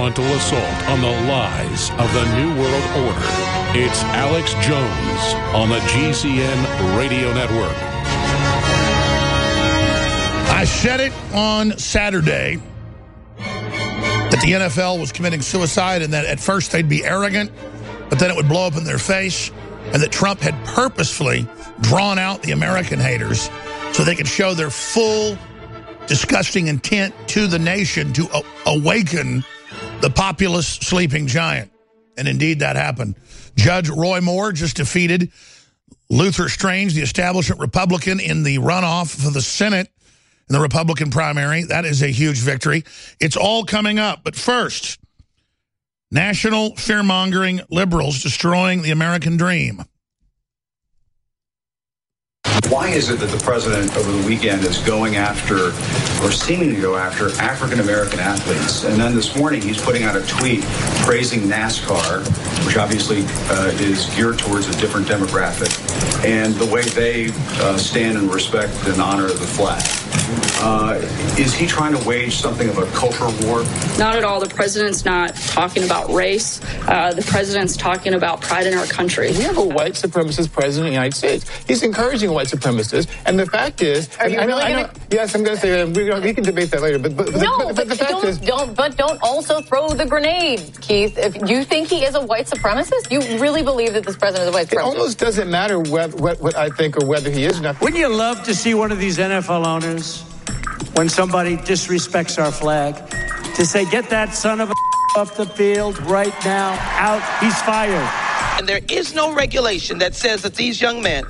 frontal assault on the lies of the New World Order. It's Alex Jones on the GCN Radio Network. I said it on Saturday that the NFL was committing suicide and that at first they'd be arrogant, but then it would blow up in their face, and that Trump had purposefully drawn out the American haters so they could show their full, disgusting intent to the nation to awaken the populous sleeping giant. And indeed, that happened. Judge Roy Moore just defeated Luther Strange, the establishment Republican, in the runoff for the Senate in the Republican primary. That is a huge victory. It's all coming up. But first, national fear-mongering liberals destroying the American dream. Why is it that the president over the weekend is going after, or seeming to go after, African-American athletes? And then this morning he's putting out a tweet praising NASCAR, which obviously is geared towards a different demographic, and the way they stand and respect and honor the flag. Is he trying to wage something of a cultural war? Not at all. The president's not talking about race. The president's talking about pride in our country. We have a white supremacist president of the United States. He's encouraging white supremacists. And the fact is... Yes, I'm going to say that. We can debate that later. But the fact is... Don't also throw the grenade, Keith. If you think he is a white supremacist, you really believe that this president is a white supremacist? It almost doesn't matter what I think or whether he is or not. Wouldn't you love to see one of these NFL owners, when somebody disrespects our flag, to say, get that son of a off the field right now, out, he's fired. And there is no regulation that says that these young men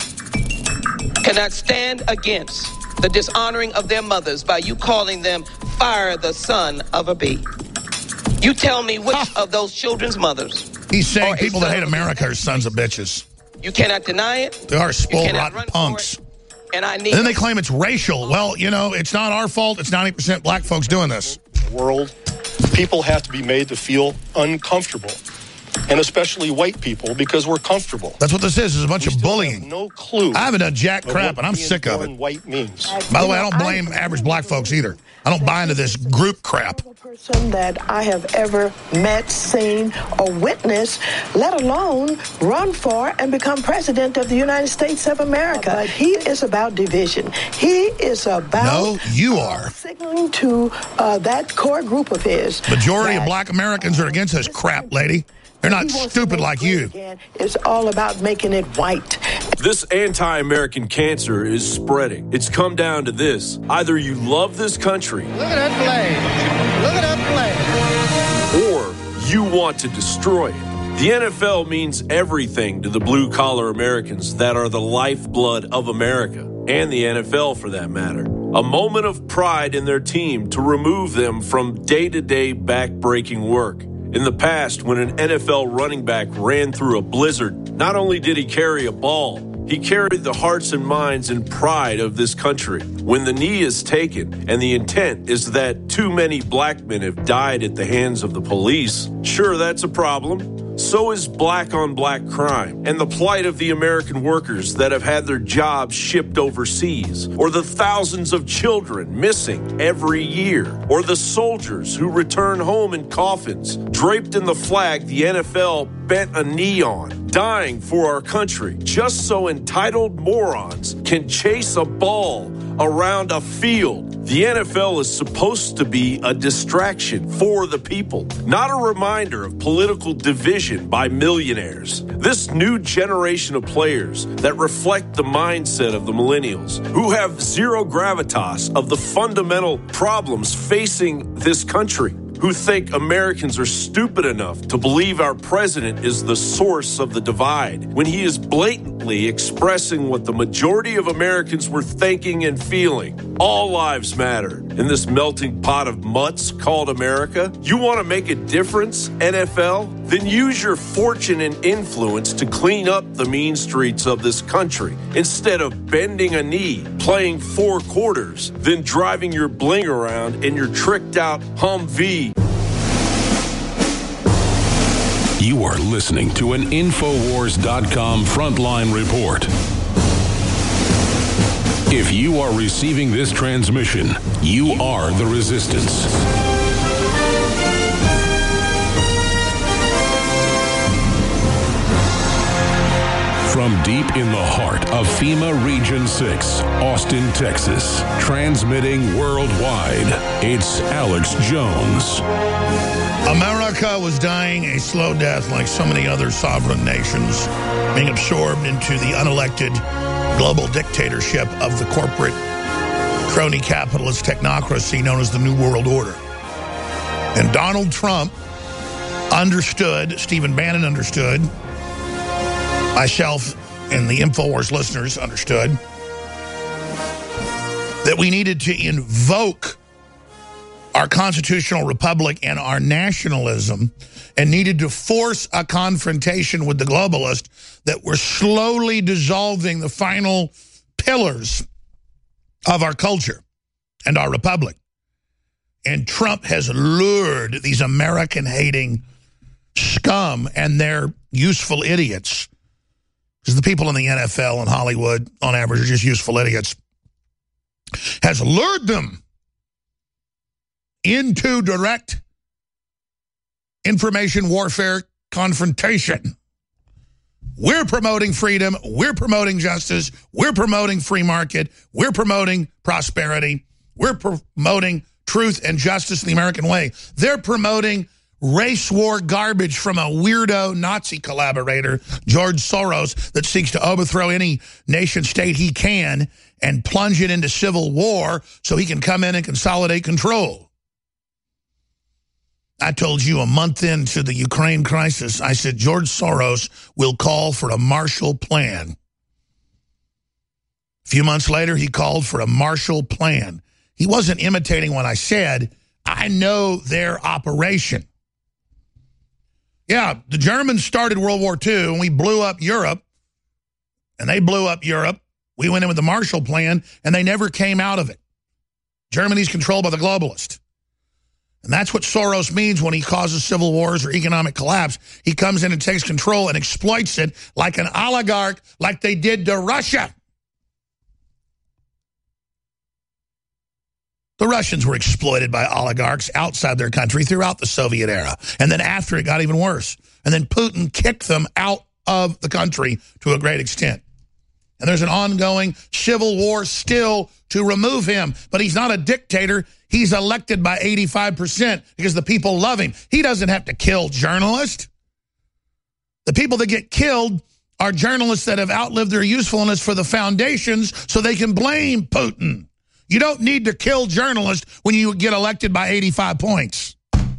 cannot stand against the dishonoring of their mothers by you calling them fire the son of a bee. You tell me which of those children's mothers. He's saying people that hate America are sons of bitches. You cannot deny it. They are spoiled rotten punks. And then they claim it's racial. Well, you know, it's not our fault. It's 90% black folks doing this. In the world, people have to be made to feel uncomfortable. And especially white people, because we're comfortable. That's what this is. It's a bunch of bullying. Have no clue. I haven't done jack crap, and I'm sick of it. White means. By the way, I don't blame average black folks either. I don't buy into this group crap. Person that I have ever met, seen, or witnessed, let alone run for and become president of the United States of America. But he is about division. He is about... No, you are. ...signaling to that core group of his. Majority of black Americans are against this crap, lady. They're not stupid like you. It's all about making it white. This anti-American cancer is spreading. It's come down to this. Either you love this country. Look at that flag. Look at that flag. Or you want to destroy it. The NFL means everything to the blue-collar Americans that are the lifeblood of America, and the NFL for that matter. A moment of pride in their team to remove them from day-to-day back-breaking work. In the past, when an NFL running back ran through a blizzard, not only did he carry a ball, he carried the hearts and minds and pride of this country. When the knee is taken and the intent is that too many black men have died at the hands of the police, sure, that's a problem. So is black-on-black crime and the plight of the American workers that have had their jobs shipped overseas, or the thousands of children missing every year, or the soldiers who return home in coffins, draped in the flag the NFL bent a knee on, dying for our country, just so entitled morons can chase a ball around a field. The NFL is supposed to be a distraction for the people, not a reminder of political division by millionaires. This new generation of players that reflect the mindset of the millennials, who have zero gravitas of the fundamental problems facing this country, who think Americans are stupid enough to believe our president is the source of the divide, when he is blatantly expressing what the majority of Americans were thinking and feeling. All lives matter in this melting pot of mutts called America. You want to make a difference, NFL? Then use your fortune and influence to clean up the mean streets of this country, instead of bending a knee, playing four quarters, then driving your bling around in your tricked out Humvee. You are listening to an Infowars.com frontline report. If you are receiving this transmission, you are the resistance. deep in the heart of FEMA Region 6, Austin, Texas. Transmitting worldwide, it's Alex Jones. America was dying a slow death like so many other sovereign nations, being absorbed into the unelected global dictatorship of the corporate crony capitalist technocracy known as the New World Order. And Donald Trump understood, Stephen Bannon understood, myself and the InfoWars listeners understood, that we needed to invoke our constitutional republic and our nationalism and needed to force a confrontation with the globalists that were slowly dissolving the final pillars of our culture and our republic. And Trump has lured these American-hating scum and their useful idiots, because the people in the NFL and Hollywood, on average, are just useful idiots, has lured them into direct information warfare confrontation. We're promoting freedom. We're promoting justice. We're promoting free market. We're promoting prosperity. We're promoting truth and justice in the American way. They're promoting race war garbage from a weirdo Nazi collaborator, George Soros, that seeks to overthrow any nation state he can and plunge it into civil war so he can come in and consolidate control. I told you a month into the Ukraine crisis, I said George Soros will call for a Marshall Plan. A few months later, he called for a Marshall Plan. He wasn't imitating what I said. I know their operation. Yeah, the Germans started World War II, and we blew up Europe, and they blew up Europe. We went in with the Marshall Plan, and they never came out of it. Germany's controlled by the globalists. And that's what Soros means when he causes civil wars or economic collapse. He comes in and takes control and exploits it like an oligarch, like they did to Russia. The Russians were exploited by oligarchs outside their country throughout the Soviet era. And then after, it got even worse. And then Putin kicked them out of the country to a great extent. And there's an ongoing civil war still to remove him. But he's not a dictator. He's elected by 85% because the people love him. He doesn't have to kill journalists. The people that get killed are journalists that have outlived their usefulness for the foundations so they can blame Putin. You don't need to kill journalists when you get elected by 85 points.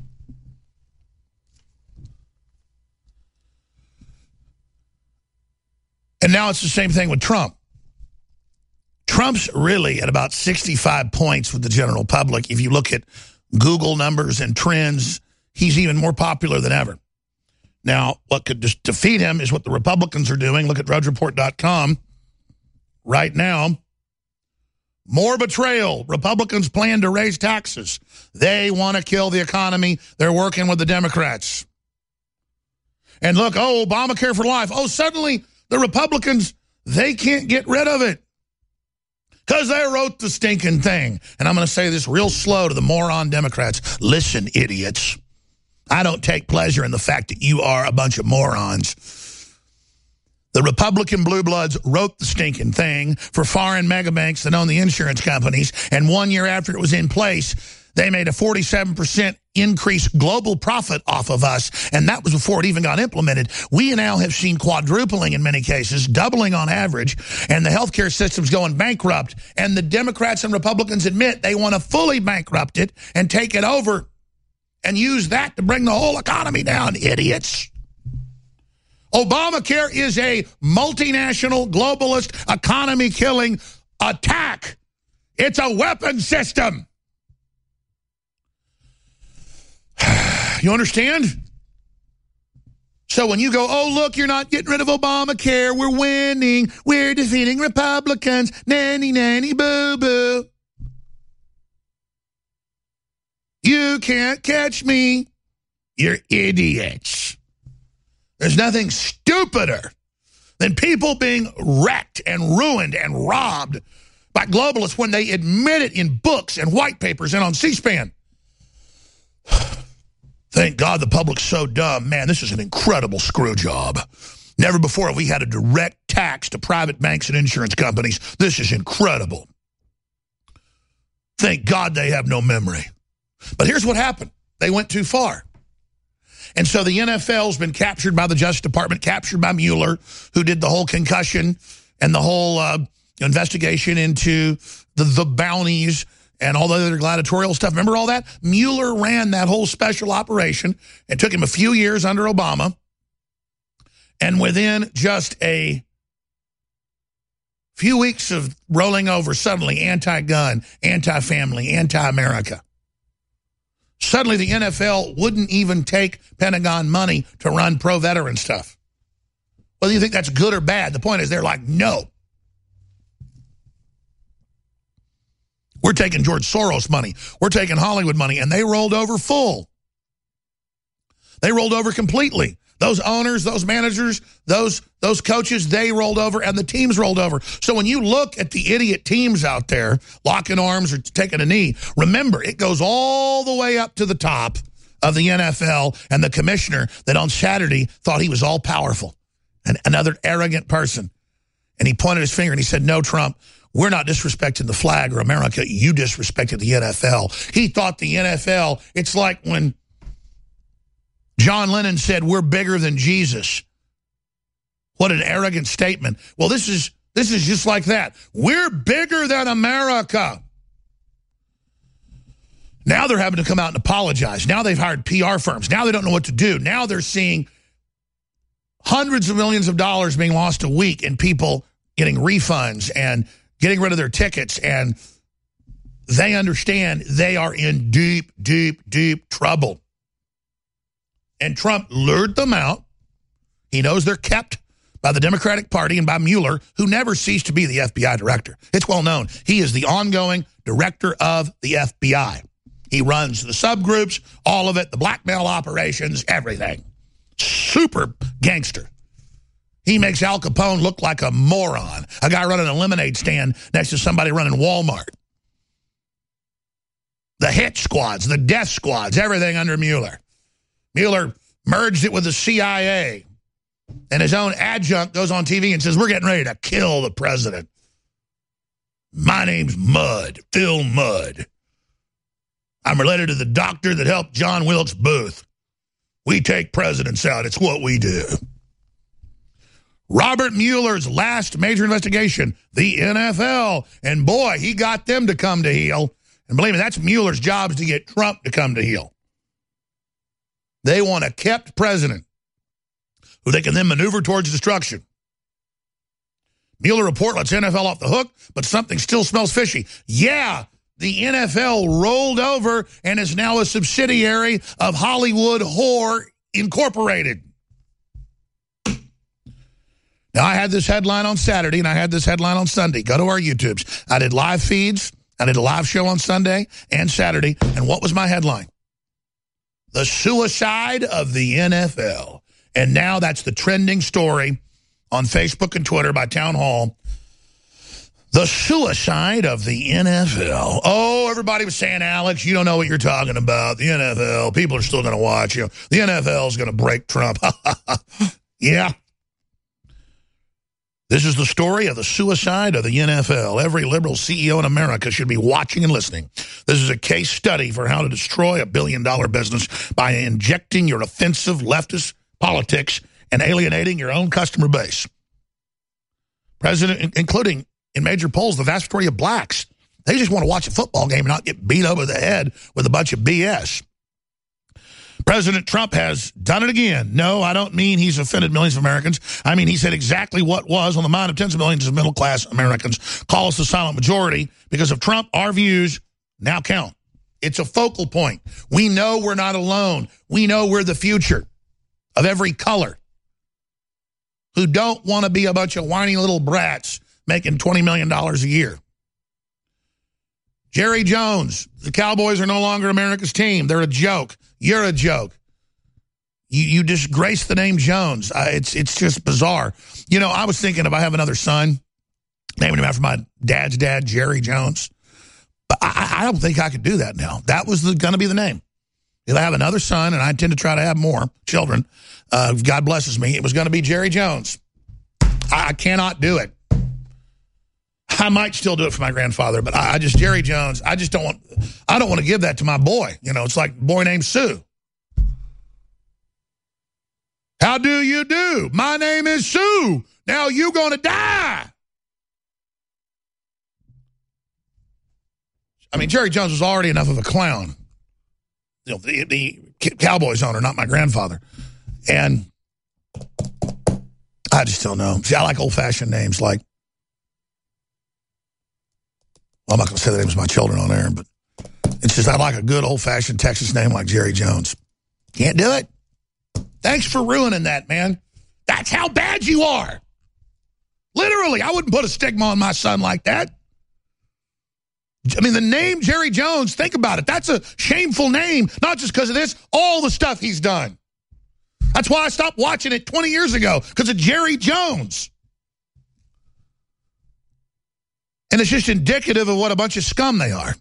And now it's the same thing with Trump. Trump's really at about 65 points with the general public. If you look at Google numbers and trends, he's even more popular than ever. Now, what could just defeat him is what the Republicans are doing. Look at DrudgeReport.com right now. More betrayal. Republicans plan to raise taxes. They want to kill the economy. They're working with the Democrats. And look, oh, Obamacare for life. Oh, suddenly the Republicans, they can't get rid of it because they wrote the stinking thing. And I'm going to say this real slow to the moron Democrats. Listen, idiots. I don't take pleasure in the fact that you are a bunch of morons. The Republican blue bloods wrote the stinking thing for foreign mega banks that own the insurance companies. And 1 year after it was in place, they made a 47% increase global profit off of us. And that was before it even got implemented. We now have seen quadrupling in many cases, doubling on average, and the healthcare system's going bankrupt. And the Democrats and Republicans admit they want to fully bankrupt it and take it over and use that to bring the whole economy down, idiots. Obamacare is a multinational, globalist, economy-killing attack. It's a weapon system. You understand? So when you go, oh, look, you're not getting rid of Obamacare. We're winning. We're defeating Republicans. Nanny, nanny, boo-boo. You can't catch me. You're idiots. There's nothing stupider than people being wrecked and ruined and robbed by globalists when they admit it in books and white papers and on C-SPAN. Thank God the public's so dumb. Man, this is an incredible screw job. Never before have we had a direct tax to private banks and insurance companies. This is incredible. Thank God they have no memory. But here's what happened. They went too far. And so the NFL's been captured by the Justice Department, captured by Mueller, who did the whole concussion and the whole investigation into the bounties and all the other gladiatorial stuff. Remember all that? Mueller ran that whole special operation. It took him a few years under Obama. And within just a few weeks of rolling over, suddenly anti-gun, anti-family, anti-America. Suddenly the NFL wouldn't even take Pentagon money to run pro-veteran stuff. Whether you think that's good or bad, the point is they're like, no. We're taking George Soros money. We're taking Hollywood money. And they rolled over full. They rolled over completely. Those owners, those managers, those coaches, they rolled over, and the teams rolled over. So when you look at the idiot teams out there locking arms or taking a knee, remember, it goes all the way up to the top of the NFL and the commissioner that on Saturday thought he was all powerful, and another arrogant person. And he pointed his finger and he said, no, Trump, we're not disrespecting the flag or America. You disrespected the NFL. He thought the NFL, it's like when John Lennon said, we're bigger than Jesus. What an arrogant statement. Well, this is just like that. We're bigger than America. Now they're having to come out and apologize. Now they've hired PR firms. Now they don't know what to do. Now they're seeing hundreds of millions of dollars being lost a week and people getting refunds and getting rid of their tickets. And they understand they are in deep, deep, deep trouble. And Trump lured them out. He knows they're kept by the Democratic Party and by Mueller, who never ceased to be the FBI director. It's well known. He is the ongoing director of the FBI. He runs the subgroups, all of it, the blackmail operations, everything. Super gangster. He makes Al Capone look like a moron, a guy running a lemonade stand next to somebody running Walmart. The hit squads, the death squads, everything under Mueller. Mueller merged it with the CIA, and his own adjunct goes on TV and says, we're getting ready to kill the president. My name's Mudd, Phil Mudd. I'm related to the doctor that helped John Wilkes Booth. We take presidents out. It's what we do. Robert Mueller's last major investigation, the NFL. And boy, he got them to come to heel. And believe me, that's Mueller's job, is to get Trump to come to heel. They want a kept president who they can then maneuver towards destruction. Mueller report lets NFL off the hook, but something still smells fishy. Yeah, the NFL rolled over and is now a subsidiary of Hollywood Whore Incorporated. Now, I had this headline on Saturday, and I had this headline on Sunday. Go to our YouTubes. I did live feeds. I did a live show on Sunday and Saturday. And what was my headline? The suicide of the NFL. And now that's the trending story on Facebook and Twitter by Town Hall. The suicide of the NFL. Oh, everybody was saying, Alex, you don't know what you're talking about. The NFL, people are still going to watch you. The NFL is going to break Trump. Yeah. This is the story of the suicide of the NFL. Every liberal CEO in America should be watching and listening. This is a case study for how to destroy a billion-dollar business by injecting your offensive leftist politics and alienating your own customer base. President, including in major polls, the vast majority of blacks, they just want to watch a football game and not get beat over the head with a bunch of BS. President Trump has done it again. No, I don't mean he's offended millions of Americans. I mean, he said exactly what was on the mind of tens of millions of middle-class Americans. Call us the silent majority. Because of Trump, our views now count. It's a focal point. We know we're not alone. We know we're the future of every color who don't want to be a bunch of whiny little brats making $20 million a year. Jerry Jones, the Cowboys are no longer America's team. They're a joke. You're a joke. You disgrace the name Jones. It's just bizarre. You know, I was thinking if I have another son, naming him after my dad's dad, Jerry Jones. But I don't think I could do that now. That was going to be the name. If I have another son, and I intend to try to have more children, God blesses me, it was going to be Jerry Jones. I cannot do it. I might still do it for my grandfather, but I just, Jerry Jones, I don't want to give that to my boy. You know, it's like a boy named Sue. How do you do? My name is Sue. Now you gonna die. I mean, Jerry Jones was already enough of a clown. You know, the Cowboys owner, not my grandfather. And I just don't know. See, I like old-fashioned names like, well, I'm not going to say the names of my children on air, but it's just I like a good old-fashioned Texas name like Jerry Jones. Can't do it. Thanks for ruining that, man. That's how bad you are. Literally, I wouldn't put a stigma on my son like that. I mean, the name Jerry Jones, think about it. That's a shameful name, not just because of this, all the stuff he's done. That's why I stopped watching it 20 years ago, because of Jerry Jones. And it's just indicative of what a bunch of scum they are.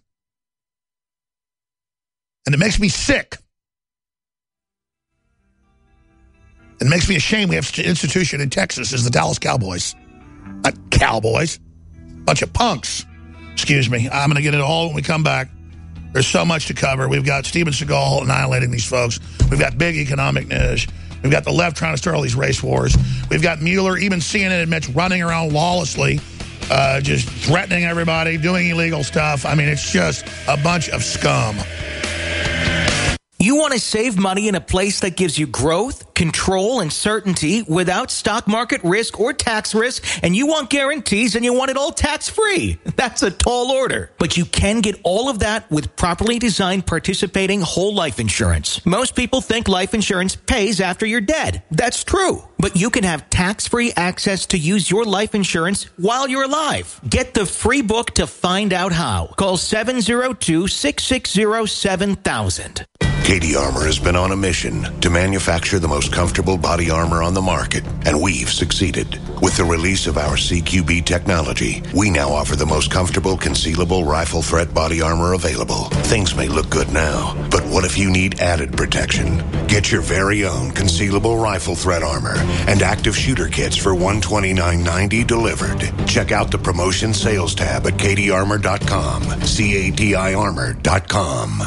And it makes me sick. It makes me ashamed we have such an institution in Texas as the Dallas Cowboys. Not cowboys. Bunch of punks. Excuse me. I'm going to get it all when we come back. There's so much to cover. We've got Steven Seagal annihilating these folks. We've got big economic news. We've got the left trying to start all these race wars. We've got Mueller, even CNN admits, running around lawlessly, just threatening everybody, doing illegal stuff. I mean, it's just a bunch of scum. You want to save money in a place that gives you growth, control, and certainty without stock market risk or tax risk, and you want guarantees and you want it all tax-free. That's a tall order. But you can get all of that with properly designed participating whole life insurance. Most people think life insurance pays after you're dead. That's true. But you can have tax-free access to use your life insurance while you're alive. Get the free book to find out how. Call 702-660-7000. Katie Armor has been on a mission to manufacture the most comfortable body armor on the market, and we've succeeded. With the release of our CQB technology, we now offer the most comfortable concealable rifle threat body armor available. Things may look good now, but what if you need added protection? Get your very own concealable rifle threat armor and active shooter kits for $129.90 delivered. Check out the promotion sales tab at KatieArmor.com, CATIArmor.com.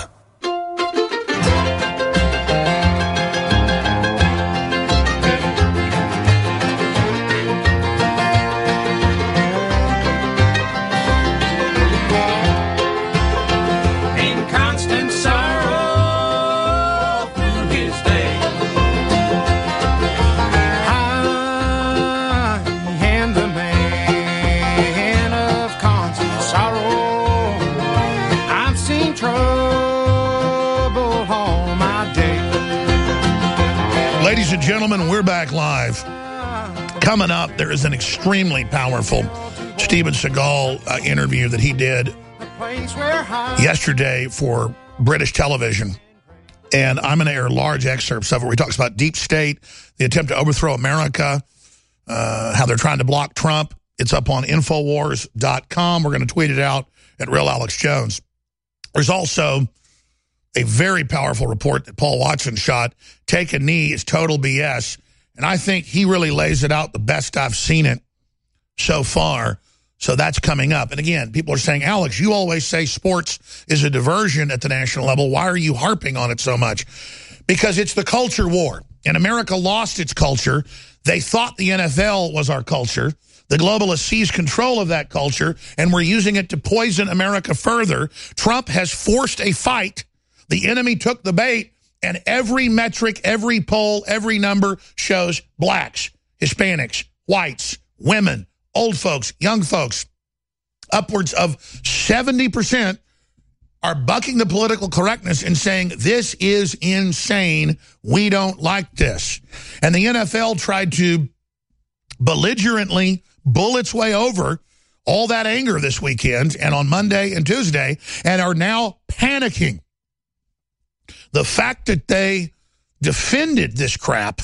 Ladies and gentlemen, we're back live. Coming up, there is an extremely powerful Steven Seagal interview that he did yesterday for British television. And I'm going to air large excerpts of it where he talks about deep state, the attempt to overthrow America, how they're trying to block Trump. It's up on Infowars.com. We're going to tweet it out at Real Alex Jones. There's also a very powerful report that Paul Watson shot, Take a Knee is Total BS. And I think he really lays it out the best I've seen it so far. So that's coming up. And again, people are saying, Alex, you always say sports is a diversion at the national level. Why are you harping on it so much? Because it's the culture war. And America lost its culture. They thought the NFL was our culture. The globalists seized control of that culture, and we're using it to poison America further. Trump has forced a fight. The enemy took the bait, and every metric, every poll, every number shows blacks, Hispanics, whites, women, old folks, young folks. Upwards of 70% are bucking the political correctness and saying, this is insane. We don't like this. And the NFL tried to belligerently bull its way over all that anger this weekend and on Monday and Tuesday, and are now panicking. The fact that they defended this crap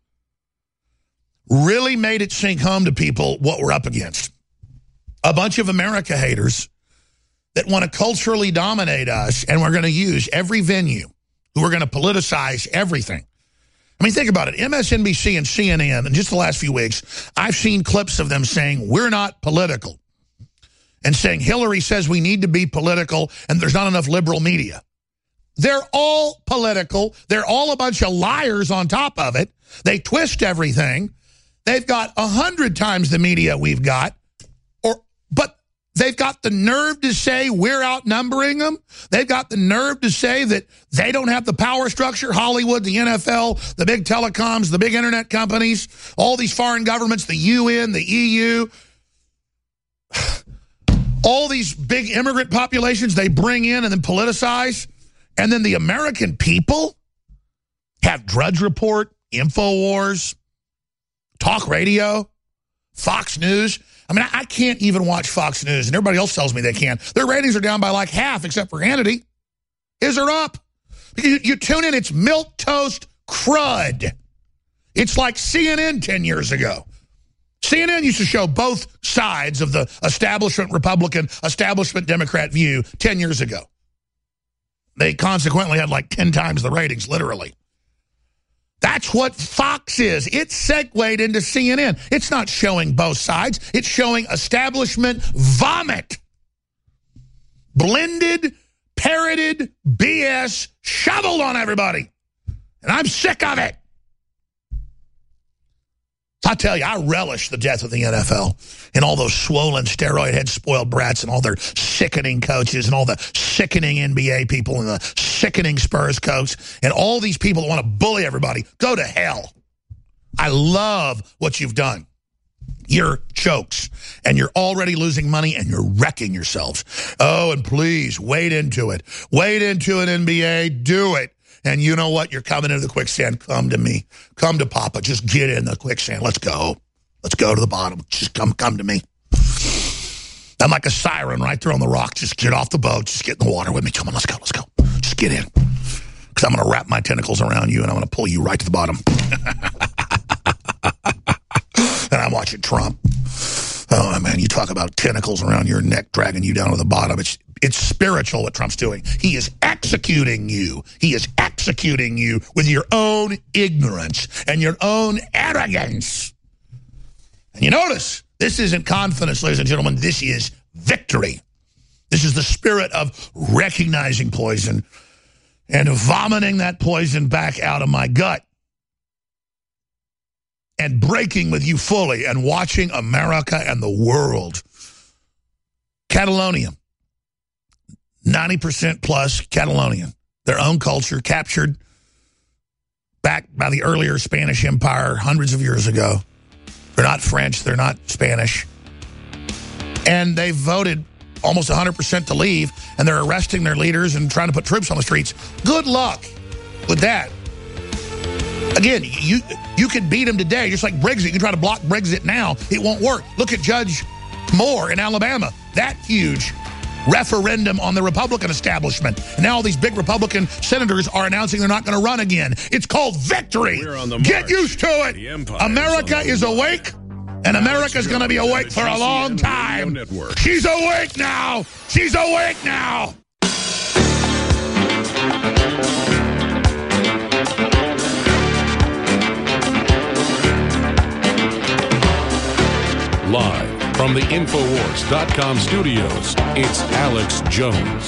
really made it sink home to people what we're up against. A bunch of America haters that want to culturally dominate us, and we're going to use every venue, who are going to politicize everything. I mean, think about it. MSNBC and CNN, in just the last few weeks, I've seen clips of them saying, we're not political. And saying Hillary says we need to be political and there's not enough liberal media. They're all political. They're all a bunch of liars on top of it. They twist everything. They've got 100 times the media we've got. But they've got the nerve to say we're outnumbering them. They've got the nerve to say that they don't have the power structure. Hollywood, the NFL, the big telecoms, the big internet companies, all these foreign governments, the UN, the EU, all these big immigrant populations they bring in and then politicize. And then the American people have Drudge Report, InfoWars, talk radio, Fox News. I mean, I can't even watch Fox News, and everybody else tells me they can. Their ratings are down by like half, except for Hannity. His are up. You tune in, it's milquetoast crud. It's like CNN 10 years ago. CNN used to show both sides of the establishment Republican, establishment Democrat view 10 years ago. They consequently had like 10 times the ratings, literally. That's what Fox is. It's segued into CNN. It's not showing both sides. It's showing establishment vomit. Blended, parroted BS shoveled on everybody. And I'm sick of it. I tell you, I relish the death of the NFL and all those swollen steroid head spoiled brats and all their sickening coaches and all the sickening NBA people and the sickening Spurs coach and all these people that want to bully everybody. Go to hell. I love what you've done. You're chokes and you're already losing money and you're wrecking yourselves. Oh, and please wade into it. Wade into it, NBA. Do it. And you know what? You're coming into the quicksand. Come to me. Come to Papa. Just get in the quicksand. Let's go. Let's go to the bottom. Just come to me. I'm like a siren right there on the rock. Just get off the boat. Just get in the water with me. Come on, let's go. Let's go. Just get in. Because I'm going to wrap my tentacles around you and I'm going to pull you right to the bottom. And I'm watching Trump. Oh, man, you talk about tentacles around your neck dragging you down to the bottom. It's spiritual what Trump's doing. He is executing you. He is executing you with your own ignorance and your own arrogance. And you notice, this isn't confidence, ladies and gentlemen. This is victory. This is the spirit of recognizing poison and vomiting that poison back out of my gut. And breaking with you fully and watching America and the world. Catalonia. 90% plus Catalonian. Their own culture captured back by the earlier Spanish Empire hundreds of years ago. They're not French. They're not Spanish. And they voted almost 100% to leave. And they're arresting their leaders and trying to put troops on the streets. Good luck with that. Again, you could beat them today, just like Brexit. You can try to block Brexit now. It won't work. Look at Judge Moore in Alabama. That huge referendum on the Republican establishment. And now all these big Republican senators are announcing they're not going to run again. It's called victory. Get used to it. America is awake, and America's going to be awake for a long time. She's awake now. She's awake now. Live from the Infowars.com studios, it's Alex Jones.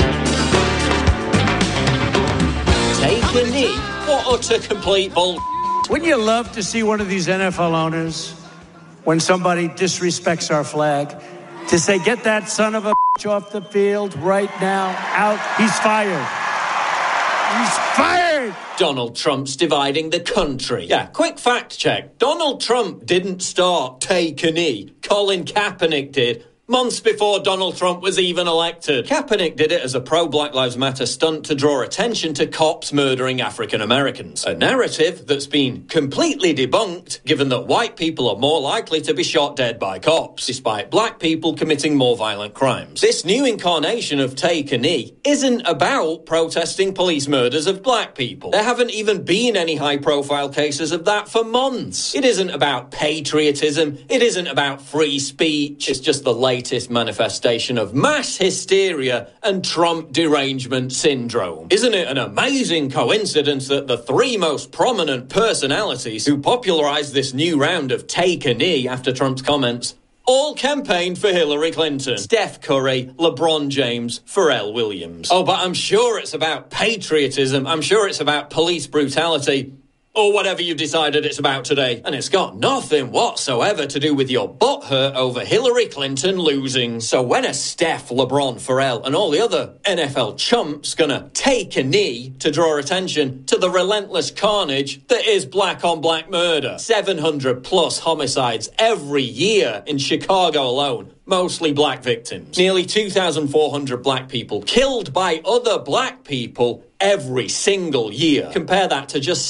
Take a knee? What utter complete bull. Wouldn't you love to see one of these NFL owners, when somebody disrespects our flag, to say, get that son of a bitch off the field right now, out, he's fired. He's fired! Donald Trump's dividing the country. Yeah, quick fact check. Donald Trump didn't start Take a Knee. Colin Kaepernick did. Months before Donald Trump was even elected. Kaepernick did it as a pro-Black Lives Matter stunt to draw attention to cops murdering African Americans. A narrative that's been completely debunked, given that white people are more likely to be shot dead by cops, despite black people committing more violent crimes. This new incarnation of Take a Knee isn't about protesting police murders of black people. There haven't even been any high-profile cases of that for months. It isn't about patriotism. It isn't about free speech. It's just the latest latest manifestation of mass hysteria and Trump derangement syndrome. Isn't it an amazing coincidence that the three most prominent personalities who popularized this new round of take a knee after Trump's comments all campaigned for Hillary Clinton? Steph Curry, LeBron James, Pharrell Williams. Oh, but I'm sure it's about patriotism. I'm sure it's about police brutality, or whatever you've decided it's about today. And it's got nothing whatsoever to do with your butthurt over Hillary Clinton losing. So when are Steph, LeBron, Pharrell, and all the other NFL chumps gonna take a knee to draw attention to the relentless carnage that is black-on-black murder? 700 plus homicides every year in Chicago alone. Mostly black victims. Nearly 2,400 black people killed by other black people every single year. Compare that to just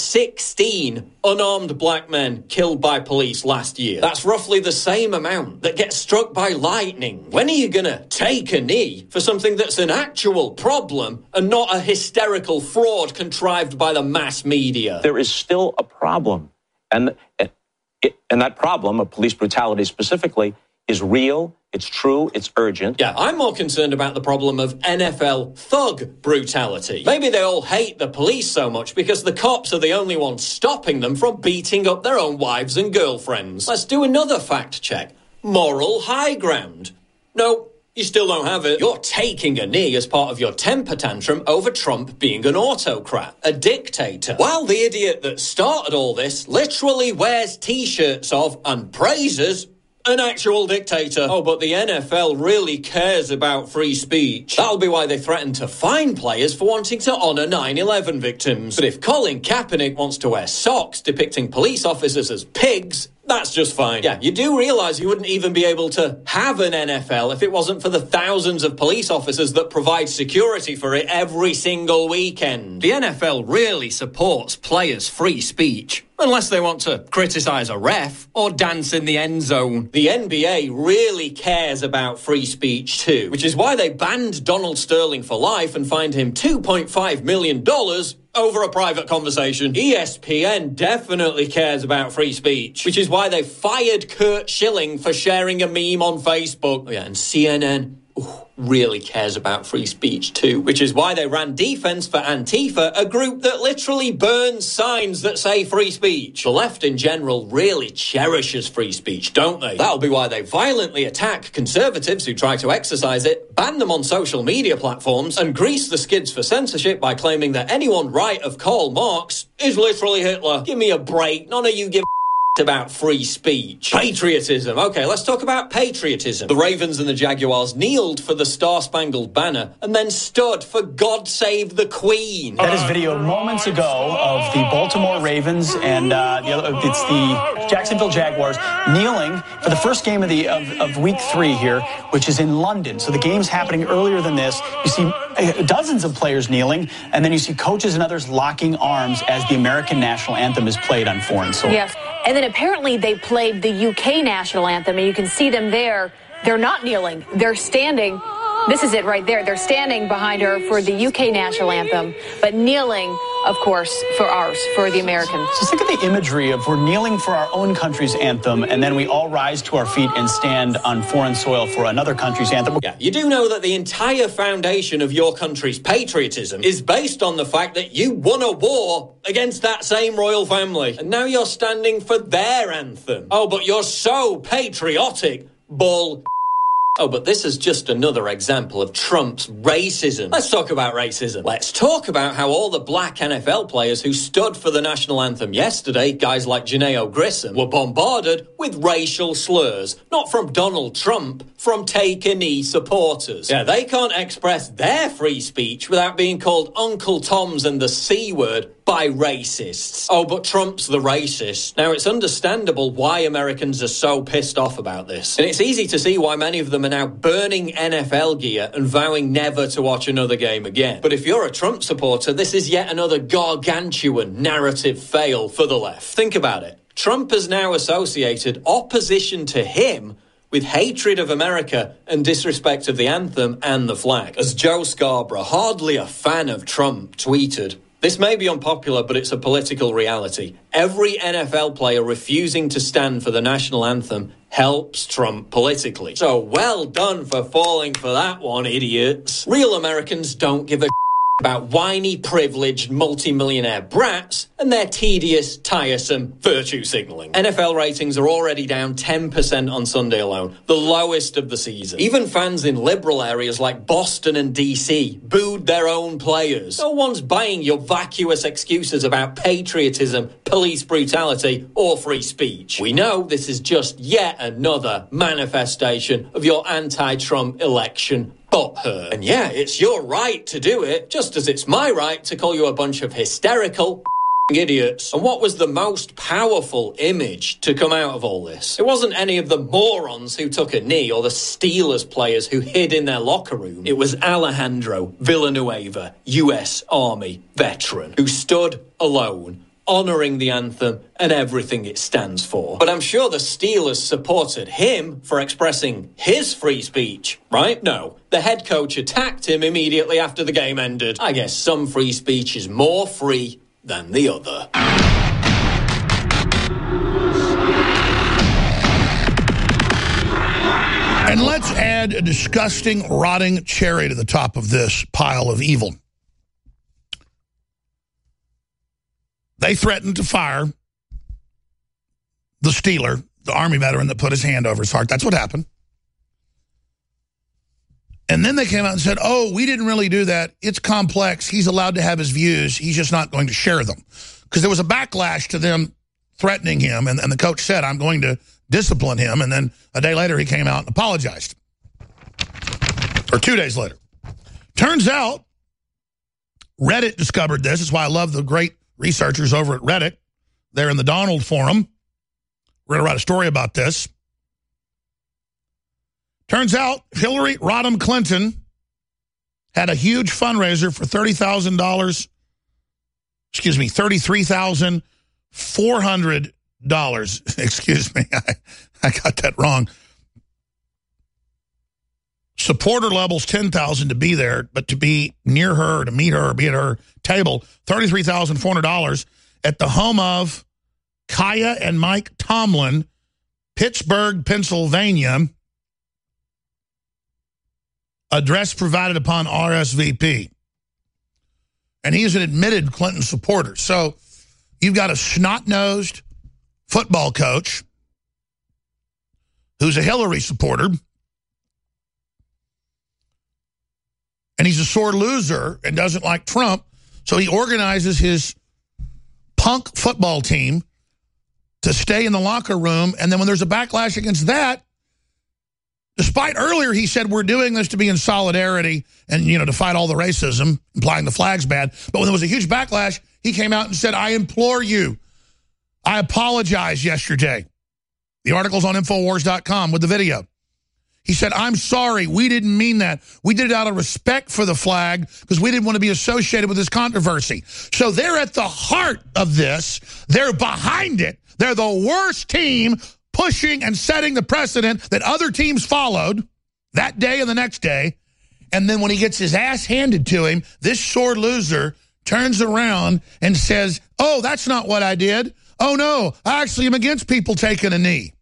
16 unarmed black men killed by police last year. That's roughly the same amount that gets struck by lightning. When are you gonna take a knee for something that's an actual problem and not a hysterical fraud contrived by the mass media? There is still a problem. And that problem of police brutality specifically is real, it's true, it's urgent. Yeah, I'm more concerned about the problem of NFL thug brutality. Maybe they all hate the police so much because the cops are the only ones stopping them from beating up their own wives and girlfriends. Let's do another fact check. Moral high ground. No, you still don't have it. You're taking a knee as part of your temper tantrum over Trump being an autocrat, a dictator. While the idiot that started all this literally wears T-shirts of and praises an actual dictator. Oh, but the NFL really cares about free speech. That'll be why they threatened to fine players for wanting to honour 9/11 victims. But if Colin Kaepernick wants to wear socks depicting police officers as pigs, that's just fine. Yeah, you do realise you wouldn't even be able to have an NFL if it wasn't for the thousands of police officers that provide security for it every single weekend. The NFL really supports players' free speech, unless they want to criticise a ref or dance in the end zone. The NBA really cares about free speech too, which is why they banned Donald Sterling for life and fined him $2.5 million over a private conversation. ESPN definitely cares about free speech, which is why they fired Curt Schilling for sharing a meme on Facebook. Oh yeah, and CNN really cares about free speech too, which is why they ran defense for Antifa, a group that literally burns signs that say free speech. The left in general really cherishes free speech, don't they? That'll be why they violently attack conservatives who try to exercise it, ban them on social media platforms, and grease the skids for censorship by claiming that anyone right of Karl Marx is literally Hitler. Give me a break. None of you give about free speech. Patriotism. Okay, let's talk about patriotism. The Ravens and the Jaguars kneeled for the Star-Spangled Banner and then stood for God Save the Queen. That is video moments ago of the Baltimore Ravens and it's the Jacksonville Jaguars kneeling for the first game of week 3 here, which is in London. So the game's happening earlier than this. You see dozens of players kneeling, and then you see coaches and others locking arms as the American national anthem is played on foreign soil. Yes. And then apparently they played the UK national anthem, and you can see them there. They're not kneeling. They're standing. This is it right there. They're standing behind her for the UK national anthem, but kneeling, of course, for ours, for the Americans. So think of the imagery of we're kneeling for our own country's anthem, and then we all rise to our feet and stand on foreign soil for another country's anthem. Yeah, you do know that the entire foundation of your country's patriotism is based on the fact that you won a war against that same royal family, and now you're standing for their anthem. Oh, but you're so patriotic, bull. Oh, but this is just another example of Trump's racism. Let's talk about racism. Let's talk about how all the black NFL players who stood for the national anthem yesterday, guys like Janeo Grissom, were bombarded with racial slurs. Not from Donald Trump, from take-a-knee supporters. Yeah, they can't express their free speech without being called Uncle Toms and the C word by racists. Oh, but Trump's the racist. Now, it's understandable why Americans are so pissed off about this. And it's easy to see why many of them are now burning NFL gear and vowing never to watch another game again. But if you're a Trump supporter, this is yet another gargantuan narrative fail for the left. Think about it. Trump has now associated opposition to him with hatred of America and disrespect of the anthem and the flag. As Joe Scarborough, hardly a fan of Trump, tweeted, "This may be unpopular, but it's a political reality. Every NFL player refusing to stand for the national anthem helps Trump politically. So well done for falling for that one, idiots. Real Americans don't give a about whiny, privileged, multi-millionaire brats and their tedious, tiresome virtue signaling. NFL ratings are already down 10% on Sunday alone, the lowest of the season. Even fans in liberal areas like Boston and DC booed their own players. No one's buying your vacuous excuses about patriotism, police brutality, or free speech. We know this is just yet another manifestation of your anti-Trump election butthurt. And yeah, it's your right to do it, just as it's my right to call you a bunch of hysterical idiots. And what was the most powerful image to come out of all this? It wasn't any of the morons who took a knee or the Steelers players who hid in their locker room. It was Alejandro Villanueva, U.S. Army veteran, who stood alone, honouring the anthem and everything it stands for. But I'm sure the Steelers supported him for expressing his free speech, right? No. The head coach attacked him immediately after the game ended. I guess some free speech is more free than the other. And let's add a disgusting, rotting cherry to the top of this pile of evil. They threatened to fire the Steeler, the Army veteran that put his hand over his heart. That's what happened. And then they came out and said, oh, we didn't really do that. It's complex. He's allowed to have his views. He's just not going to share them. Because there was a backlash to them threatening him. And the coach said, I'm going to discipline him. And then a day later, he came out and apologized. Or 2 days later. Turns out, Reddit discovered this. That's why I love the great researchers over at Reddit. They're in the Donald Forum. We're going to write a story about this. Turns out Hillary Rodham Clinton had a huge fundraiser for $33,400. Excuse me, I got that wrong. Supporter levels 10,000 to be there, but to be near her, to meet her, or be at her table, $33,400 at the home of Kaya and Mike Tomlin, Pittsburgh, Pennsylvania. Address provided upon RSVP. And he is an admitted Clinton supporter. So you've got a snot-nosed football coach who's a Hillary supporter. And he's a sore loser and doesn't like Trump. So he organizes his punk football team to stay in the locker room. And then when there's a backlash against that, despite earlier he said we're doing this to be in solidarity and, you know, to fight all the racism, implying the flag's bad. But when there was a huge backlash, he came out and said, I implore you. I apologized yesterday. The article's on Infowars.com with the video. He said, I'm sorry. We didn't mean that. We did it out of respect for the flag because we didn't want to be associated with this controversy. So they're at the heart of this. They're behind it. They're the worst team pushing and setting the precedent that other teams followed that day and the next day. And then when he gets his ass handed to him, this sore loser turns around and says, oh, that's not what I did. Oh, no, I actually am against people taking a knee.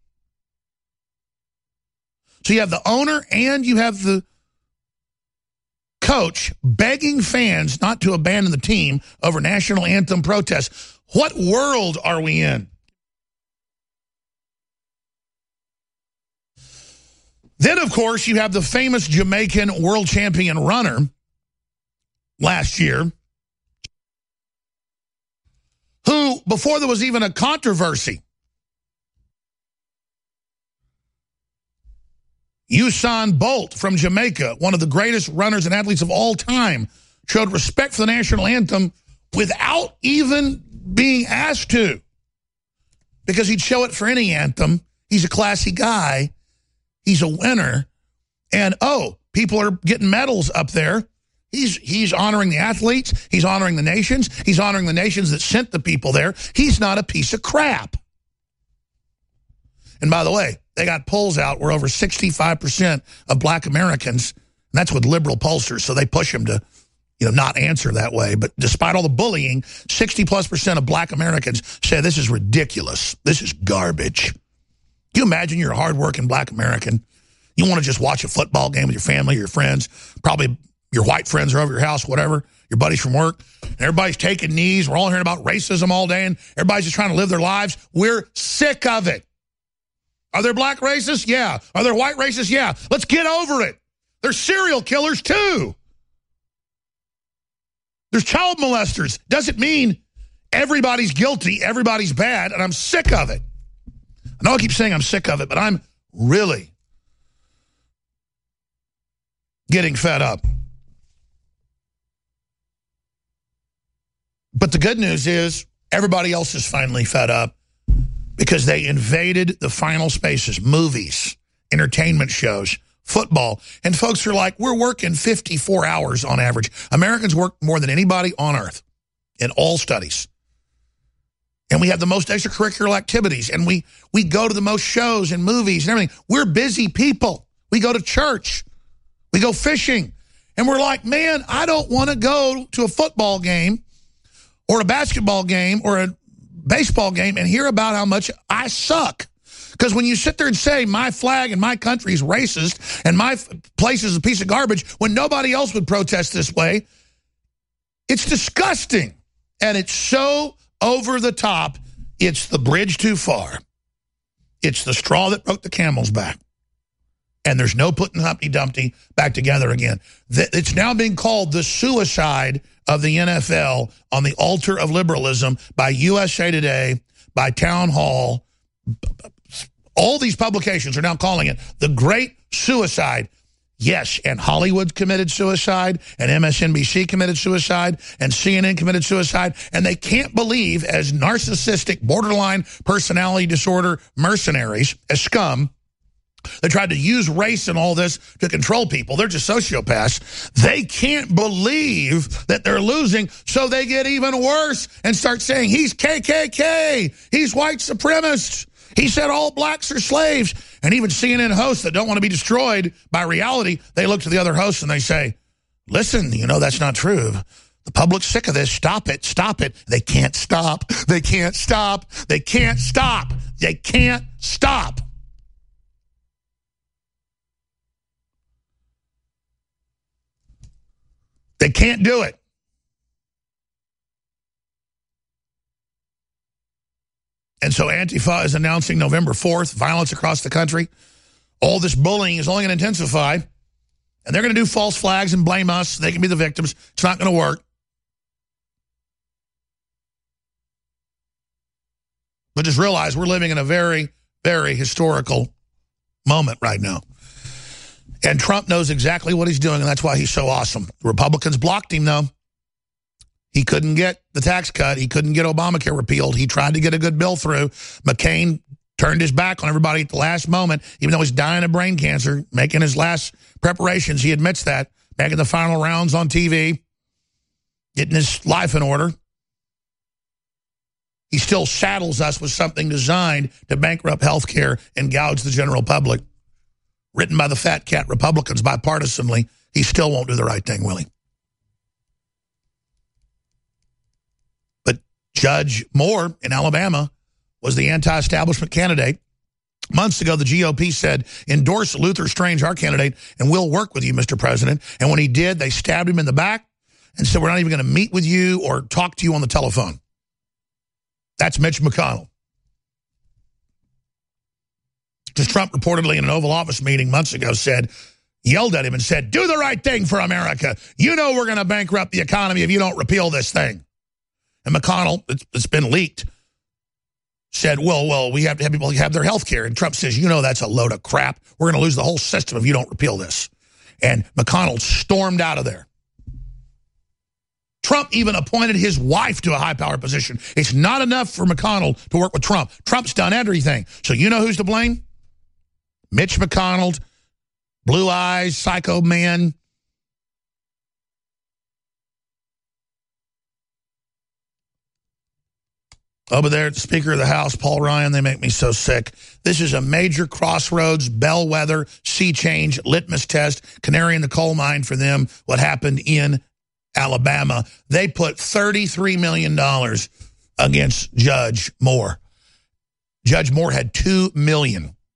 So you have the owner and you have the coach begging fans not to abandon the team over national anthem protests. What world are we in? Then, of course, you have the famous Jamaican world champion runner last year who, before there was even a controversy, Usain Bolt from Jamaica, one of the greatest runners and athletes of all time, showed respect for the national anthem without even being asked to, because he'd show it for any anthem. He's a classy guy. He's a winner. And, oh, people are getting medals up there. He's honoring the athletes. He's honoring the nations. He's honoring the nations that sent the people there. He's not a piece of crap. And by the way, they got polls out where over 65% of black Americans, and that's with liberal pollsters, so they push them to, you know, not answer that way. But despite all the bullying, 60+% of black Americans say this is ridiculous. This is garbage. Can you imagine you're a hardworking black American? You want to just watch a football game with your family, your friends, probably your white friends are over your house, whatever, your buddies from work, and everybody's taking knees. We're all hearing about racism all day, and everybody's just trying to live their lives. We're sick of it. Are there black racists? Yeah. Are there white racists? Yeah. Let's get over it. There's serial killers, too. There's child molesters. Doesn't mean everybody's guilty, everybody's bad, and I'm sick of it. I know I keep saying I'm sick of it, but I'm really getting fed up. But the good news is everybody else is finally fed up because they invaded the final spaces, movies, entertainment shows, football. And folks are like, we're working 54 hours on average. Americans work more than anybody on earth in all studies. And we have the most extracurricular activities. And we go to the most shows and movies and everything. We're busy people. We go to church. We go fishing. And we're like, man, I don't want to go to a football game or a basketball game or a baseball game and hear about how much I suck. Because when you sit there and say my flag and my country is racist and my place is a piece of garbage when nobody else would protest this way, it's disgusting. And it's so over the top, it's the bridge too far. It's the straw that broke the camel's back. And there's no putting Humpty Dumpty back together again. It's now being called the suicide of the NFL on the altar of liberalism by USA Today, by Town Hall. All these publications are now calling it the great suicide. Yes, and Hollywood committed suicide, and MSNBC committed suicide, and CNN committed suicide, and they can't believe, as narcissistic, borderline personality disorder mercenaries, as scum, they tried to use race and all this to control people. They're just sociopaths. They can't believe that they're losing, so they get even worse and start saying, he's KKK, he's white supremacist. He said all blacks are slaves. And even CNN hosts that don't want to be destroyed by reality, they look to the other hosts and they say, listen, you know, that's not true. The public's sick of this. Stop it. Stop it. They can't stop. They can't stop. They can't stop. They can't stop. They can't do it. And so Antifa is announcing November 4th, violence across the country. All this bullying is only going to intensify. And they're going to do false flags and blame us. They can be the victims. It's not going to work. But just realize we're living in a very, very historical moment right now. And Trump knows exactly what he's doing, and that's why he's so awesome. The Republicans blocked him, though. He couldn't get the tax cut. He couldn't get Obamacare repealed. He tried to get a good bill through. McCain turned his back on everybody at the last moment, even though he's dying of brain cancer, making his last preparations. He admits that, making the final rounds on TV, getting his life in order. He still saddles us with something designed to bankrupt health care and gouge the general public. Written by the fat cat Republicans bipartisanly, he still won't do the right thing, will he? Judge Moore in Alabama was the anti-establishment candidate. Months ago, the GOP said, endorse Luther Strange, our candidate, and we'll work with you, Mr. President. And when he did, they stabbed him in the back and said, we're not even going to meet with you or talk to you on the telephone. That's Mitch McConnell. Because Trump reportedly in an Oval Office meeting months ago yelled at him and said, do the right thing for America. You know we're going to bankrupt the economy if you don't repeal this thing. And McConnell, it's been leaked, said, well, we have to have people have their health care. And Trump says, you know, that's a load of crap. We're going to lose the whole system if you don't repeal this. And McConnell stormed out of there. Trump even appointed his wife to a high-powered position. It's not enough for McConnell to work with Trump. Trump's done everything. So you know who's to blame? Mitch McConnell, blue eyes, psycho man. Over there at the Speaker of the House, Paul Ryan, they make me so sick. This is a major crossroads, bellwether, sea change, litmus test, canary in the coal mine for them, what happened in Alabama. They put $33 million against Judge Moore. Judge Moore had $2 million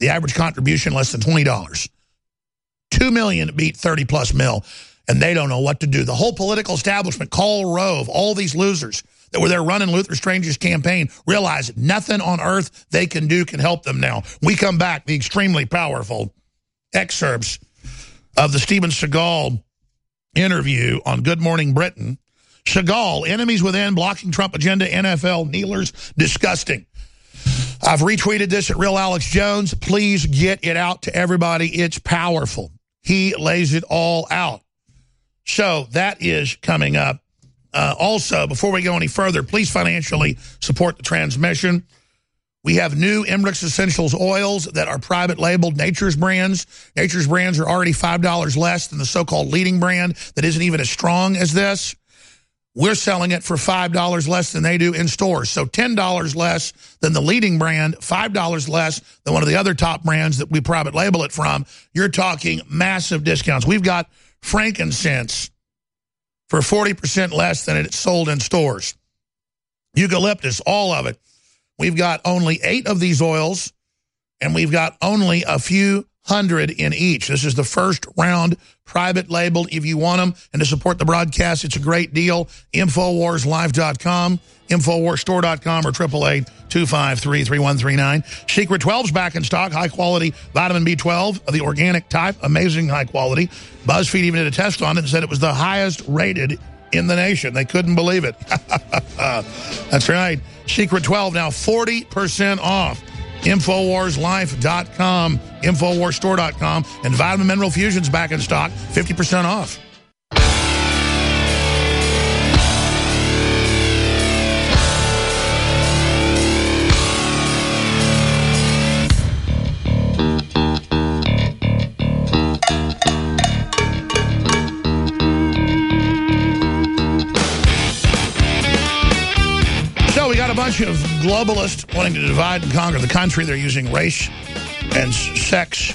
The average contribution less than $20. 2 million beat 30+ mil, and they don't know what to do. The whole political establishment, Karl Rove, all these losers that were there running Luther Strange's campaign, realize nothing on earth they can do can help them now. We come back, the extremely powerful excerpts of the Steven Seagal interview on Good Morning Britain. Seagal, enemies within, blocking Trump agenda, NFL, kneelers, disgusting. I've retweeted this at Real Alex Jones. Please get it out to everybody. It's powerful. He lays it all out. So that is coming up. Also, before we go any further, please financially support the transmission. We have new Emmerich Essentials oils that are private labeled Nature's brands. Nature's brands are already $5 less than the so-called leading brand that isn't even as strong as this. We're selling it for $5 less than they do in stores. So $10 less than the leading brand, $5 less than one of the other top brands that we private label it from. You're talking massive discounts. We've got frankincense for 40% less than it's sold in stores. Eucalyptus, all of it. We've got only 8 of these oils, and we've got only a few hundred in each. This is the first round private labeled. If you want them and to support the broadcast, it's a great deal. InfoWarsLive.com, InfoWarsStore.com, or 888-253-3139. Secret 12's back in stock. High-quality vitamin B12 of the organic type. Amazing high quality. BuzzFeed even did a test on it and said it was the highest rated in the nation. They couldn't believe it. That's right. Secret 12 now 40% off. InfoWarsLife.com, InfoWarsStore.com, and Vitamin Mineral Fusion's back in stock, 50% off. A bunch of globalists wanting to divide and conquer the country. They're using race and sex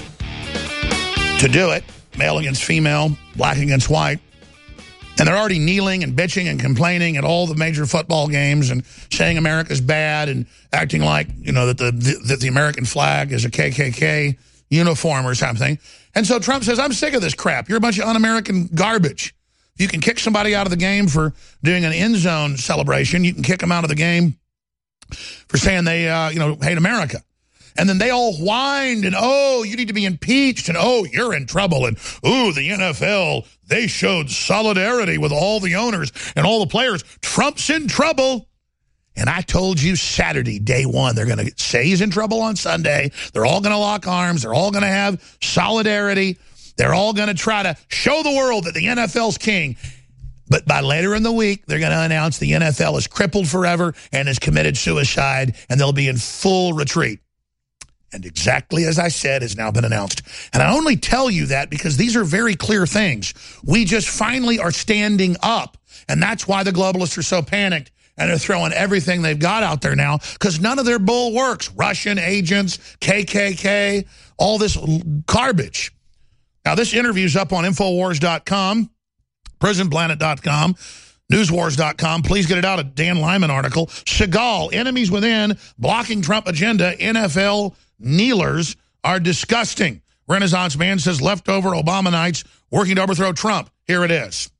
to do it. Male against female, black against white. And they're already kneeling and bitching and complaining at all the major football games and saying America's bad and acting like, you know, that the American flag is a KKK uniform or something. And so Trump says, I'm sick of this crap. You're a bunch of un-American garbage. You can kick somebody out of the game for doing an end zone celebration. You can kick them out of the game for saying they, hate America. And then they all whined and, oh, you need to be impeached, and, oh, you're in trouble, and, ooh, the NFL, they showed solidarity with all the owners and all the players. Trump's in trouble. And I told you Saturday, day one, they're going to say he's in trouble on Sunday. They're all going to lock arms. They're all going to have solidarity. They're all going to try to show the world that the NFL's king. But by later in the week, they're going to announce the NFL is crippled forever and has committed suicide, and they'll be in full retreat. And exactly as I said has now been announced. And I only tell you that because these are very clear things. We just finally are standing up, and that's why the globalists are so panicked, and they're throwing everything they've got out there now because none of their bull works. Russian agents, KKK, all this garbage. Now, this interview's up on Infowars.com. PrisonPlanet.com, NewsWars.com. Please get it out, a Dan Lyman article. Seagal, enemies within, blocking Trump agenda, NFL kneelers are disgusting. Renaissance man says leftover Obama-nites working to overthrow Trump. Here it is.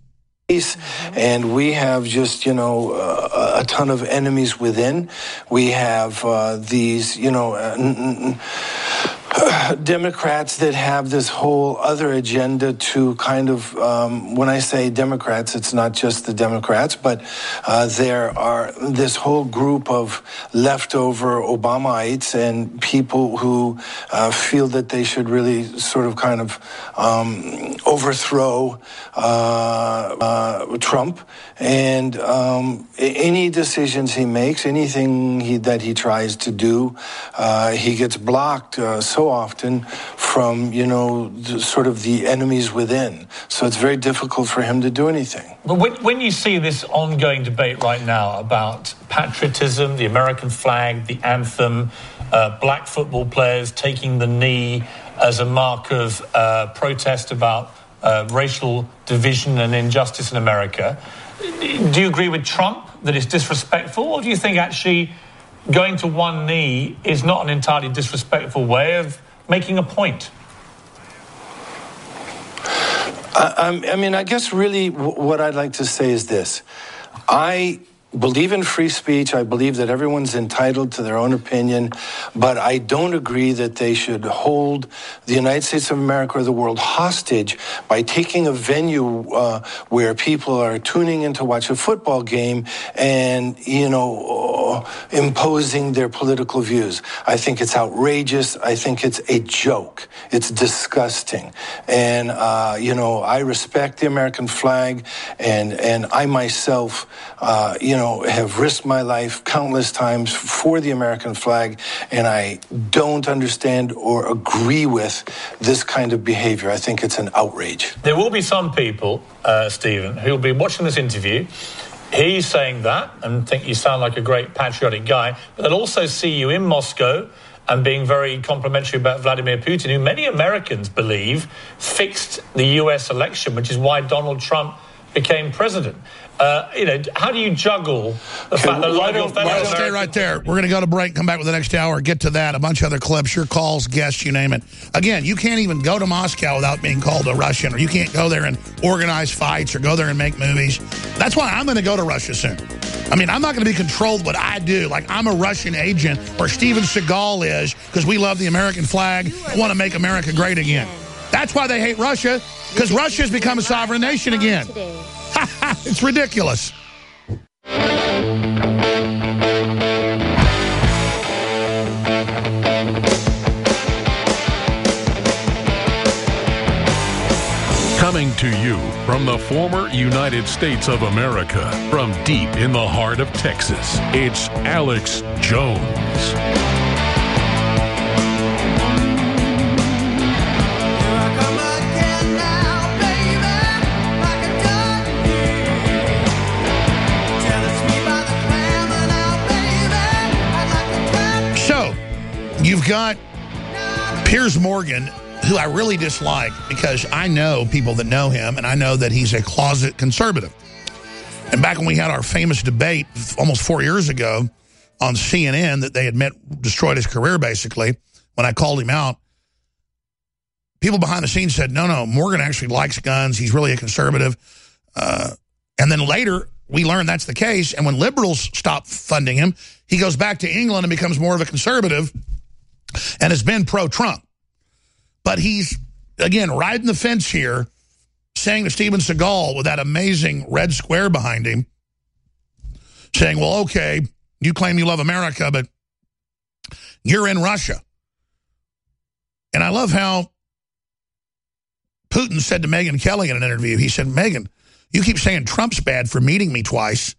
And we have just, a ton of enemies within. We have these, Democrats that have this whole other agenda to kind of, when I say Democrats, it's not just the Democrats, but there are this whole group of leftover Obamaites and people who feel that they should really sort of kind of overthrow Trump, and any decisions he makes, anything that he tries to do, he gets blocked so often from, sort of the enemies within. So it's very difficult for him to do anything. But when you see this ongoing debate right now about patriotism, the American flag, the anthem, black football players taking the knee as a mark of protest about racial division and injustice in America, do you agree with Trump that it's disrespectful, or do you think actually going to one knee is not an entirely disrespectful way of making a point. I mean, I guess really what I'd like to say is this. I believe in free speech. I believe that everyone's entitled to their own opinion, but I don't agree that they should hold the United States of America or the world hostage by taking a venue where people are tuning in to watch a football game and, imposing their political views. I think it's outrageous. I think it's a joke. It's disgusting. And, I respect the American flag, and I myself, have risked my life countless times for the American flag, and I don't understand or agree with this kind of behavior. I think it's an outrage. There will be some people, Stephen, who will be watching this interview. He's saying that and think you sound like a great patriotic guy, but they'll also see you in Moscow and being very complimentary about Vladimir Putin, who many Americans believe fixed the U.S. election, which is why Donald Trump became president. How do you juggle the fact that a lot of your fellow Americans... Stay right there. We're going to go to break, come back with the next hour, get to that, a bunch of other clips, your calls, guests, you name it. Again, you can't even go to Moscow without being called a Russian, or you can't go there and organize fights or go there and make movies. That's why I'm going to go to Russia soon. I mean, I'm not going to be controlled what I do. Like, I'm a Russian agent, or Steven Seagal is, because we love the American flag and want to make America great again. That's why they hate Russia, because Russia's become a sovereign nation again. It's ridiculous. Coming to you from the former United States of America, from deep in the heart of Texas, it's Alex Jones. You've got Piers Morgan, who I really dislike because I know people that know him, and I know that he's a closet conservative. And back when we had our famous debate almost 4 years ago on CNN that they admit destroyed his career, basically, when I called him out, people behind the scenes said, no, Morgan actually likes guns. He's really a conservative. And then later, we learned that's the case. And when liberals stop funding him, he goes back to England and becomes more of a conservative and has been pro-Trump. But he's, again, riding the fence here, saying to Steven Seagal with that amazing red square behind him, saying, well, okay, you claim you love America, but you're in Russia. And I love how Putin said to Megyn Kelly in an interview, he said, Megyn, you keep saying Trump's bad for meeting me twice,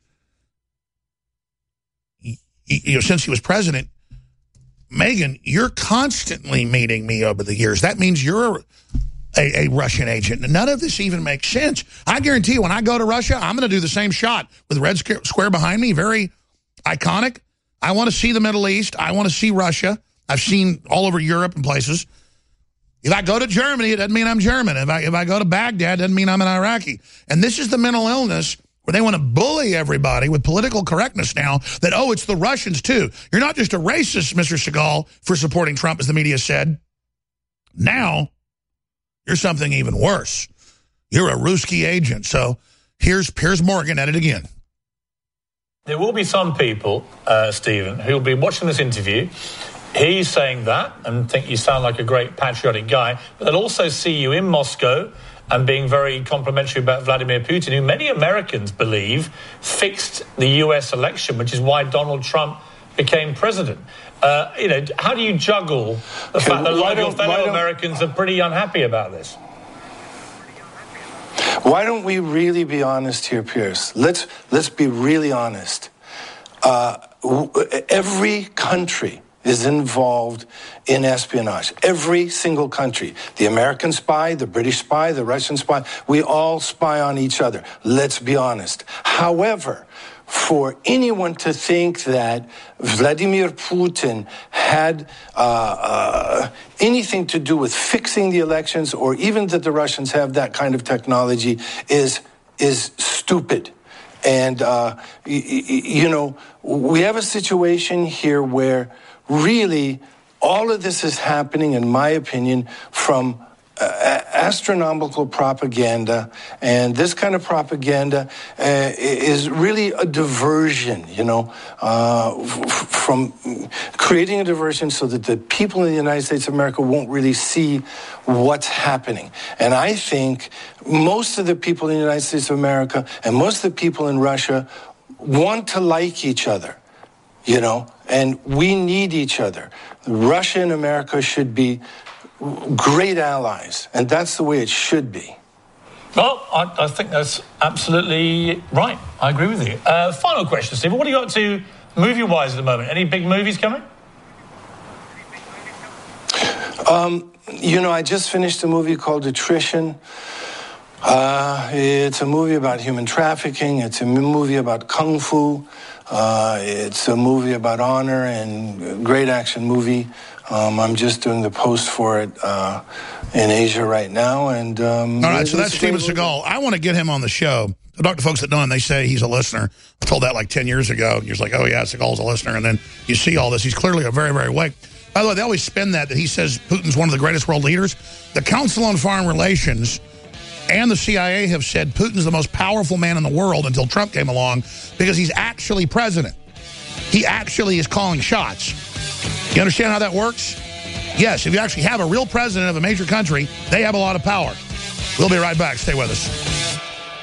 since he was president. Megyn, you're constantly meeting me over the years. That means you're a Russian agent. None of this even makes sense. I guarantee you, when I go to Russia, I'm going to do the same shot with red square behind me, very iconic. I want to see the Middle East. I want to see Russia. I've seen all over Europe and places. If I go to Germany, it doesn't mean I'm German. If I go to Baghdad, it doesn't mean I'm an Iraqi. And this is the mental illness where they want to bully everybody with political correctness now that, oh, it's the Russians too. You're not just a racist, Mr. Seagal, for supporting Trump, as the media said. Now, you're something even worse. You're a Ruski agent. So here's Piers Morgan at it again. There will be some people, Stephen, who will be watching this interview. He's saying that and think you sound like a great patriotic guy, but they'll also see you in Moscow and being very complimentary about Vladimir Putin, who many Americans believe fixed the U.S. election, which is why Donald Trump became president. How do you juggle the fact that a lot of your fellow Americans are pretty unhappy about this? Why don't we really be honest here, Piers? Let's be really honest. Every country is involved in espionage. Every single country. The American spy, the British spy, the Russian spy, we all spy on each other. Let's be honest. However, for anyone to think that Vladimir Putin had anything to do with fixing the elections, or even that the Russians have that kind of technology, is stupid. And, you know, we have a situation here where really all of this is happening, in my opinion, from astronomical propaganda, and this kind of propaganda is really a diversion, you know, from creating a diversion so that the people in the United States of America won't really see what's happening. And I think most of the people in the United States of America and most of the people in Russia want to like each other, you know, and we need each other. Russia and America should be great allies, and that's the way it should be. Well, I think that's absolutely right. I agree with you. Final question, Stephen. What are you up to movie-wise at the moment? Any big movies coming? You know, I just finished a movie called Attrition. It's a movie about human trafficking. It's a movie about kung fu. It's a movie about honor, and a great action movie. I'm just doing the post for it in Asia right now. And all right, so that's Steven Seagal. I want to get him on the show. I talk to folks that know him. They say he's a listener. I told that like 10 years ago. You're just like, oh, yeah, Seagal's a listener. And then you see all this. He's clearly a very, very awake. By the way, they always spin that he says Putin's one of the greatest world leaders. The Council on Foreign Relations and the CIA have said Putin's the most powerful man in the world until Trump came along because he's actually president. He actually is calling shots. You understand how that works? Yes, if you actually have a real president of a major country, they have a lot of power. We'll be right back. Stay with us.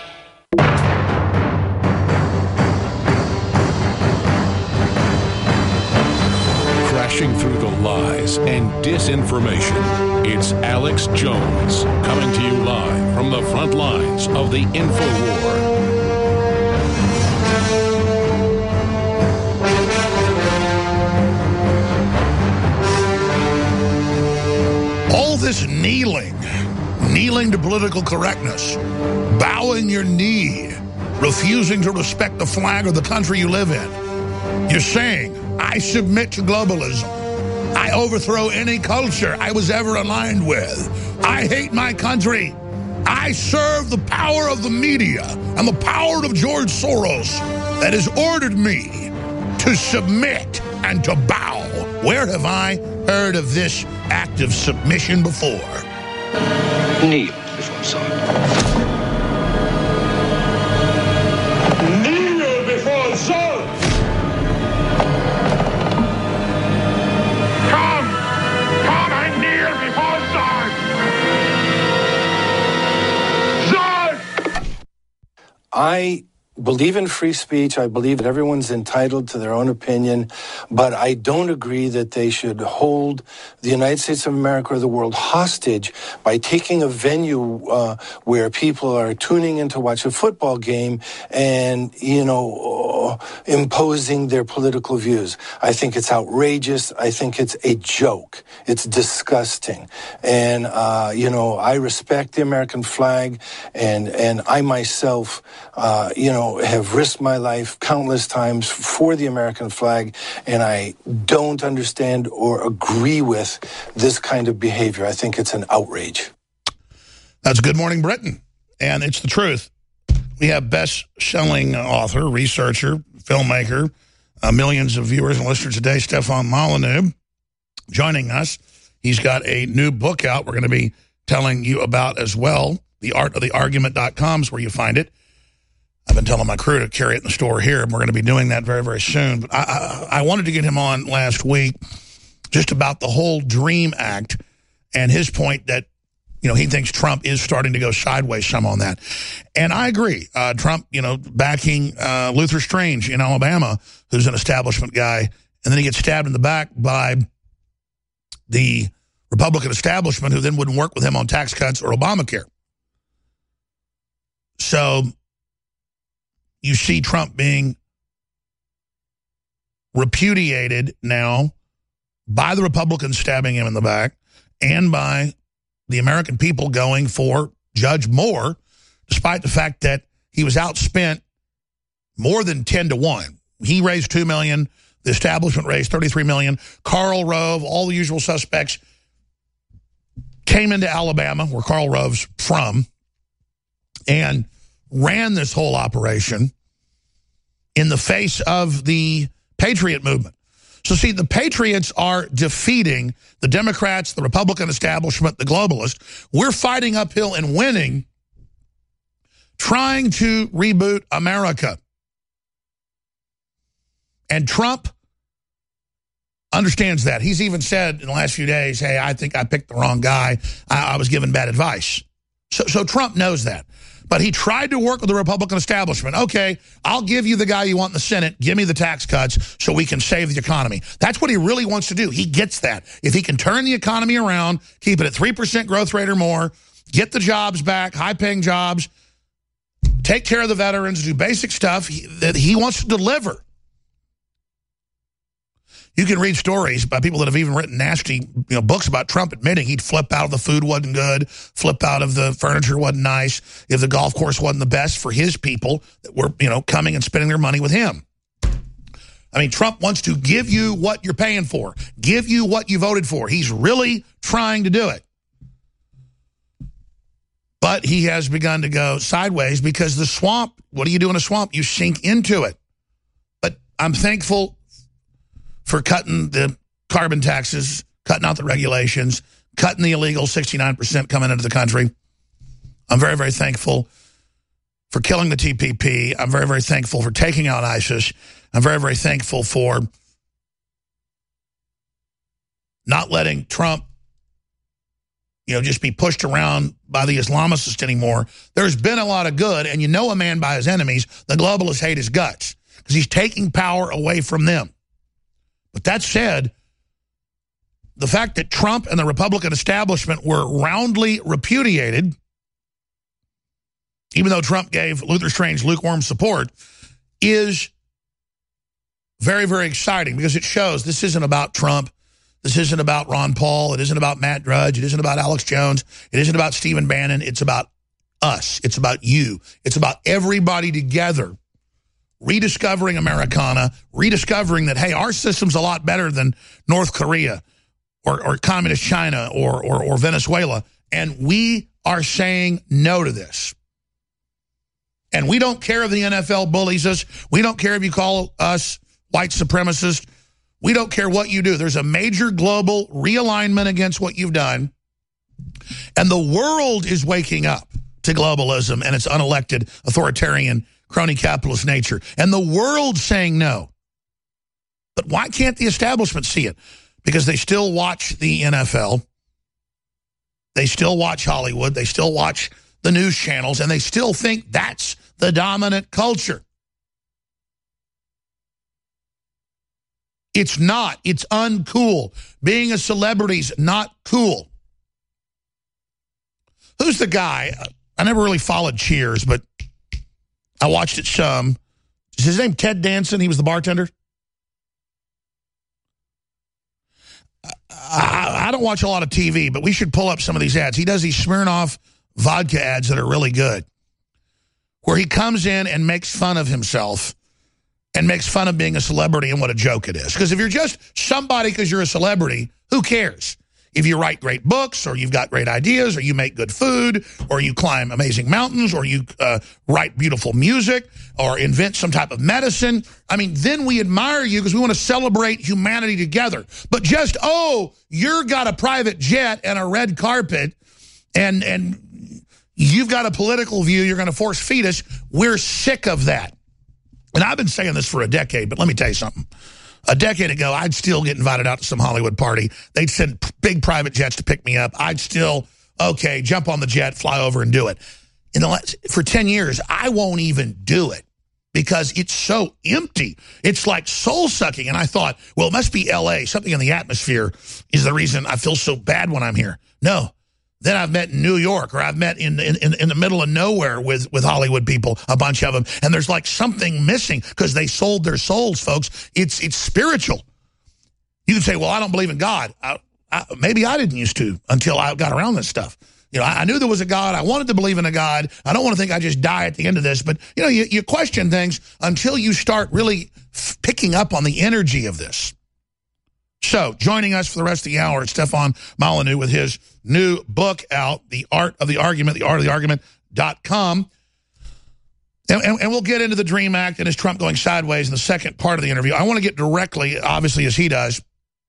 Crashing through the lies and disinformation, it's Alex Jones coming to you live from the front lines of the InfoWar. All this kneeling to political correctness, bowing your knee, refusing to respect the flag of the country you live in. You're saying, I submit to globalism. I overthrow any culture I was ever aligned with. I hate my country. I serve the power of the media and the power of George Soros that has ordered me to submit and to bow. Where have I heard of this act of submission before? Kneel before Tsar. Kneel before Tsar! Come and kneel before Tsar! Tsar! I believe in free speech. I believe that everyone's entitled to their own opinion, but I don't agree that they should hold the United States of America or the world hostage by taking a venue where people are tuning in to watch a football game and, you know, imposing their political views. I think it's outrageous. I think it's a joke. It's disgusting. And, you know, I respect the American flag, and I myself, you know, have risked my life countless times for the American flag, and I don't understand or agree with this kind of behavior. I think it's an outrage. That's Good Morning Britain, and it's the truth. We have best-selling author, researcher, filmmaker, millions of viewers and listeners today, Stefan Molyneux, joining us. He's got a new book out we're going to be telling you about as well. TheArtOfTheArgument.com is where you find it. I've been telling my crew to carry it in the store here, and we're going to be doing that very, very soon. But I wanted to get him on last week just about the whole DREAM Act and his point that, you know, he thinks Trump is starting to go sideways some on that. And I agree. Trump, you know, backing Luther Strange in Alabama, who's an establishment guy, and then he gets stabbed in the back by the Republican establishment who then wouldn't work with him on tax cuts or Obamacare. So you see Trump being repudiated now by the Republicans stabbing him in the back and by the American people going for Judge Moore, despite the fact that he was outspent more than 10-1. He raised $2 million. The establishment raised $33 million. Karl Rove, all the usual suspects, came into Alabama, where Karl Rove's from, and ran this whole operation in the face of the Patriot movement. So see, the Patriots are defeating the Democrats, the Republican establishment, the globalists. We're fighting uphill and winning, trying to reboot America. And Trump understands that. He's even said in the last few days, hey, I think I picked the wrong guy. I was given bad advice. So Trump knows that. But he tried to work with the Republican establishment. Okay, I'll give you the guy you want in the Senate. Give me the tax cuts so we can save the economy. That's what he really wants to do. He gets that. If he can turn the economy around, keep it at 3% growth rate or more, get the jobs back, high-paying jobs, take care of the veterans, do basic stuff that he wants to deliver. You can read stories by people that have even written nasty books about Trump admitting he'd flip out if the food wasn't good, flip out if the furniture wasn't nice, if the golf course wasn't the best for his people that were coming and spending their money with him. I mean, Trump wants to give you what you're paying for, give you what you voted for. He's really trying to do it. But he has begun to go sideways because the swamp, what do you do in a swamp? You sink into it. But I'm thankful for cutting the carbon taxes, cutting out the regulations, cutting the illegal 69% coming into the country. I'm very, very thankful for killing the TPP. I'm very, very thankful for taking out ISIS. I'm very, very thankful for not letting Trump, just be pushed around by the Islamicists anymore. There's been a lot of good, and a man by his enemies. The globalists hate his guts because he's taking power away from them. But that said, the fact that Trump and the Republican establishment were roundly repudiated, even though Trump gave Luther Strange lukewarm support, is very, very exciting because it shows this isn't about Trump. This isn't about Ron Paul. It isn't about Matt Drudge. It isn't about Alex Jones. It isn't about Stephen Bannon. It's about us. It's about you. It's about everybody together rediscovering Americana, rediscovering that, hey, our system's a lot better than North Korea or communist China or Venezuela. And we are saying no to this. And we don't care if the NFL bullies us. We don't care if you call us white supremacists. We don't care what you do. There's a major global realignment against what you've done. And the world is waking up to globalism and its unelected authoritarian crony capitalist nature. And the world's saying no. But why can't the establishment see it? Because they still watch the NFL. They still watch Hollywood. They still watch the news channels. And they still think that's the dominant culture. It's not. It's uncool. Being a celebrity's not cool. Who's the guy? I never really followed Cheers, but I watched it some. Is his name Ted Danson? He was the bartender? I don't watch a lot of TV, but we should pull up some of these ads. He does these Smirnoff vodka ads that are really good, where he comes in and makes fun of himself and makes fun of being a celebrity and what a joke it is. Because if you're just somebody because you're a celebrity, who cares? If you write great books, or you've got great ideas, or you make good food, or you climb amazing mountains, or you write beautiful music, or invent some type of medicine, I mean, then we admire you because we want to celebrate humanity together. But just, you've got a private jet and a red carpet, and you've got a political view, you're going to force feed us, we're sick of that. And I've been saying this for a decade, but let me tell you something. A decade ago, I'd still get invited out to some Hollywood party. They'd send big private jets to pick me up. I'd still, jump on the jet, fly over and do it. For 10 years, I won't even do it because it's so empty. It's like soul-sucking. And I thought, well, it must be L.A. Something in the atmosphere is the reason I feel so bad when I'm here. No. Then I've met in New York, or I've met in the middle of nowhere with Hollywood people, a bunch of them. And there's like something missing because they sold their souls, folks. It's spiritual. You can say, well, I don't believe in God. Maybe I didn't used to until I got around this stuff. I knew there was a God. I wanted to believe in a God. I don't want to think I just die at the end of this. But, you question things until you start really picking up on the energy of this. So, joining us for the rest of the hour, Stefan Molyneux with his new book out, The Art of the Argument, theartoftheargument.com. And we'll get into the DREAM Act and is Trump going sideways in the second part of the interview. I want to get directly, obviously, as he does,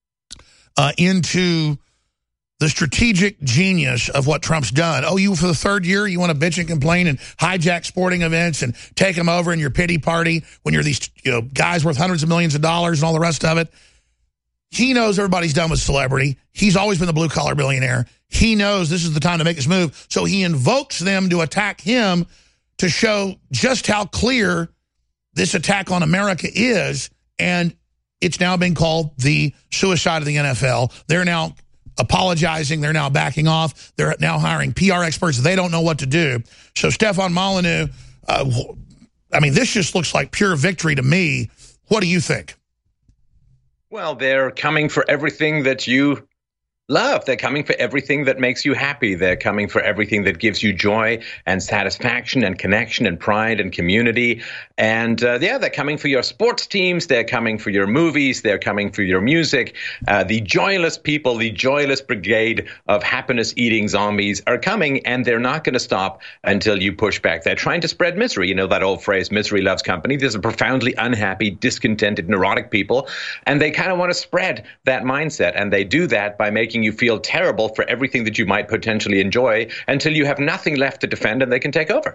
into the strategic genius of what Trump's done. Oh, you, for the third year, you want to bitch and complain and hijack sporting events and take them over in your pity party when you're these guys worth hundreds of millions of dollars and all the rest of it. He knows everybody's done with celebrity. He's always been the blue-collar billionaire. He knows this is the time to make his move. So he invokes them to attack him to show just how clear this attack on America is. And it's now been called the suicide of the NFL. They're now apologizing. They're now backing off. They're now hiring PR experts. They don't know what to do. So Stefan Molyneux, I mean, this just looks like pure victory to me. What do you think? Well, they're coming for everything that you love. They're coming for everything that makes you happy. They're coming for everything that gives you joy and satisfaction and connection and pride and community. And they're coming for your sports teams. They're coming for your movies. They're coming for your music. The joyless people, the joyless brigade of happiness-eating zombies are coming, and they're not going to stop until you push back. They're trying to spread misery. You know that old phrase, misery loves company. These are profoundly unhappy, discontented, neurotic people, and they kind of want to spread that mindset, and they do that by making you feel terrible for everything that you might potentially enjoy until you have nothing left to defend and they can take over.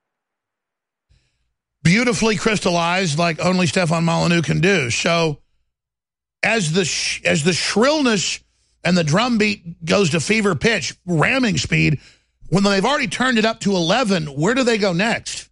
Beautifully crystallized, like only Stefan Molyneux can do. So as the shrillness and the drumbeat goes to fever pitch, ramming speed, when they've already turned it up to 11, where do they go next?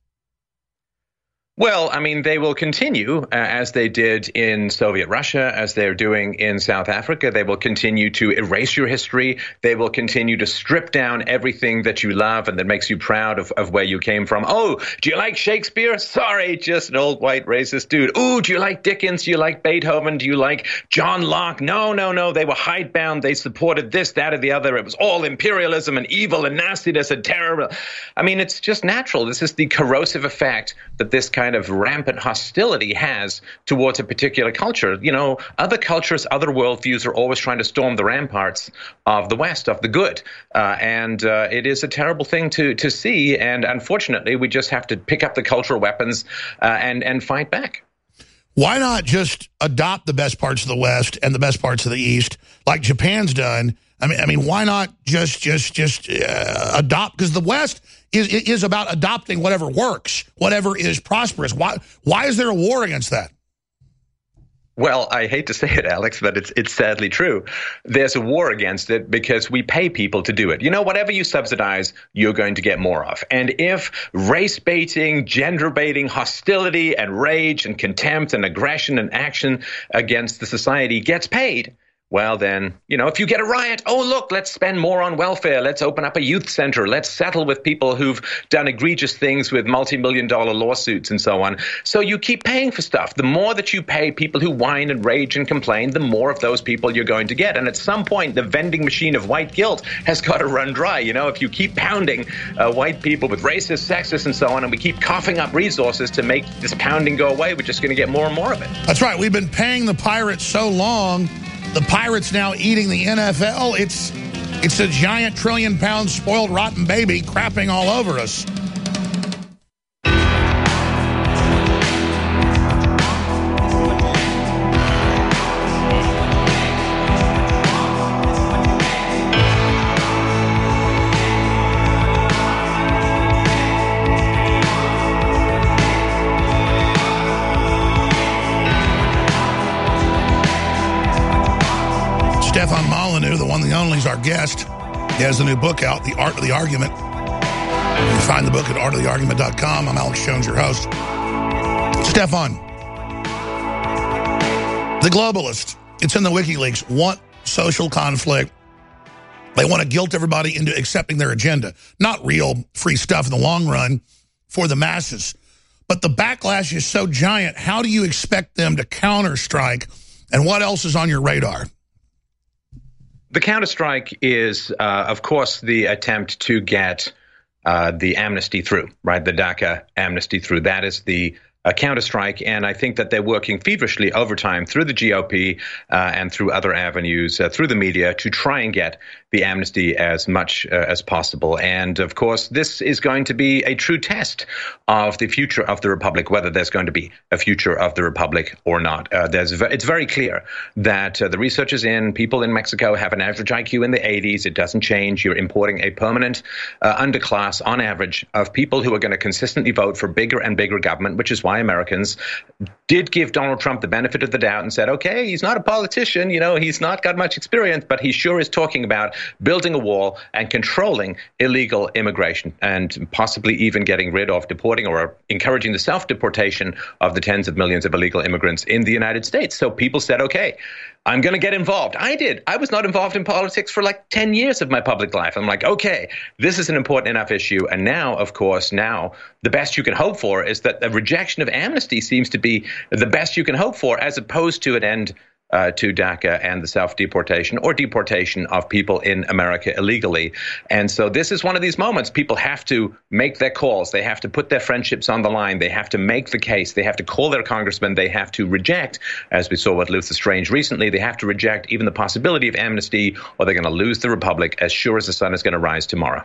Well, I mean, they will continue as they did in Soviet Russia, as they're doing in South Africa. They will continue to erase your history. They will continue to strip down everything that you love and that makes you proud of where you came from. Oh, do you like Shakespeare? Sorry, just an old white racist dude. Ooh, do you like Dickens? Do you like Beethoven? Do you like John Locke? No. They were hidebound. They supported this, that, or the other. It was all imperialism and evil and nastiness and terror. I mean, it's just natural. This is the corrosive effect that this kind of rampant hostility has towards a particular culture. You know, other cultures, other worldviews are always trying to storm the ramparts of the West, of the good. And it is a terrible thing to see. And unfortunately, we just have to pick up the cultural weapons and fight back. Why not just adopt the best parts of the West and the best parts of the East, like Japan's done? I mean, why not just adopt? Because the West is about adopting whatever works, whatever is prosperous. Why is there a war against that? Well, I hate to say it, Alex, but it's sadly true. There's a war against it because we pay people to do it. You know, whatever you subsidize, you're going to get more of. And if race baiting, gender baiting, hostility and rage and contempt and aggression and action against the society gets paid, well, then, you know, if you get a riot, oh, look, let's spend more on welfare. Let's open up a youth center. Let's settle with people who've done egregious things with multi-million-dollar lawsuits and so on. So you keep paying for stuff. The more that you pay people who whine and rage and complain, the more of those people you're going to get. And at some point, the vending machine of white guilt has got to run dry. You know, if you keep pounding white people with racist, sexist, and so on, and we keep coughing up resources to make this pounding go away, we're just going to get more and more of it. That's right. We've been paying the pirates so long. The pirates now eating the NFL. It's a giant trillion-pound spoiled rotten baby crapping all over us. Stefan Molyneux, the one, the only, is our guest. He has a new book out, The Art of the Argument. You can find the book at artoftheargument.com. I'm Alex Jones, your host. Stefan, the globalists, it's in the WikiLeaks, want social conflict. They want to guilt everybody into accepting their agenda. Not real free stuff in the long run for the masses. But the backlash is so giant, how do you expect them to counterstrike? And what else is on your radar? The counterstrike is, of course, the attempt to get the amnesty through, right? The DACA amnesty through. That is the counterstrike. And I think that they're working feverishly overtime through the GOP and through other avenues, through the media, to try and get the amnesty as much as possible. And of course, this is going to be a true test of the future of the republic, whether there's going to be a future of the republic or not. It's very clear that the researchers in people in Mexico have an average IQ in the 80s. It doesn't change. You're importing a permanent underclass on average of people who are going to consistently vote for bigger and bigger government, which is why Americans did give Donald Trump the benefit of the doubt and said, okay, he's not a politician, he's not got much experience, but he sure is talking about building a wall and controlling illegal immigration and possibly even getting rid of, deporting or encouraging the self-deportation of the tens of millions of illegal immigrants in the United States. So people said, okay, I'm going to get involved. I did. I was not involved in politics for like 10 years of my public life. I'm like, okay, this is an important enough issue. And now, of course, the best you can hope for is that the rejection of amnesty seems to be the best you can hope for, as opposed to an end to DACA and the self-deportation or deportation of people in America illegally. And so this is one of these moments. People have to make their calls. They have to put their friendships on the line. They have to make the case. They have to call their congressman. They have to reject, as we saw with Luther Strange recently, they have to reject even the possibility of amnesty, or they're going to lose the republic as sure as the sun is going to rise tomorrow.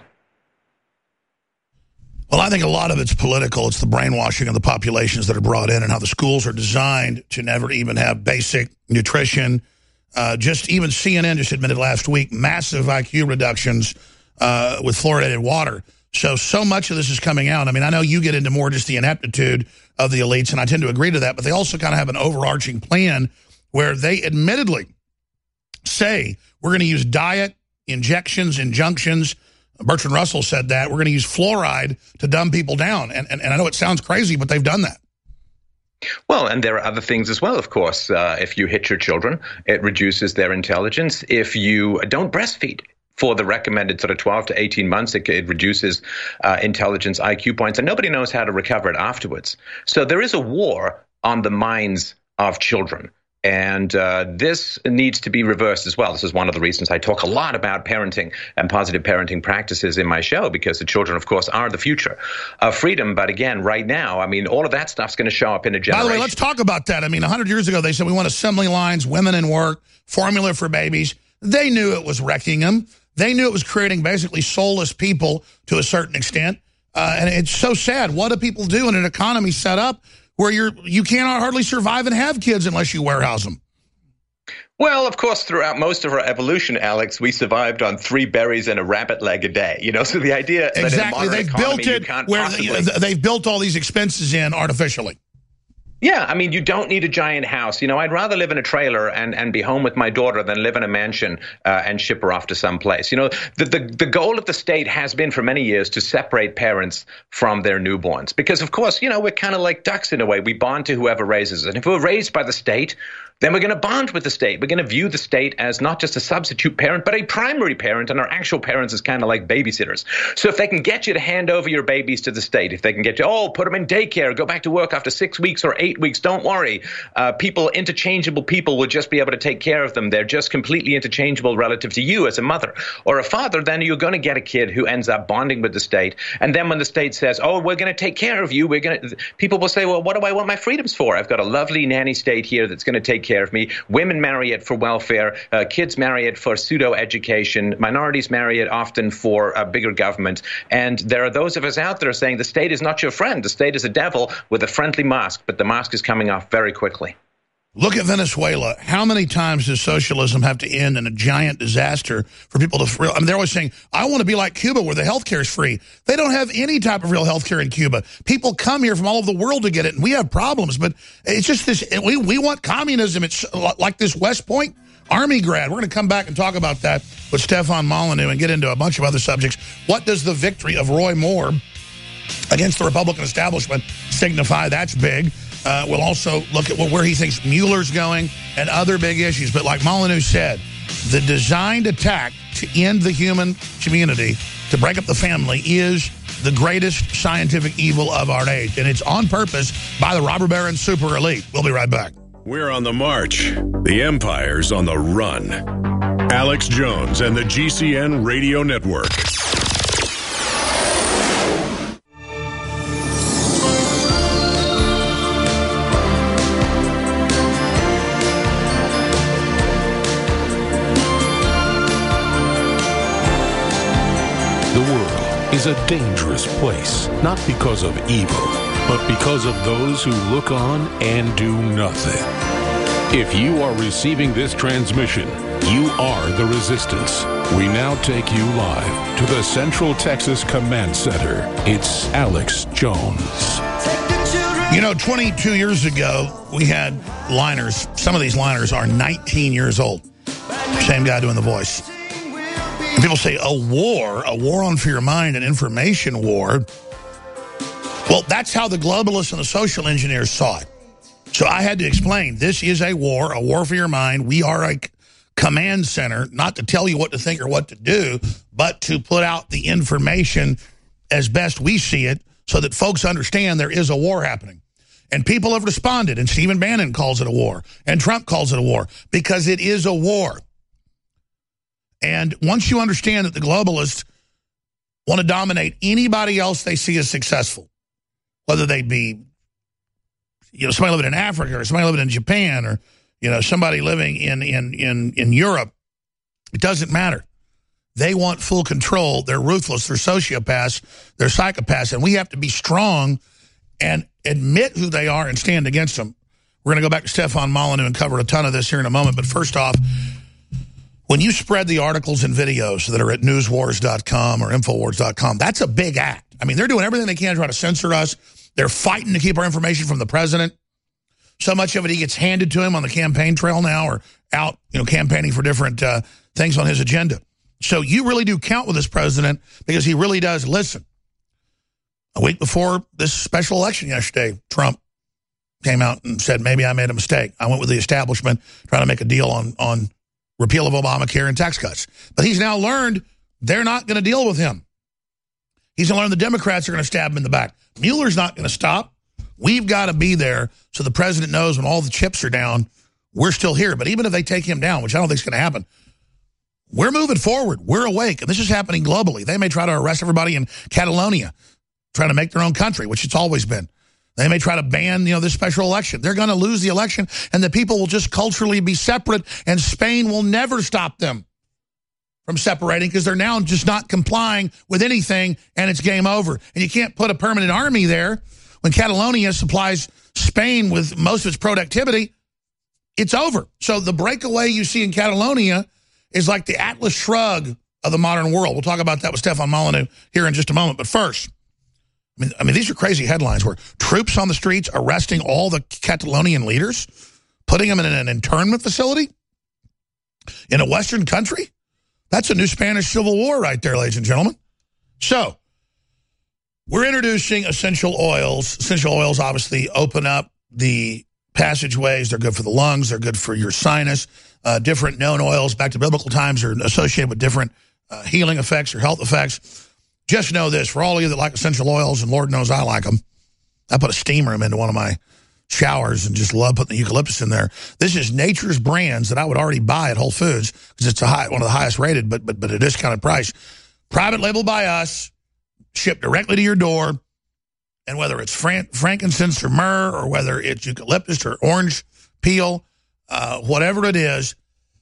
Well, I think a lot of it's political. It's the brainwashing of the populations that are brought in and how the schools are designed to never even have basic nutrition. Just even CNN just admitted last week massive IQ reductions with fluoridated water. So much of this is coming out. I mean, I know you get into more just the ineptitude of the elites, and I tend to agree to that, but they also kind of have an overarching plan where they admittedly say we're going to use diet, injections, injunctions. Bertrand Russell said that. We're going to use fluoride to dumb people down. And I know it sounds crazy, but they've done that. Well, and there are other things as well, of course. If you hit your children, it reduces their intelligence. If you don't breastfeed for the recommended sort of 12 to 18 months, it reduces intelligence, IQ points, and nobody knows how to recover it afterwards. So there is a war on the minds of children. And this needs to be reversed as well. This is one of the reasons I talk a lot about parenting and positive parenting practices in my show, because the children, of course, are the future of freedom. But again, right now, I mean, all of that stuff's going to show up in a generation. By the way, let's talk about that. I mean, 100 years ago, they said we want assembly lines, women in work, formula for babies. They knew it was wrecking them. They knew it was creating basically soulless people to a certain extent. And it's so sad. What do people do in an economy set up where you cannot hardly survive and have kids unless you warehouse them? Well, of course, throughout most of our evolution, Alex, we survived on 3 berries and a rabbit leg a day. So the idea that in a modern they've economy, built it where they've built all these expenses in artificially. Yeah, I mean, you don't need a giant house. I'd rather live in a trailer and be home with my daughter than live in a mansion and ship her off to some place. The goal of the state has been for many years to separate parents from their newborns. Because, of course, we're kind of like ducks in a way. We bond to whoever raises us. And if we're raised by the state, then we're going to bond with the state. We're going to view the state as not just a substitute parent, but a primary parent, and our actual parents as kind of like babysitters. So if they can get you to hand over your babies to the state, if they can get you, put them in daycare, go back to work after 6 weeks or 8 weeks, don't worry. Interchangeable people will just be able to take care of them. They're just completely interchangeable relative to you as a mother or a father. Then you're going to get a kid who ends up bonding with the state. And then when the state says, we're going to take care of you, people will say, well, what do I want my freedoms for? I've got a lovely nanny state here that's going to take care of me. Women marry it for welfare. Kids marry it for pseudo-education. Minorities marry it often for a bigger government. And there are those of us out there saying the state is not your friend. The state is a devil with a friendly mask, but the mask is coming off very quickly. Look at Venezuela. How many times does socialism have to end in a giant disaster for people to... I mean, they're always saying, I want to be like Cuba where the healthcare is free. They don't have any type of real healthcare in Cuba. People come here from all over the world to get it, and we have problems. But it's just this... We want communism. It's like this West Point Army grad. We're going to come back and talk about that with Stefan Molyneux and get into a bunch of other subjects. What does the victory of Roy Moore against the Republican establishment signify? That's big. We'll also look at where he thinks Mueller's going and other big issues. But like Molyneux said, the designed attack to end the human community, to break up the family, is the greatest scientific evil of our age. And it's on purpose by the robber baron super elite. We'll be right back. We're on the march. The empire's on the run. Alex Jones and the GCN Radio Network. is a dangerous place, not because of evil, but because of those who look on and do nothing. If you are receiving this transmission, you are the resistance. We now take you live to the Central Texas Command Center. It's Alex Jones. You know, 22 years ago, we had liners. Some of these liners are 19 years old. Same guy doing the voice. And people say, a war on for your mind, an information war. Well, that's how the globalists and the social engineers saw it. So I had to explain, this is a war for your mind. We are a command center, not to tell you what to think or what to do, but to put out the information as best we see it so that folks understand there is a war happening. And people have responded, and Stephen Bannon calls it a war, and Trump calls it a war, because it is a war. And once you understand that the globalists want to dominate anybody else they see as successful, whether they be, you know, somebody living in Africa or somebody living in Japan or, you know, somebody living in Europe, it doesn't matter. They want full control. They're ruthless. They're sociopaths. They're psychopaths. And we have to be strong and admit who they are and stand against them. We're going to go back to Stefan Molyneux and cover a ton of this here in a moment. But first off, when you spread the articles and videos that are at newswars.com or infowars.com, that's a big act. I mean, they're doing everything they can to try to censor us. They're fighting to keep our information from the president. So much of it he gets handed to him on the campaign trail now or out, you know, campaigning for different things on his agenda. So you really do count with this president because he really does listen. A week before this special election yesterday, Trump came out and said, maybe I made a mistake. I went with the establishment trying to make a deal on repeal of Obamacare and tax cuts. But he's now learned they're not going to deal with him. He's going to learn the Democrats are going to stab him in the back. Mueller's not going to stop. We've got to be there so the president knows when all the chips are down, we're still here. But even if they take him down, which I don't think is going to happen, we're moving forward. We're awake. And this is happening globally. They may try to arrest everybody in Catalonia, trying to make their own country, which it's always been. They may try to ban, you know, this special election. They're going to lose the election, and the people will just culturally be separate, and Spain will never stop them from separating because they're now just not complying with anything, and it's game over. And you can't put a permanent army there when Catalonia supplies Spain with most of its productivity. It's over. So the breakaway you see in Catalonia is like the Atlas Shrugged of the modern world. We'll talk about that with Stefan Molyneux here in just a moment. But first, I mean, these are crazy headlines where troops on the streets arresting all the Catalonian leaders, putting them in an internment facility in a Western country. That's a new Spanish Civil War right there, ladies and gentlemen. So we're introducing essential oils. Essential oils obviously open up the passageways. They're good for the lungs. They're good for your sinus. Different known oils back to biblical times are associated with different healing effects or health effects. Just know this, for all of you that like essential oils, and Lord knows I like them, I put a steamer into one of my showers and just love putting the eucalyptus in there. This is Nature's Brands that I would already buy at Whole Foods because it's one of the highest rated, but at a discounted price. Private label by us, shipped directly to your door, and whether it's frankincense or myrrh or whether it's eucalyptus or orange peel, whatever it is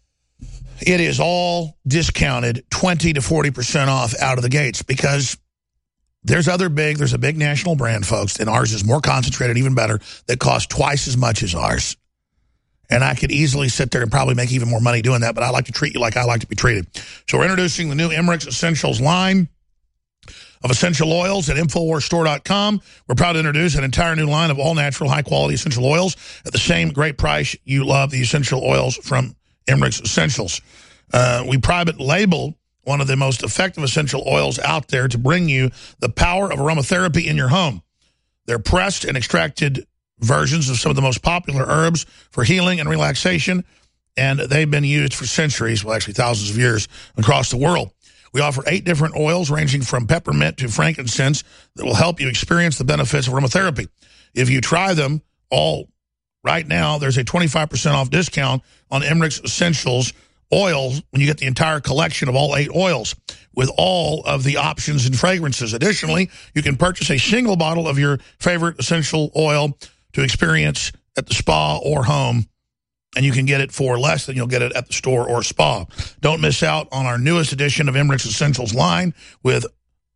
all discounted 20 to 40% off out of the gates because there's a big national brand, folks, and ours is more concentrated, even better, that costs twice as much as ours. And I could easily sit there and probably make even more money doing that, but I like to treat you like I like to be treated. So we're introducing the new Emmerich Essentials line of essential oils at InfoWarsStore.com. We're proud to introduce an entire new line of all-natural, high-quality essential oils at the same great price you love the essential oils from Emmerich's Essentials. We private label one of the most effective essential oils out there to bring you the power of aromatherapy in your home. They're pressed and extracted versions of some of the most popular herbs for healing and relaxation, and they've been used for centuries, well, actually thousands of years, across the world. We offer 8 different oils ranging from peppermint to frankincense that will help you experience the benefits of aromatherapy. If you try them all right now, there's a 25% off discount on Emmerich's Essentials oils when you get the entire collection of all 8 oils with all of the options and fragrances. Additionally, you can purchase a single bottle of your favorite essential oil to experience at the spa or home, and you can get it for less than you'll get it at the store or spa. Don't miss out on our newest edition of Emmerich's Essentials line with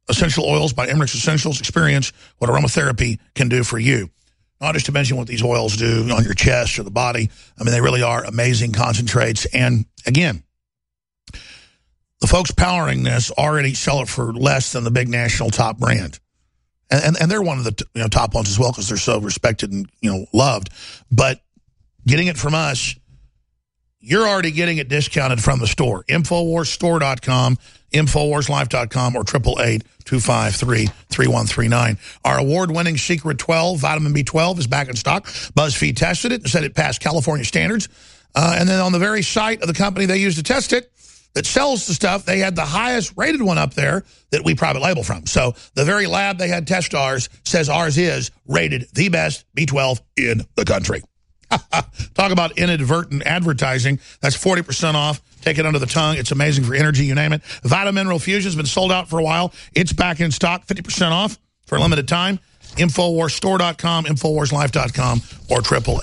essential oils by Emmerich Essentials. Experience what aromatherapy can do for you. Not just to mention what these oils do on your chest or the body. I mean, they really are amazing concentrates. And again, the folks powering this already sell it for less than the big national top brand. And they're one of the top ones as well because they're so respected and loved. But getting it from us, you're already getting it discounted from the store. InfoWarsStore.com, InfoWarsLife.com, or 888-253-3139. Our award-winning Secret 12, vitamin B12, is back in stock. BuzzFeed tested it and said it passed California standards. And then on the very site of the company they used to test it, that sells the stuff, they had the highest rated one up there that we private label from. So the very lab they had test ours says ours is rated the best B12 in the country. Talk about inadvertent advertising. That's 40% off. Take it under the tongue. It's amazing for energy, you name it. Vitamineral Fusion has been sold out for a while. It's back in stock, 50% off for a limited time. InfoWarsStore.com, InfoWarsLife.com, or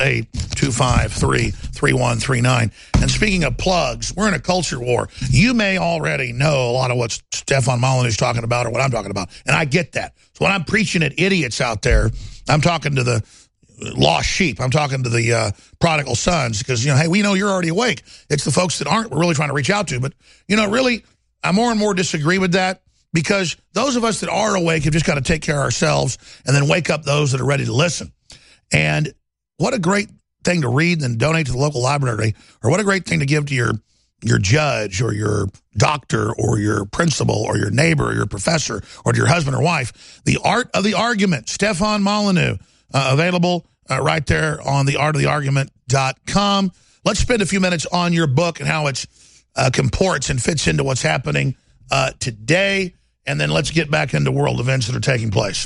888-253-3139. And speaking of plugs, we're in a culture war. You may already know a lot of what Stefan Molyneux's talking about or what I'm talking about, and I get that. So when I'm preaching at idiots out there, I'm talking to the lost sheep. I'm talking to the prodigal sons because, hey, we know you're already awake. It's the folks that aren't we're really trying to reach out to. But, really, I more and more disagree with that. Because those of us that are awake have just got to take care of ourselves and then wake up those that are ready to listen. And what a great thing to read and donate to the local library, or what a great thing to give to your judge or your doctor or your principal or your neighbor or your professor or to your husband or wife. The Art of the Argument, Stefan Molyneux, available right there on theartoftheargument.com. Let's spend a few minutes on your book and how it comports and fits into what's happening today. And then let's get back into world events that are taking place.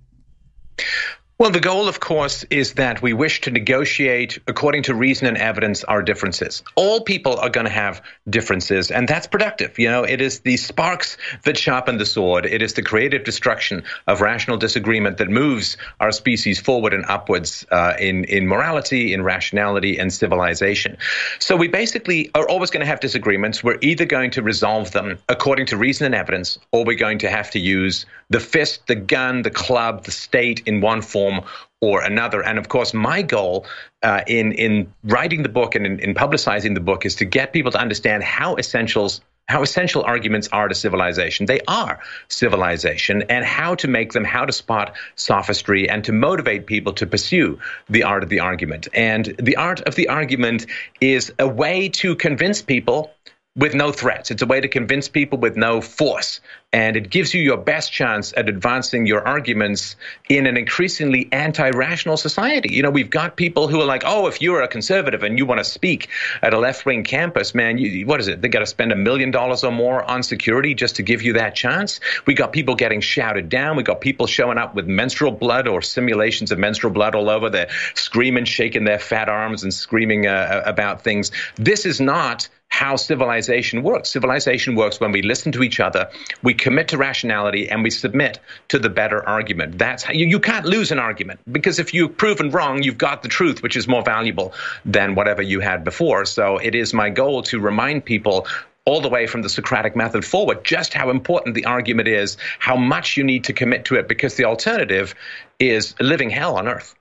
Well, the goal, of course, is that we wish to negotiate, according to reason and evidence, our differences. All people are going to have differences, and that's productive. It is the sparks that sharpen the sword. It is the creative destruction of rational disagreement that moves our species forward and upwards in morality, in rationality, and civilization. So we basically are always going to have disagreements. We're either going to resolve them according to reason and evidence, or we're going to have to use the fist, the gun, the club, the state in one form or another. And of course, my goal in writing the book and in publicizing the book is to get people to understand how essential arguments are to civilization. They are civilization, and how to make them, how to spot sophistry, and to motivate people to pursue the art of the argument. And the art of the argument is a way to convince people with no threats. It's a way to convince people with no force. And it gives you your best chance at advancing your arguments in an increasingly anti-rational society. We've got people who are like, oh, if you're a conservative and you want to speak at a left-wing campus, man, what is it? They got to spend $1 million or more on security just to give you that chance. We got people getting shouted down. We got people showing up with menstrual blood or simulations of menstrual blood all over. They're screaming, shaking their fat arms and screaming about things. This is not how civilization works. Civilization works when we listen to each other, we commit to rationality, and we submit to the better argument. That's how you can't lose an argument, because if you're proven wrong, you've got the truth, which is more valuable than whatever you had before. So it is my goal to remind people all the way from the Socratic method forward just how important the argument is, how much you need to commit to it, because the alternative is living hell on earth.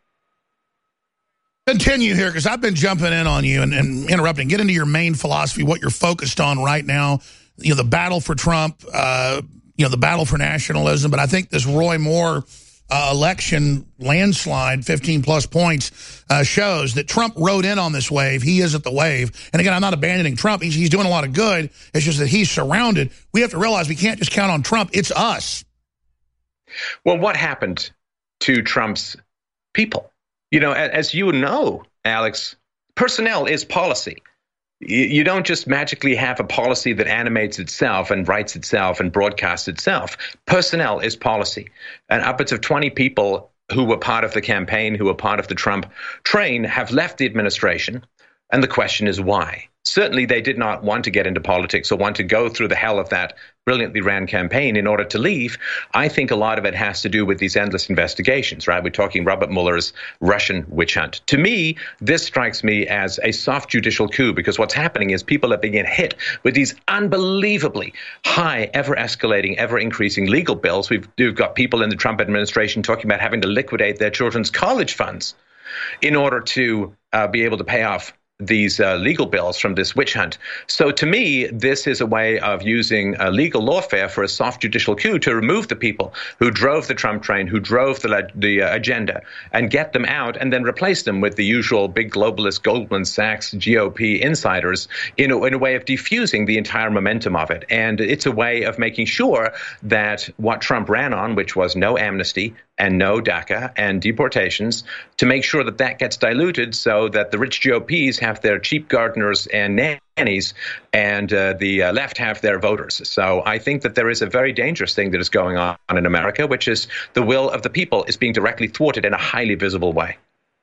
Continue here, because I've been jumping in on you and interrupting. Get into your main philosophy, what you're focused on right now. The battle for Trump, the battle for nationalism. But I think this Roy Moore election landslide, 15-plus points, shows that Trump rode in on this wave. He is at the wave. And again, I'm not abandoning Trump. He's doing a lot of good. It's just that he's surrounded. We have to realize we can't just count on Trump. It's us. Well, what happened to Trump's people? As you know, Alex, personnel is policy. You don't just magically have a policy that animates itself and writes itself and broadcasts itself. Personnel is policy. And upwards of 20 people who were part of the campaign, who were part of the Trump train, have left the administration. And the question is why? Certainly, they did not want to get into politics or want to go through the hell of that brilliantly ran campaign in order to leave. I think a lot of it has to do with these endless investigations, right? We're talking Robert Mueller's Russian witch hunt. To me, this strikes me as a soft judicial coup, because what's happening is people are being hit with these unbelievably high, ever-escalating, ever-increasing legal bills. We've got people in the Trump administration talking about having to liquidate their children's college funds in order to be able to pay off these legal bills from this witch hunt. So to me, this is a way of using legal lawfare for a soft judicial coup to remove the people who drove the Trump train, who drove the agenda, and get them out, and then replace them with the usual big globalist Goldman Sachs GOP insiders in a way of defusing the entire momentum of it. And it's a way of making sure that what Trump ran on, which was no amnesty and no DACA and deportations, to make sure that that gets diluted so that the rich GOPs have their cheap gardeners and nannies, and the left have their voters. So I think that there is a very dangerous thing that is going on in America, which is the will of the people is being directly thwarted in a highly visible way.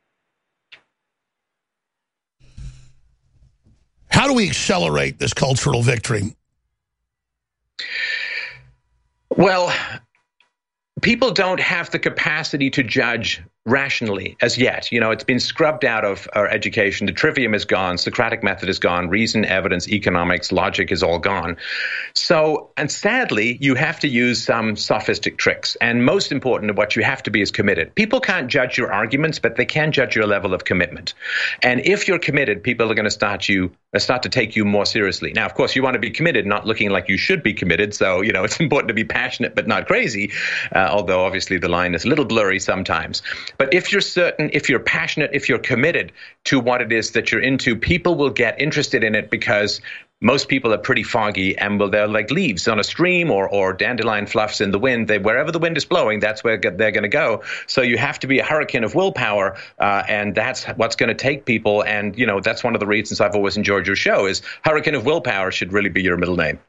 How do we accelerate this cultural victory? Well, people don't have the capacity to judge rationally as yet. You know, it's been scrubbed out of our education. The trivium is gone. Socratic method is gone. Reason, evidence, economics, logic is all gone. So, and sadly, you have to use some sophistic tricks. And most important, what you have to be is committed. People can't judge your arguments, but they can judge your level of commitment. And if you're committed, people are going to start to take you more seriously. Now, of course, you want to be committed, not looking like you should be committed. So, you know, it's important to be passionate, but not crazy, although obviously the line is a little blurry sometimes. But if you're certain, if you're passionate, if you're committed to what it is that you're into, people will get interested in it, because most people are pretty foggy, and they're like leaves on a stream or dandelion fluffs in the wind. Wherever the wind is blowing, that's where they're going to go. So you have to be a hurricane of willpower, and that's what's going to take people. And, you know, that's one of the reasons I've always enjoyed your show, is hurricane of willpower should really be your middle name.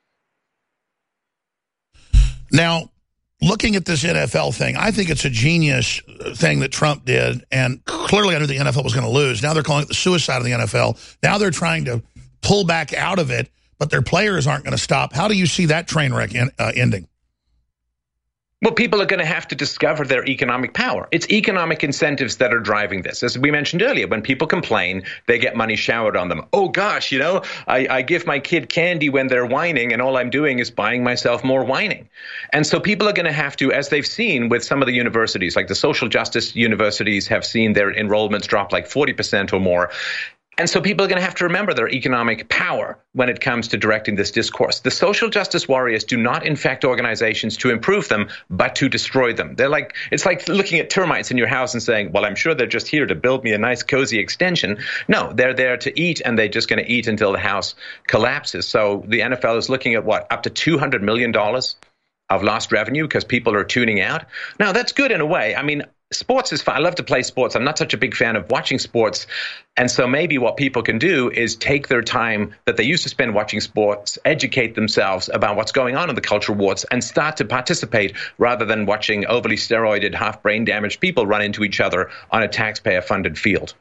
Now, looking at this NFL thing, I think it's a genius thing that Trump did, and clearly I knew the NFL was going to lose. Now they're calling it the suicide of the NFL. Now they're trying to pull back out of it, but their players aren't going to stop. How do you see that train wreck ending? Well, people are going to have to discover their economic power. It's economic incentives that are driving this. As we mentioned earlier, when people complain, they get money showered on them. Oh, gosh, you know, I give my kid candy when they're whining, and all I'm doing is buying myself more whining. And so people are going to have to, as they've seen with some of the universities, like the social justice universities have seen their enrollments drop like 40% or more. And so people are going to have to remember their economic power when it comes to directing this discourse. The social justice warriors do not infect organizations to improve them, but to destroy them. It's like looking at termites in your house and saying, well, I'm sure they're just here to build me a nice, cozy extension. No, they're there to eat, and they're just going to eat until the house collapses. So the NFL is looking at up to $200 million of lost revenue because people are tuning out. Now, that's good in a way. I mean, sports is fun. I love to play sports. I'm not such a big fan of watching sports. And so maybe what people can do is take their time that they used to spend watching sports, educate themselves about what's going on in the culture wars, and start to participate rather than watching overly steroided, half-brain damaged people run into each other on a taxpayer-funded field.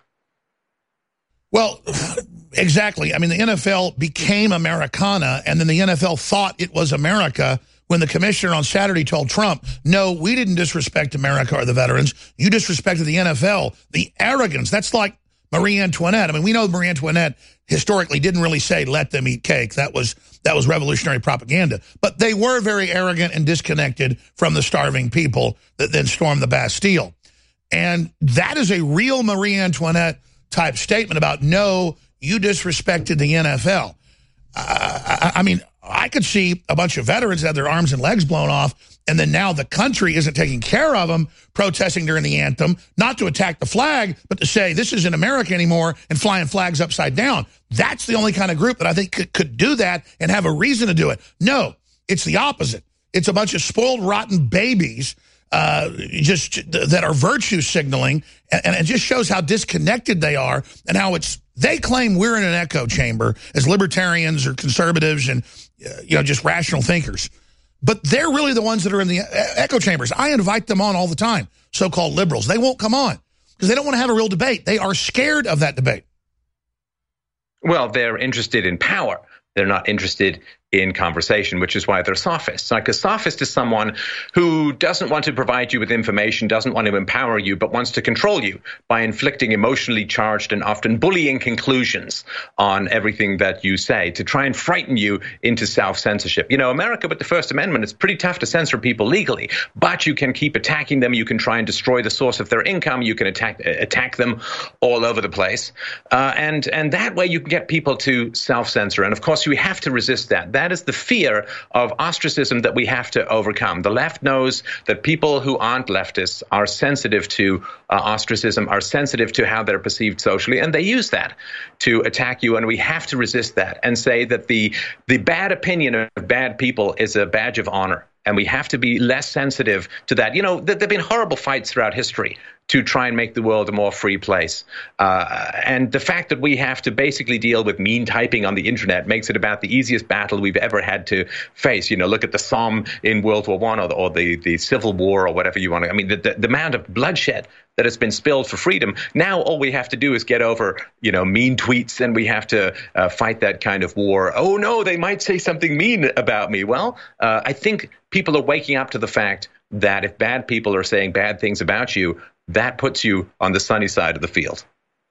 Well, exactly. I mean, the NFL became Americana, and then the NFL thought it was America when the commissioner on Saturday told Trump, no, we didn't disrespect America or the veterans. You disrespected the NFL. The arrogance, that's like Marie Antoinette. I mean, we know Marie Antoinette historically didn't really say, let them eat cake. That was revolutionary propaganda. But they were very arrogant and disconnected from the starving people that then stormed the Bastille. And that is a real Marie Antoinette type statement about, no, you disrespected the NFL. I mean, I could see a bunch of veterans have their arms and legs blown off, and then now the country isn't taking care of them, protesting during the anthem, not to attack the flag, but to say this isn't America anymore and flying flags upside down. That's the only kind of group that I think could do that and have a reason to do it. No, it's the opposite. It's a bunch of spoiled, rotten babies just that are virtue signaling, and it just shows how disconnected they are and how they claim we're in an echo chamber as libertarians or conservatives and just rational thinkers. But they're really the ones that are in the echo chambers. I invite them on all the time, so-called liberals. They won't come on because they don't want to have a real debate. They are scared of that debate. Well, they're interested in power. They're not interested in conversation, which is why they're sophists. Like a sophist is someone who doesn't want to provide you with information, doesn't want to empower you, but wants to control you by inflicting emotionally charged and often bullying conclusions on everything that you say to try and frighten you into self-censorship. You know, America with the First Amendment, it's pretty tough to censor people legally, but you can keep attacking them. You can try and destroy the source of their income. You can attack them all over the place. And that way you can get people to self-censor. And of course, we have to resist that. That is the fear of ostracism that we have to overcome. The left knows that people who aren't leftists are sensitive to ostracism, are sensitive to how they're perceived socially, and they use that to attack you. And we have to resist that and say that the bad opinion of bad people is a badge of honor. And we have to be less sensitive to that. You know, there have been horrible fights throughout history to try and make the world a more free place. And the fact that we have to basically deal with mean typing on the internet makes it about the easiest battle we've ever had to face. You know, look at the Somme in World War I or the Civil War or whatever you want to. I mean, the amount of bloodshed that has been spilled for freedom. Now all we have to do is get over, you know, mean tweets, and we have to fight that kind of war. Oh, no, they might say something mean about me. Well, I think people are waking up to the fact that if bad people are saying bad things about you, that puts you on the sunny side of the field.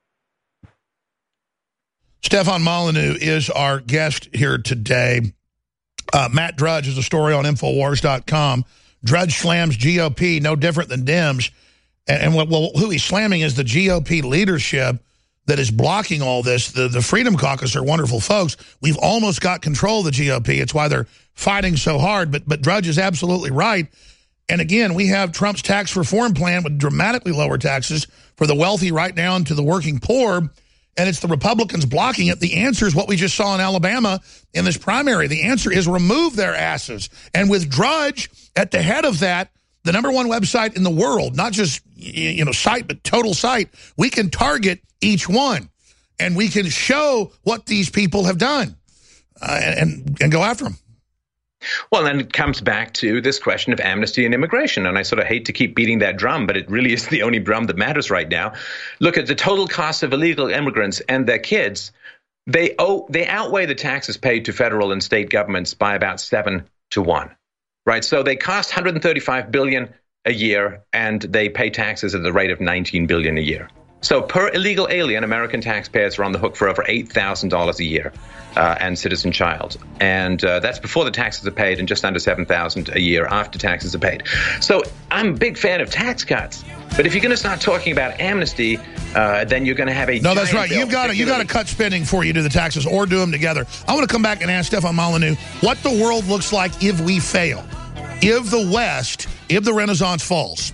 Stefan Molyneux is our guest here today. Matt Drudge is a story on Infowars.com. Drudge slams GOP, no different than Dems. And who he's slamming is the GOP leadership that is blocking all this. The Freedom Caucus are wonderful folks. We've almost got control of the GOP. It's why they're fighting so hard. But Drudge is absolutely right. And again, we have Trump's tax reform plan with dramatically lower taxes for the wealthy right down to the working poor. And it's the Republicans blocking it. The answer is what we just saw in Alabama in this primary. The answer is remove their asses. And with Drudge at the head of that, the #1 website in the world, not just, you know, site, but total site, we can target each one. And we can show what these people have done and go after them. Well, then it comes back to this question of amnesty and immigration. And I sort of hate to keep beating that drum, but it really is the only drum that matters right now. Look at the total cost of illegal immigrants and their kids. They outweigh the taxes paid to federal and state governments by about 7 to 1. Right. So they cost $135 billion a year, and they pay taxes at the rate of $19 billion a year. So per illegal alien, American taxpayers are on the hook for over $8,000 a year and citizen child. And that's before the taxes are paid, and just under $7,000 a year after taxes are paid. So I'm a big fan of tax cuts. But if you're going to start talking about amnesty, then you're going to have a No, that's right. You've got to cut spending before you do the taxes, or do them together. I want to come back and ask Stefan Molyneux what the world looks like if we fail. If the Renaissance falls.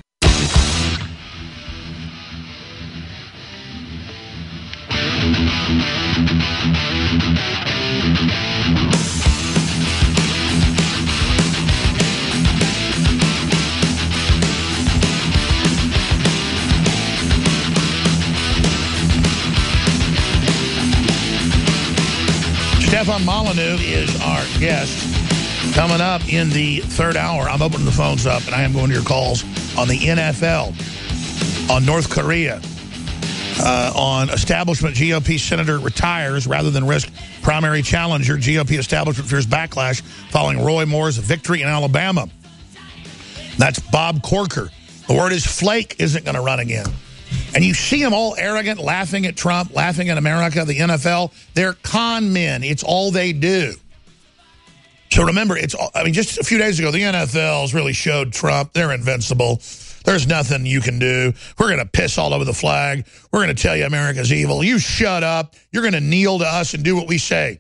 Stefan Molyneux is our guest. Coming up in the third hour, I'm opening the phones up, and I am going to your calls on the NFL, on North Korea, on establishment GOP senator retires rather than risk primary challenger. GOP establishment fears backlash following Roy Moore's victory in Alabama. That's Bob Corker. The word is Flake isn't going to run again. And you see them all arrogant, laughing at Trump, laughing at America, the NFL. They're con men. It's all they do. So remember, just a few days ago, the NFL's really showed Trump they're invincible. There's nothing you can do. We're going to piss all over the flag. We're going to tell you America's evil. You shut up. You're going to kneel to us and do what we say.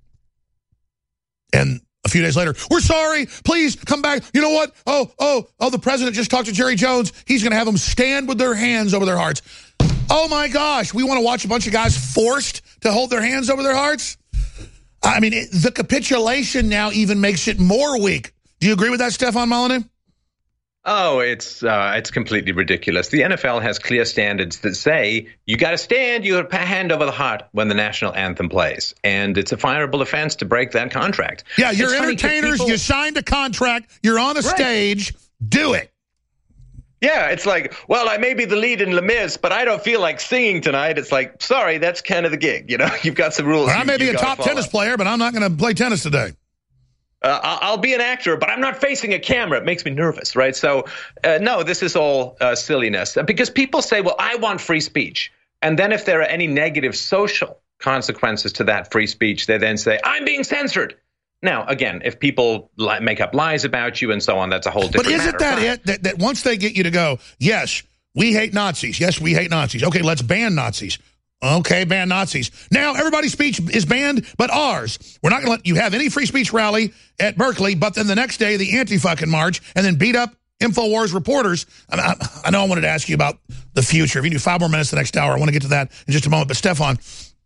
And a few days later, we're sorry. Please come back. You know what? Oh, the president just talked to Jerry Jones. He's going to have them stand with their hands over their hearts. Oh, my gosh. We want to watch a bunch of guys forced to hold their hands over their hearts? I mean, the capitulation now even makes it more weak. Do you agree with that, Stefan Molyneux? Oh, it's completely ridiculous. The NFL has clear standards that say you got to stand your hand over the heart when the national anthem plays. And it's a fireable offense to break that contract. Yeah, you're entertainers. You signed a contract. You're on a stage. Do it. Yeah, it's like, well, I may be the lead in Les Mis, but I don't feel like singing tonight. It's like, sorry, that's kind of the gig. You know, you've got some rules. I may be a top tennis player, but I'm not going to play tennis today. I'll be an actor, but I'm not facing a camera. It makes me nervous, right? So, no, this is all silliness. Because people say, well, I want free speech. And then if there are any negative social consequences to that free speech, they then say, I'm being censored. Now, again, if people make up lies about you and so on, that's a whole different matter. But isn't that it? That once they get you to go, yes, we hate Nazis. Yes, we hate Nazis. Okay, let's ban Nazis. Okay, ban Nazis. Now, everybody's speech is banned, but ours. We're not going to let you have any free speech rally at Berkeley, but then the next day, the anti-fucking march, and then beat up InfoWars reporters. I know I wanted to ask you about the future. If you do 5 more minutes the next hour, I want to get to that in just a moment. But, Stefan,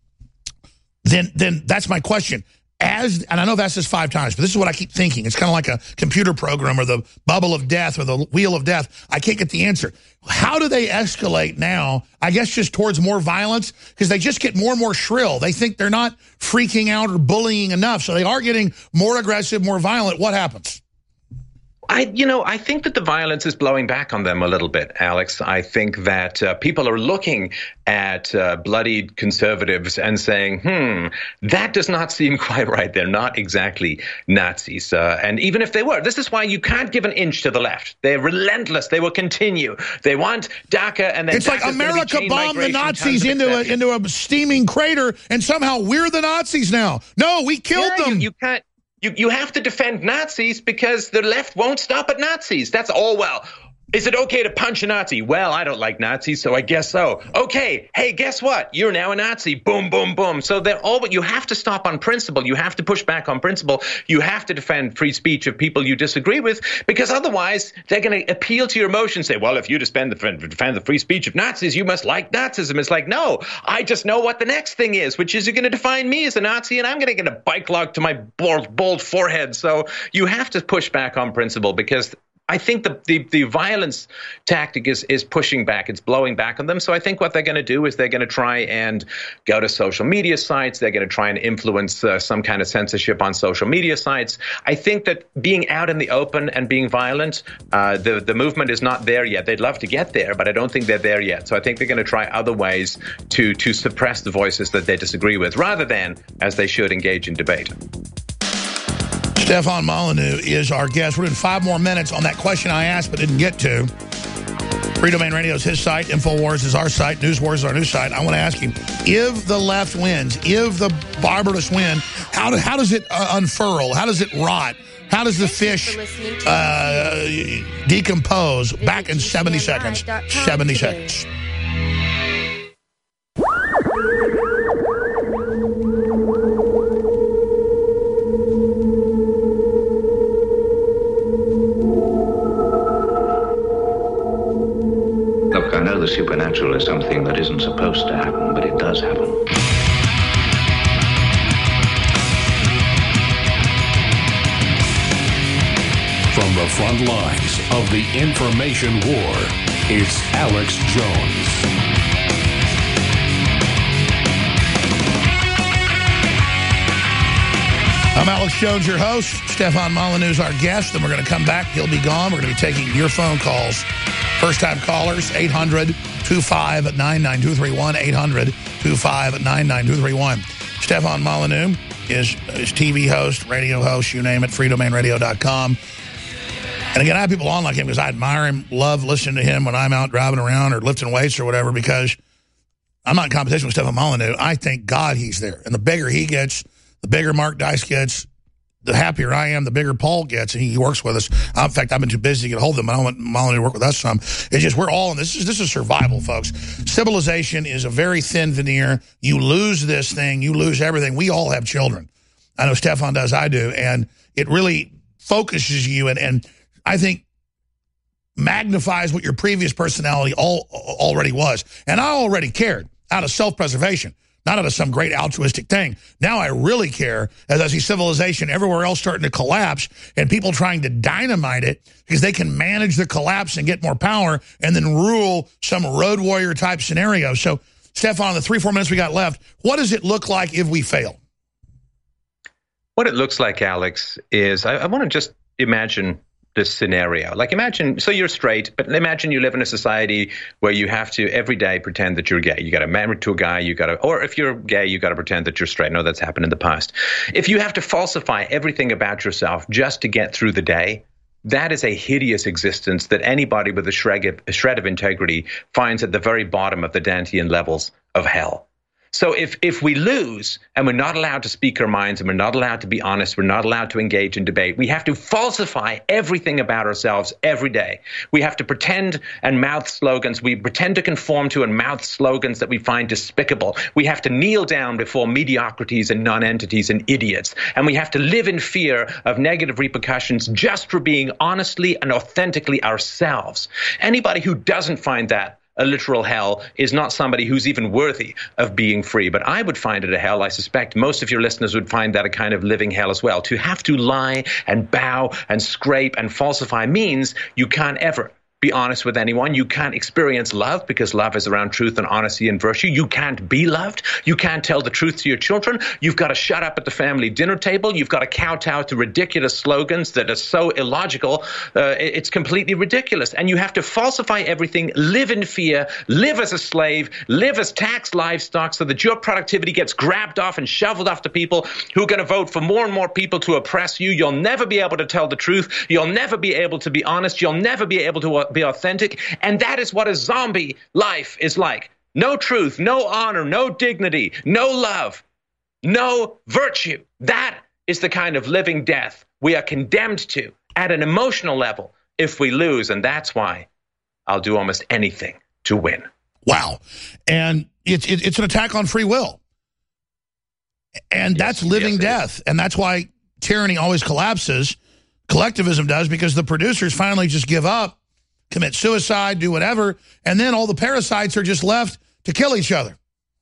then that's my question. And I know I've asked this 5 times, but this is what I keep thinking. It's kind of like a computer program or the bubble of death or the wheel of death. I can't get the answer. How do they escalate now? I guess just towards more violence, because they just get more and more shrill. They think they're not freaking out or bullying enough, so they are getting more aggressive, more violent. What happens? I think that the violence is blowing back on them a little bit, Alex. I think that people are looking at bloodied conservatives and saying, that does not seem quite right. They're not exactly Nazis. And even if they were, this is why you can't give an inch to the left. They're relentless. They will continue. They want DACA, and then it's like America bombed the Nazis into a steaming crater, and somehow we're the Nazis now. No, we killed them. You can't. You have to defend Nazis because the left won't stop at Nazis. That's all well. Is it okay to punch a Nazi? Well, I don't like Nazis, so I guess so. Okay, hey, guess what? You're now a Nazi. Boom, boom, boom. So you have to stop on principle. You have to push back on principle. You have to defend free speech of people you disagree with, because otherwise they're going to appeal to your emotions, say, well, if you defend the free speech of Nazis, you must like Nazism. It's like, no, I just know what the next thing is, which is you're going to define me as a Nazi, and I'm going to get a bike lock to my bald forehead. So you have to push back on principle, because I think the violence tactic is pushing back. It's blowing back on them. So I think what they're going to do is they're going to try and go to social media sites. They're going to try and influence some kind of censorship on social media sites. I think that being out in the open and being violent, the movement is not there yet. They'd love to get there, but I don't think they're there yet. So I think they're going to try other ways to suppress the voices that they disagree with, rather than, as they should, engage in debate. Stefan Molyneux is our guest. We're doing 5 more minutes on that question I asked but didn't get to. Free Domain Radio is his site. InfoWars is our site. NewsWars is our news site. I want to ask him, if the left wins, if the barbarists win, how does it unfurl? How does it rot? How does the fish decompose? Back in 70 seconds. 70 seconds. I know the supernatural is something that isn't supposed to happen, but it does happen. From the front lines of the information war, it's Alex Jones. I'm Alex Jones, your host. Stefan Molyneux is our guest, and we're going to come back. He'll be gone. We're going to be taking your phone calls. First-time callers, 800-25-99231, 800-25-99231. Stefan Molyneux is TV host, radio host, you name it, freedomainradio.com. And again, I have people on like him because I admire him, love listening to him when I'm out driving around or lifting weights or whatever, because I'm not in competition with Stefan Molyneux. I thank God he's there. And the bigger he gets, the bigger Mark Dice gets, the happier I am, the bigger Paul gets, and he works with us. In fact, I've been too busy to get a hold of him, but I want Molyneux to work with us some. It's just, we're all in this. This is survival, folks. Civilization is a very thin veneer. You lose this thing, you lose everything. We all have children. I know Stefan does, I do, and it really focuses you and I think magnifies what your previous personality already was. And I already cared out of self-preservation. Not out of some great altruistic thing. Now I really care as I see civilization everywhere else starting to collapse and people trying to dynamite it because they can manage the collapse and get more power and then rule some road warrior type scenario. So, Stefan, the 3-4 minutes we got left, what does it look like if we fail? What it looks like, Alex, is I want to just imagine this scenario. Like imagine, so you're straight, but imagine you live in a society where you have to every day pretend that you're gay. You got to marry to a guy, or if you're gay, you got to pretend that you're straight. No, that's happened in the past. If you have to falsify everything about yourself just to get through the day, that is a hideous existence that anybody with a shred of integrity finds at the very bottom of the Dantean levels of hell. So if we lose and we're not allowed to speak our minds and we're not allowed to be honest, we're not allowed to engage in debate, we have to falsify everything about ourselves every day. We have to pretend and mouth slogans. We pretend to conform to and mouth slogans that we find despicable. We have to kneel down before mediocrities and non-entities and idiots. And we have to live in fear of negative repercussions just for being honestly and authentically ourselves. Anybody who doesn't find that a literal hell is not somebody who's even worthy of being free. But I would find it a hell. I suspect most of your listeners would find that a kind of living hell as well. To have to lie and bow and scrape and falsify means you can't ever be honest with anyone. You can't experience love because love is around truth and honesty and virtue. You can't be loved. You can't tell the truth to your children. You've got to shut up at the family dinner table. You've got to kowtow to ridiculous slogans that are so illogical. It's completely ridiculous. And you have to falsify everything, live in fear, live as a slave, live as taxed livestock so that your productivity gets grabbed off and shoveled off to people who are going to vote for more and more people to oppress you. You'll never be able to tell the truth. You'll never be able to be honest. You'll never be able to be authentic. And that is what a zombie life is like. No truth, no honor, no dignity, no love, no virtue. That is the kind of living death we are condemned to at an emotional level if we lose. And that's why I'll do almost anything to win. Wow. And it's an attack on free will. And that's living death. And that's why tyranny always collapses. Collectivism does, because the producers finally just give up, commit suicide, do whatever, and then all the parasites are just left to kill each other.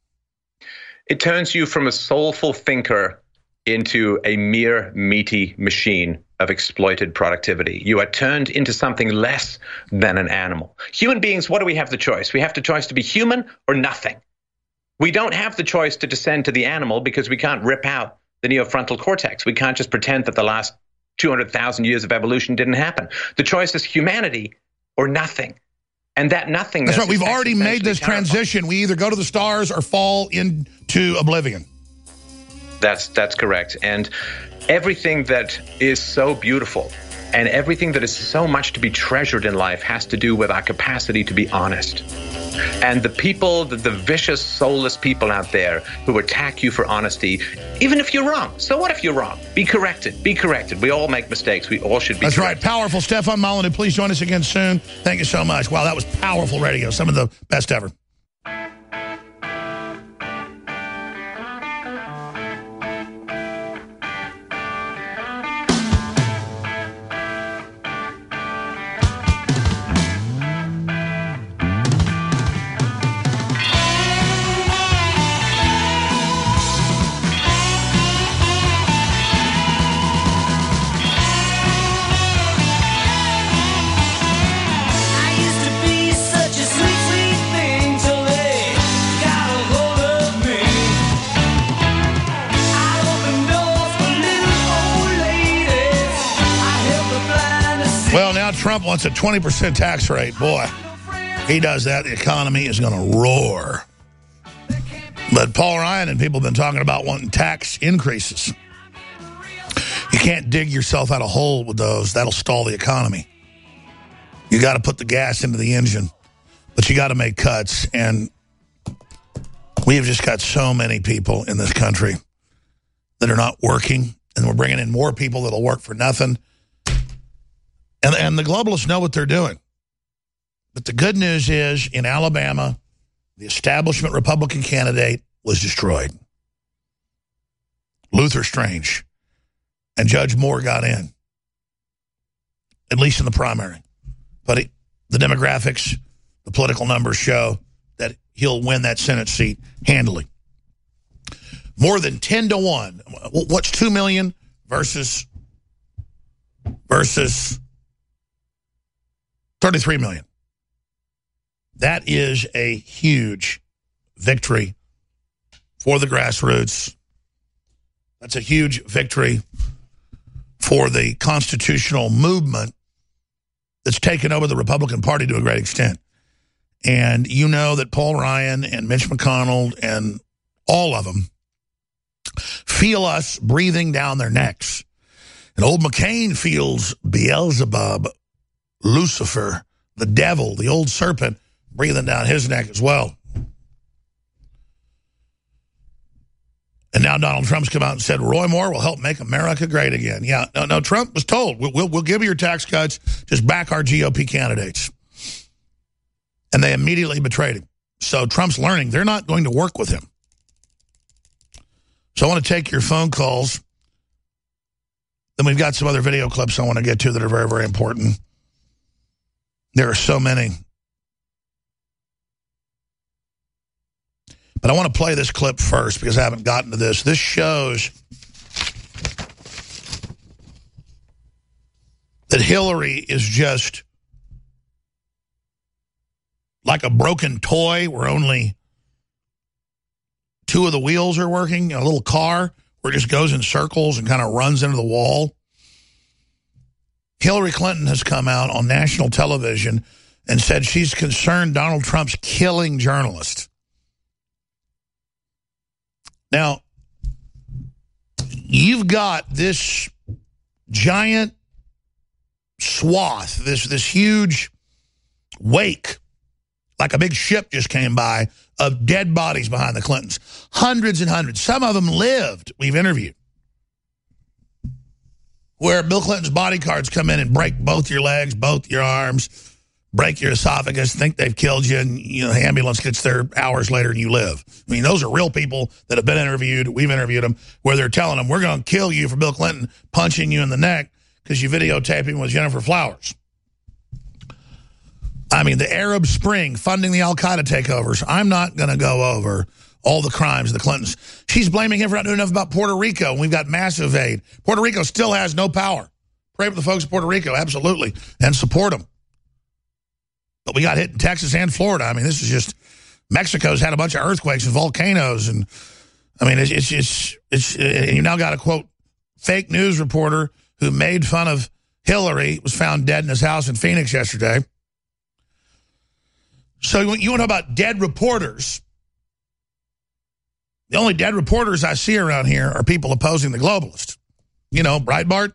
It turns you from a soulful thinker into a mere meaty machine of exploited productivity. You are turned into something less than an animal. Human beings, what do we have the choice? We have the choice to be human or nothing. We don't have the choice to descend to the animal because we can't rip out the neofrontal cortex. We can't just pretend that the last 200,000 years of evolution didn't happen. The choice is humanity or nothing. And that nothingness... That's right. We've already made this transition. We either go to the stars or fall into oblivion. That's correct. And everything that is so beautiful and everything that is so much to be treasured in life has to do with our capacity to be honest. And the people, the vicious, soulless people out there who attack you for honesty, even if you're wrong. So what if you're wrong? Be corrected. Be corrected. We all make mistakes. We all should be That's corrected. Right. Powerful. Stefan Molyneux, please join us again soon. Thank you so much. Wow, that was powerful radio. Some of the best ever. Trump wants a 20% tax rate. Boy, he does that, the economy is going to roar. But Paul Ryan and people have been talking about wanting tax increases. You can't dig yourself out of a hole with those. That'll stall the economy. You got to put the gas into the engine, but you got to make cuts. And we have just got so many people in this country that are not working, and we're bringing in more people that'll work for nothing. And the globalists know what they're doing. But the good news is, in Alabama, the establishment Republican candidate was destroyed. Luther Strange. And Judge Moore got in. At least in the primary. But the demographics, the political numbers show that he'll win that Senate seat handily. More than 10 to 1. What's 2 million versus 33 million. That is a huge victory for the grassroots. That's a huge victory for the constitutional movement that's taken over the Republican Party to a great extent. And you know that Paul Ryan and Mitch McConnell and all of them feel us breathing down their necks. And old McCain feels Beelzebub, Lucifer, the devil, the old serpent, breathing down his neck as well. And now Donald Trump's come out and said, Roy Moore will help make America great again. Yeah, no, Trump was told, we'll give you your tax cuts, just back our GOP candidates. And they immediately betrayed him. So Trump's learning they're not going to work with him. So I want to take your phone calls. Then we've got some other video clips I want to get to that are very, very important. There are so many. But I want to play this clip first because I haven't gotten to this. This shows that Hillary is just like a broken toy where only two of the wheels are working, a little car where it just goes in circles and kind of runs into the wall. Hillary Clinton has come out on national television and said she's concerned Donald Trump's killing journalists. Now, you've got this giant swath, this huge wake, like a big ship just came by, of dead bodies behind the Clintons. Hundreds and hundreds. Some of them lived, we've interviewed, where Bill Clinton's bodyguards come in and break both your legs, both your arms, break your esophagus, think they've killed you, and the ambulance gets there hours later and you live. I mean, those are real people that have been interviewed. We've interviewed them, where they're telling them, we're going to kill you for Bill Clinton punching you in the neck because you videotaping with Jennifer Flowers. I mean, the Arab Spring, funding the al-Qaeda takeovers. I'm not going to go over all the crimes of the Clintons. She's blaming him for not doing enough about Puerto Rico, and we've got massive aid. Puerto Rico still has no power. Pray for the folks of Puerto Rico, absolutely, and support them. But we got hit in Texas and Florida. I mean, this is just, Mexico's had a bunch of earthquakes and volcanoes, and I mean, and you now got a, quote, fake news reporter who made fun of Hillary, was found dead in his house in Phoenix yesterday. So you want to know about dead reporters? The only dead reporters I see around here are people opposing the globalists. You know, Breitbart.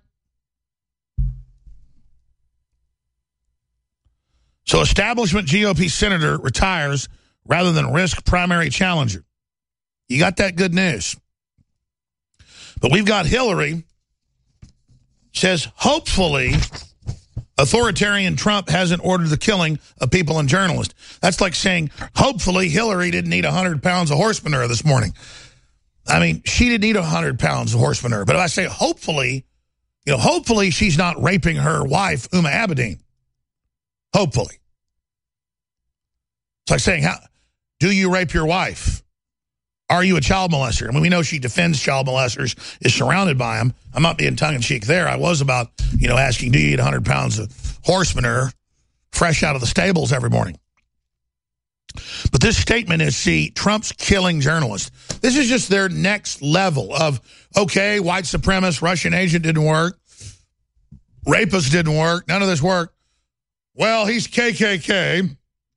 So establishment GOP senator retires rather than risk primary challenger. You got that good news. But we've got Hillary says, hopefully, authoritarian Trump hasn't ordered the killing of people and journalists. That's like saying, hopefully, Hillary didn't eat 100 pounds of horse manure this morning. I mean, she didn't eat 100 pounds of horse manure. But if I say hopefully, hopefully she's not raping her wife, Uma Abedin. Hopefully. It's like saying, do you rape your wife? Are you a child molester? I mean, we know she defends child molesters, is surrounded by them. I'm not being tongue-in-cheek there. I was about, asking, do you eat 100 pounds of horse manure fresh out of the stables every morning? But this statement is, see, Trump's killing journalists. This is just their next level of, okay, white supremacist, Russian agent didn't work. Rapist didn't work. None of this worked. Well, he's KKK.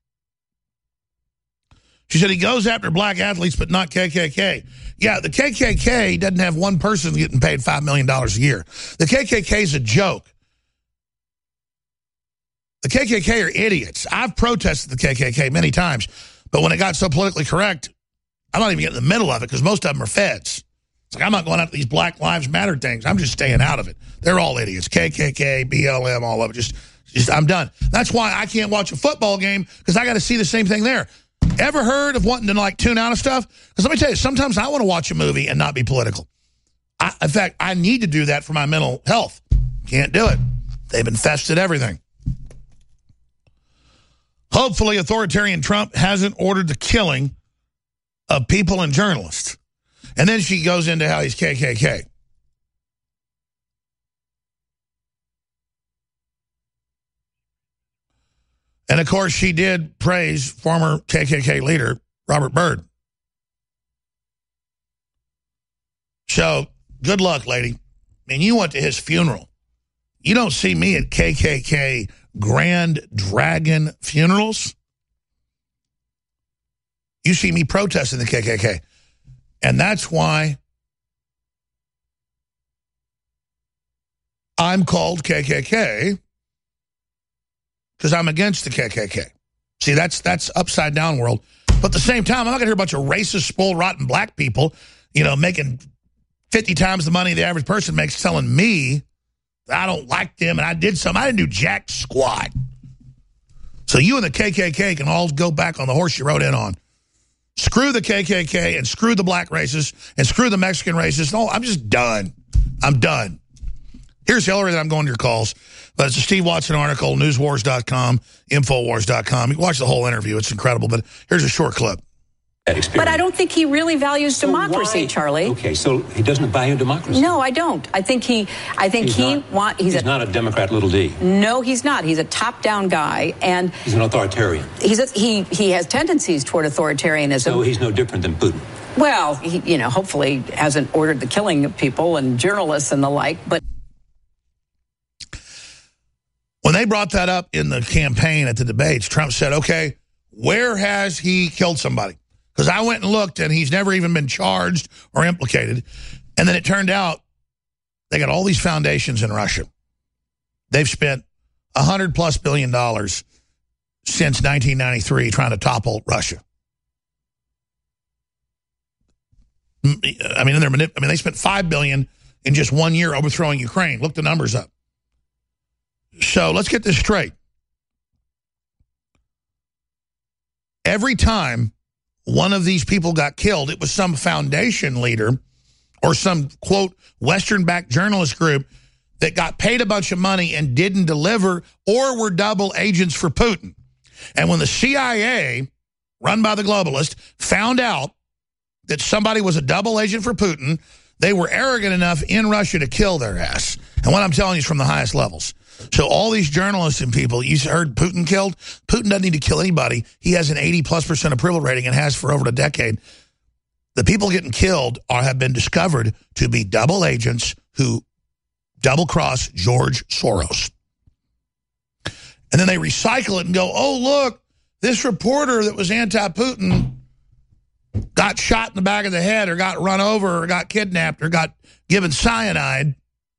She said he goes after black athletes, but not KKK. Yeah, the KKK doesn't have one person getting paid $5 million a year. The KKK is a joke. The KKK are idiots. I've protested the KKK many times, but when it got so politically correct, I'm not even getting in the middle of it because most of them are feds. It's like, I'm not going after these Black Lives Matter things. I'm just staying out of it. They're all idiots. KKK, BLM, all of it. Just I'm done. That's why I can't watch a football game, because I got to see the same thing there. Ever heard of wanting to tune out of stuff? Because let me tell you, sometimes I want to watch a movie and not be political. In fact, I need to do that for my mental health. Can't do it. They've infested everything. Hopefully, authoritarian Trump hasn't ordered the killing of people and journalists. And then she goes into how he's KKK. And, of course, she did praise former KKK leader Robert Byrd. So, good luck, lady. I mean, you went to his funeral. You don't see me at KKK Grand Dragon funerals, you see me protesting the KKK. And that's why I'm called KKK, because I'm against the KKK. See, that's upside down world. But at the same time, I'm not going to hear a bunch of racist, spoiled, rotten black people, making 50 times the money the average person makes, telling me I don't like them and I did something. I didn't do jack squat. So you and the KKK can all go back on the horse you rode in on. Screw the KKK and screw the black racists and screw the Mexican racists. No, I'm just done. I'm done. Here's Hillary that I'm going to your calls. But it's a Steve Watson article, newswars.com, infowars.com. You can watch the whole interview. It's incredible. But here's a short clip. But I don't think he really values democracy, Charlie. Okay, so he doesn't value democracy. No, I don't. He's not a Democrat, little d. No, he's not. He's a top-down guy, and he's an authoritarian. He has tendencies toward authoritarianism. So he's no different than Putin. Well, he hopefully hasn't ordered the killing of people and journalists and the like, but. When they brought that up in the campaign at the debates, Trump said, okay, where has he killed somebody? Because I went and looked, and he's never even been charged or implicated. And then it turned out they got all these foundations in Russia. They've spent $100+ billion since 1993 trying to topple Russia. I mean, they spent $5 billion in just 1 year overthrowing Ukraine. Look the numbers up. So let's get this straight. Every time one of these people got killed, it was some foundation leader or some, quote, Western-backed journalist group that got paid a bunch of money and didn't deliver or were double agents for Putin. And when the CIA, run by the globalist, found out that somebody was a double agent for Putin, they were arrogant enough in Russia to kill their ass. And what I'm telling you is from the highest levels. So all these journalists and people, you heard Putin killed? Putin doesn't need to kill anybody. He has an 80+% approval rating and has for over a decade. The people getting killed have been discovered to be double agents who double-cross George Soros. And then they recycle it and go, oh, look, this reporter that was anti-Putin got shot in the back of the head or got run over or got kidnapped or got given cyanide.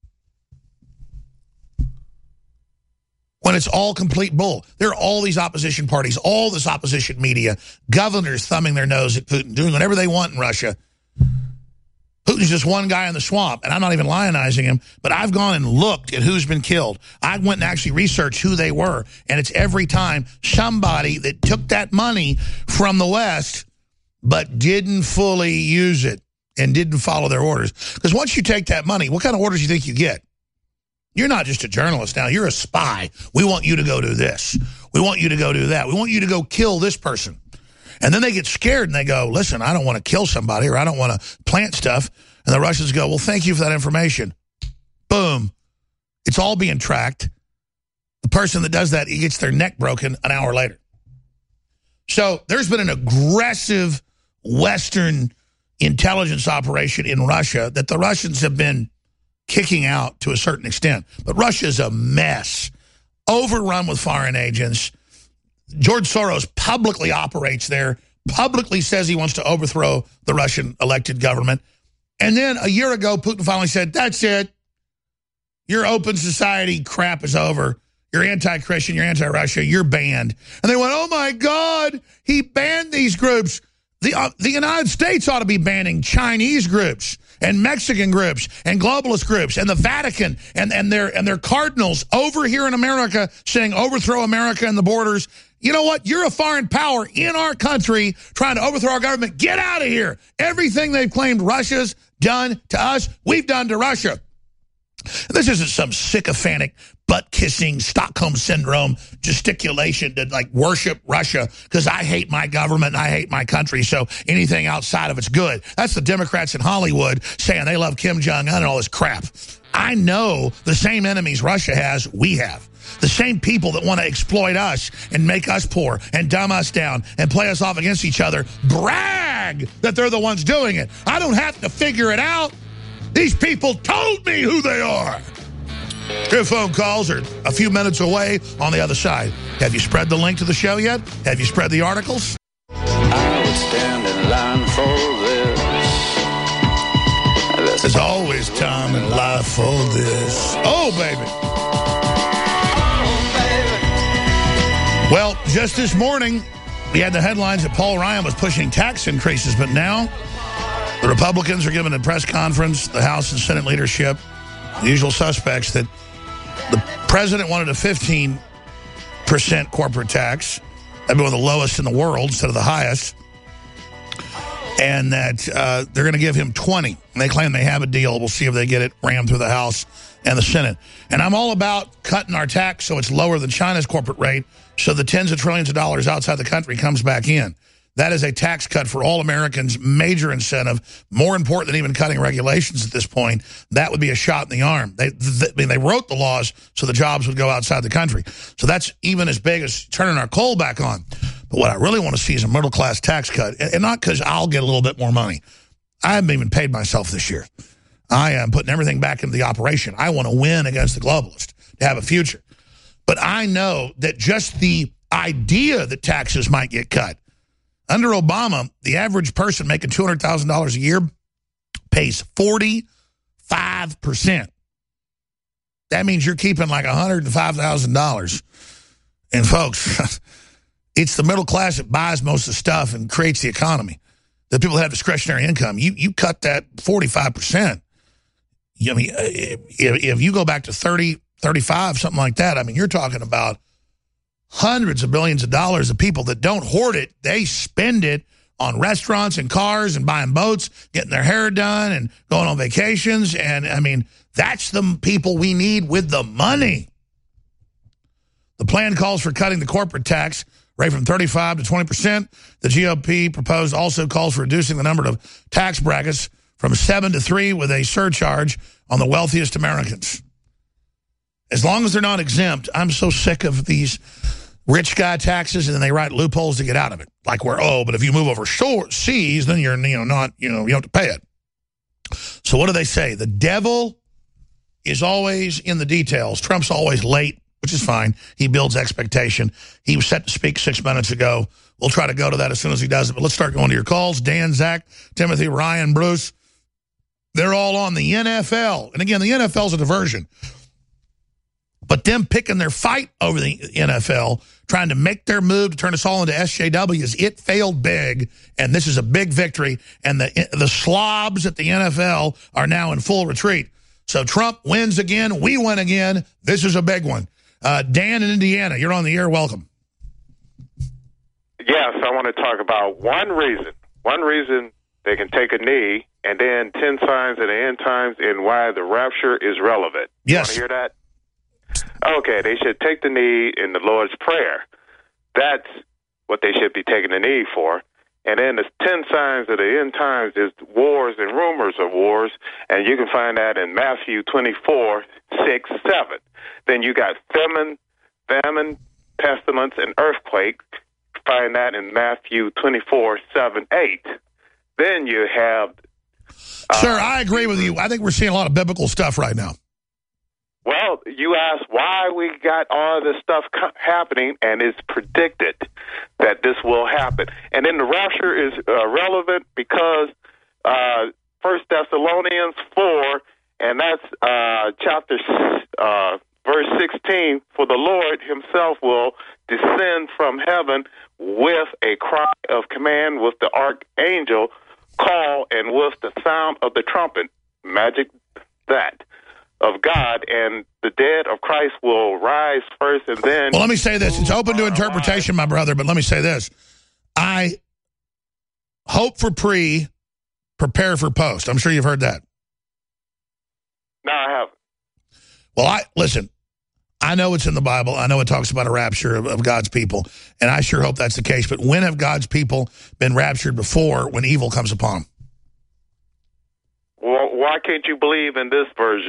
When it's all complete bull. There are all these opposition parties, all this opposition media, governors thumbing their nose at Putin, doing whatever they want in Russia. Putin's just one guy in the swamp, and I'm not even lionizing him, but I've gone and looked at who's been killed. I went and actually researched who they were, and it's every time somebody that took that money from the West but didn't fully use it and didn't follow their orders. Because once you take that money, what kind of orders do you think you get? You're not just a journalist now. You're a spy. We want you to go do this. We want you to go do that. We want you to go kill this person. And then they get scared and they go, listen, I don't want to kill somebody or I don't want to plant stuff. And the Russians go, well, thank you for that information. Boom. It's all being tracked. The person that does that, he gets their neck broken an hour later. So there's been an aggressive Western intelligence operation in Russia that the Russians have been kicking out to a certain extent. But Russia's a mess, overrun with foreign agents. George Soros publicly operates there, publicly says he wants to overthrow the Russian elected government. And then a year ago, Putin finally said, that's it. Your open society crap is over. You're anti-Christian, you're anti-Russia, you're banned. And they went, oh, my God, he banned these groups. The United States ought to be banning Chinese groups and Mexican groups and globalist groups and the Vatican and their cardinals over here in America saying overthrow America and the borders. You know what? You're a foreign power in our country trying to overthrow our government. Get out of here. Everything they've claimed Russia's done to us, we've done to Russia. This isn't some sycophantic, butt-kissing, Stockholm Syndrome gesticulation to, like, worship Russia because I hate my government and I hate my country, so anything outside of it's good. That's the Democrats in Hollywood saying they love Kim Jong-un and all this crap. I know the same enemies Russia has, we have. The same people that want to exploit us and make us poor and dumb us down and play us off against each other brag that they're the ones doing it. I don't have to figure it out. These people told me who they are. Your phone calls are a few minutes away on the other side. Have you spread the link to the show yet? Have you spread the articles? I would stand in line for this. There's always time in life for this. Oh, baby. Well, just this morning, we had the headlines that Paul Ryan was pushing tax increases, but now the Republicans are giving a press conference, the House and Senate leadership, the usual suspects, that the president wanted a 15% corporate tax. That'd be one of the lowest in the world instead of the highest. And that they're going to give him 20. And they claim they have a deal. We'll see if they get it rammed through the House and the Senate. And I'm all about cutting our tax so it's lower than China's corporate rate, so the tens of trillions of dollars outside the country comes back in. That is a tax cut for all Americans, major incentive, more important than even cutting regulations at this point. That would be a shot in the arm. They wrote the laws so the jobs would go outside the country. So that's even as big as turning our coal back on. But what I really want to see is a middle-class tax cut, and not because I'll get a little bit more money. I haven't even paid myself this year. I am putting everything back into the operation. I want to win against the globalists to have a future. But I know that just the idea that taxes might get cut. Under Obama, the average person making $200,000 a year pays 45%. That means you're keeping like $105,000. And folks, it's the middle class that buys most of the stuff and creates the economy. The people that have discretionary income, you cut that 45%. I mean, if you go back to 30, 35, something like that, I mean, you're talking about hundreds of billions of dollars of people that don't hoard it. They spend it on restaurants and cars and buying boats, getting their hair done and going on vacations. And, I mean, that's the people we need with the money. The plan calls for cutting the corporate tax rate from 35 to 20%. The GOP proposed also calls for reducing the number of tax brackets from 7 to 3 with a surcharge on the wealthiest Americans. As long as they're not exempt, I'm so sick of these rich guy taxes, and then they write loopholes to get out of it. Like where, but if you move over seas, then you're, you don't have to pay it. So what do they say? The devil is always in the details. Trump's always late, which is fine. He builds expectation. He was set to speak 6 minutes ago. We'll try to go to that as soon as he does it. But let's start going to your calls. Dan, Zach, Timothy, Ryan, Bruce. They're all on the NFL. And again, the NFL is a diversion. But them picking their fight over the NFL, trying to make their move to turn us all into SJWs, it failed big, and this is a big victory. And the slobs at the NFL are now in full retreat. So Trump wins again. We win again. This is a big one. Dan in Indiana, you're on the air. Welcome. Yes, I want to talk about one reason they can take a knee, and then 10 signs of the end times and why the rapture is relevant. Yes. You want to hear that? Okay, they should take the knee in the Lord's Prayer. That's what they should be taking the knee for. And then the 10 signs of the end times is wars and rumors of wars, and you can find that in Matthew 24, 6, 7. Then you got famine, pestilence, and earthquake. Find that in Matthew 24, 7, 8. Then you have... Sir, I agree with you. I think we're seeing a lot of biblical stuff right now. Well, you asked why we got all this stuff happening, and it's predicted that this will happen. And then the rapture is relevant because 1 Thessalonians 4, and that's chapter verse 16, for the Lord himself will descend from heaven with a cry of command, with the archangel call, and with the sound of the trumpet, magic that, of God, and the dead of Christ will rise first, and then... Well, let me say this. It's open to interpretation, my brother, but let me say this. I hope for pre, prepare for post. I'm sure you've heard that. No, I haven't. Well, listen, I know it's in the Bible. I know it talks about a rapture of God's people, and I sure hope that's the case. But when have God's people been raptured before when evil comes upon them? Well, why can't you believe in this version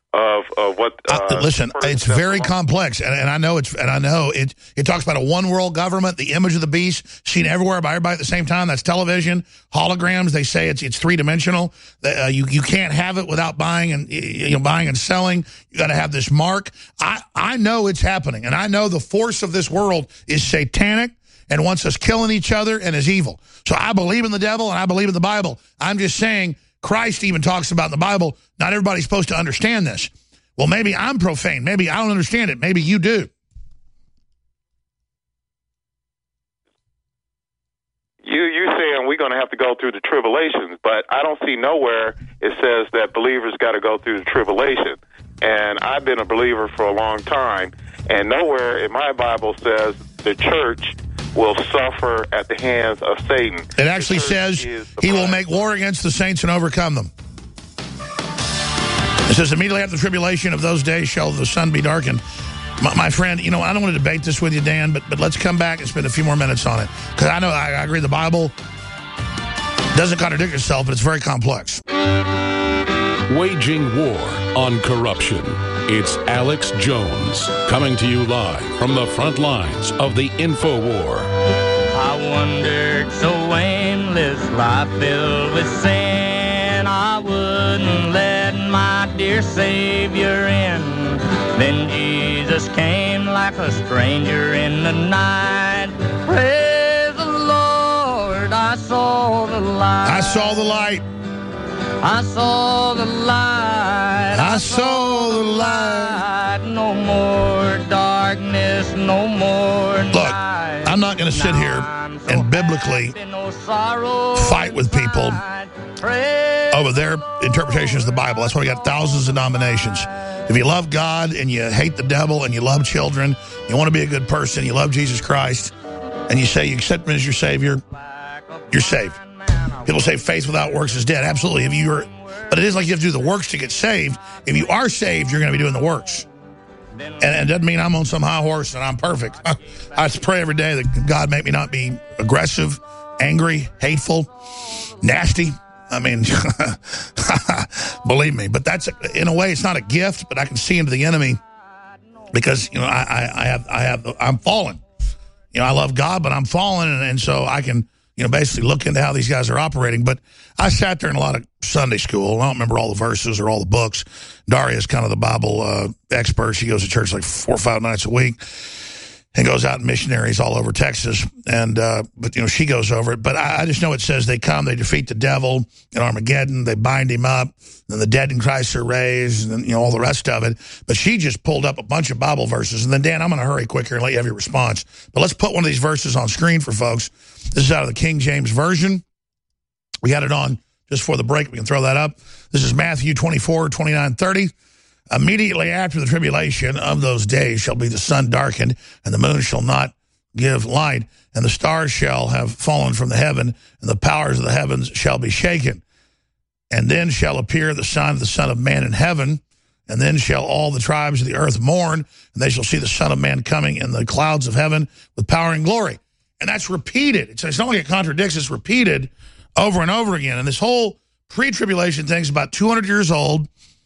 of what. Listen, it's very complex, and I know it talks about a one world government, the image of the beast, seen everywhere by everybody at the same time. That's television, holograms. They say it's 3-dimensional. You can't have it without buying and selling. You got to have this mark. I know it's happening, and I know the force of this world is satanic and wants us killing each other and is evil. So I believe in the devil and I believe in the Bible. I'm just saying. Christ even talks about in the Bible, not everybody's supposed to understand this. Well, maybe I'm profane. Maybe I don't understand it. Maybe you do. You're saying we're going to have to go through the tribulations, but I don't see nowhere it says that believers got to go through the tribulation. And I've been a believer for a long time, and nowhere in my Bible says the church will suffer at the hands of Satan. It actually says he will make war against the saints and overcome them. It says immediately after the tribulation of those days shall the sun be darkened. My friend, I don't want to debate this with you, Dan, but let's come back and spend a few more minutes on it. Because I know I agree the Bible doesn't contradict itself, but it's very complex. Waging war on corruption. It's Alex Jones coming to you live from the front lines of the InfoWar. I wandered so aimless, life filled with sin. I wouldn't let my dear Savior in. Then Jesus came like a stranger in the night. Praise the Lord, I saw the light. I saw the light. I saw the light. I saw the light. No more darkness, no more night. Look, I'm not going to sit here and biblically fight with people over their interpretations of the Bible. That's why we got thousands of denominations. If you love God and you hate the devil and you love children, you want to be a good person, you love Jesus Christ, and you say you accept him as your Savior, you're saved. People say faith without works is dead. Absolutely. But it is like you have to do the works to get saved. If you are saved, you're going to be doing the works. And it doesn't mean I'm on some high horse and I'm perfect. I pray every day that God make me not be aggressive, angry, hateful, nasty. I mean, believe me. But that's, in a way, it's not a gift, but I can see into the enemy because, I'm fallen. I love God, but I'm fallen, and so I can, basically look into how these guys are operating. But I sat there in a lot of Sunday school. I don't remember all the verses or all the books. Daria's kind of the Bible expert. She goes to church like 4 or 5 nights a week and goes out in missionaries all over Texas. And but she goes over it. But I just know it says they come, they defeat the devil in Armageddon, they bind him up, then the dead in Christ are raised, and then all the rest of it. But she just pulled up a bunch of Bible verses. And then, Dan, I'm going to hurry quicker and let you have your response. But let's put one of these verses on screen for folks. This is out of the King James Version. We had it on just for the break. We can throw that up. This is Matthew 24, 29, 30. Immediately after the tribulation of those days shall be the sun darkened, and the moon shall not give light, and the stars shall have fallen from the heaven, and the powers of the heavens shall be shaken. And then shall appear the sign of the Son of Man in heaven, and then shall all the tribes of the earth mourn, and they shall see the Son of Man coming in the clouds of heaven with power and glory. And that's repeated. It's not like it contradicts. It's repeated over and over again. And this whole pre-tribulation thing is about 200 years old.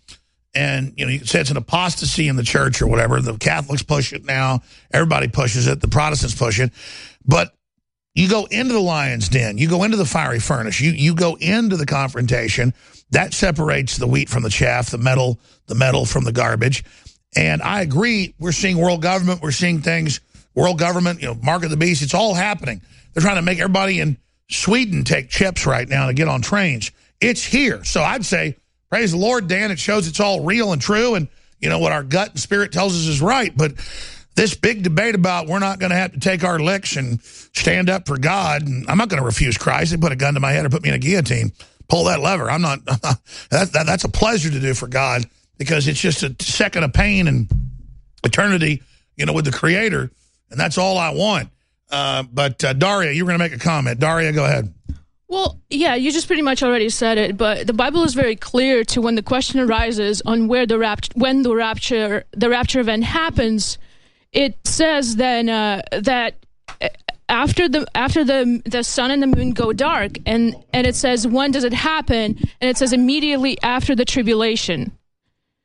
And, you can say it's an apostasy in the church or whatever. The Catholics push it now. Everybody pushes it. The Protestants push it. But you go into the lion's den. You go into the fiery furnace. You go into the confrontation. That separates the wheat from the chaff, the metal from the garbage. And I agree. We're seeing world government. We're seeing things. World government, mark of the beast, it's all happening. They're trying to make everybody in Sweden take chips right now to get on trains. It's here. So I'd say, praise the Lord, Dan. It shows it's all real and true, and what our gut and spirit tells us is right. But this big debate about we're not going to have to take our licks and stand up for God, and I'm not going to refuse Christ. They put a gun to my head or put me in a guillotine. Pull that lever. I'm not. That's a pleasure to do for God, because it's just a second of pain and eternity, with the Creator. And that's all I want. But Daria, you were going to make a comment. Daria, go ahead. Well, yeah, you just pretty much already said it. But the Bible is very clear to when the question arises on when the rapture event happens. It says then that after the sun and the moon go dark, and it says when does it happen? And it says immediately after the tribulation.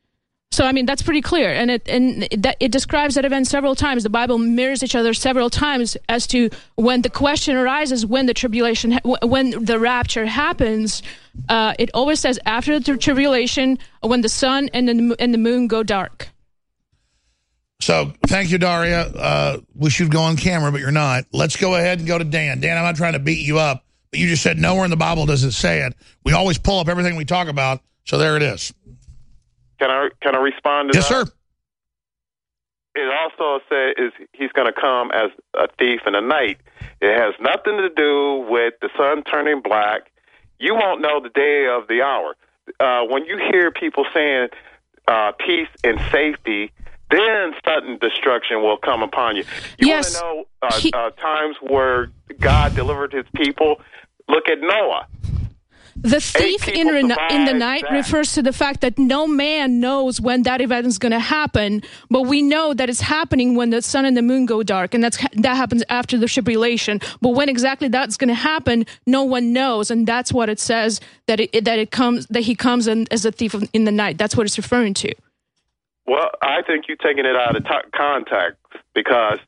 So, I mean, that's pretty clear. And it describes that event several times. The Bible mirrors each other several times as to when the question arises, when the tribulation, when the rapture happens. It always says after the tribulation, when the sun and the moon go dark. So, thank you, Daria. Wish you'd go on camera, but you're not. Let's go ahead and go to Dan. Dan, I'm not trying to beat you up, but you just said nowhere in the Bible does it say it. We always pull up everything we talk about, so there it is. Can I respond to yes, that? Yes, sir. It also says he's going to come as a thief in the night. It has nothing to do with the sun turning black. You won't know the day of the hour. When you hear people saying peace and safety, then sudden destruction will come upon you. You want to know times where God delivered his people? Look at Noah. The thief in the night refers to the fact that no man knows when that event is going to happen, but we know that it's happening when the sun and the moon go dark, and that happens after the tribulation. But when exactly that's going to happen, no one knows, and that's what it says that he comes as a thief in the night. That's what it's referring to. Well, I think you're taking it out of context because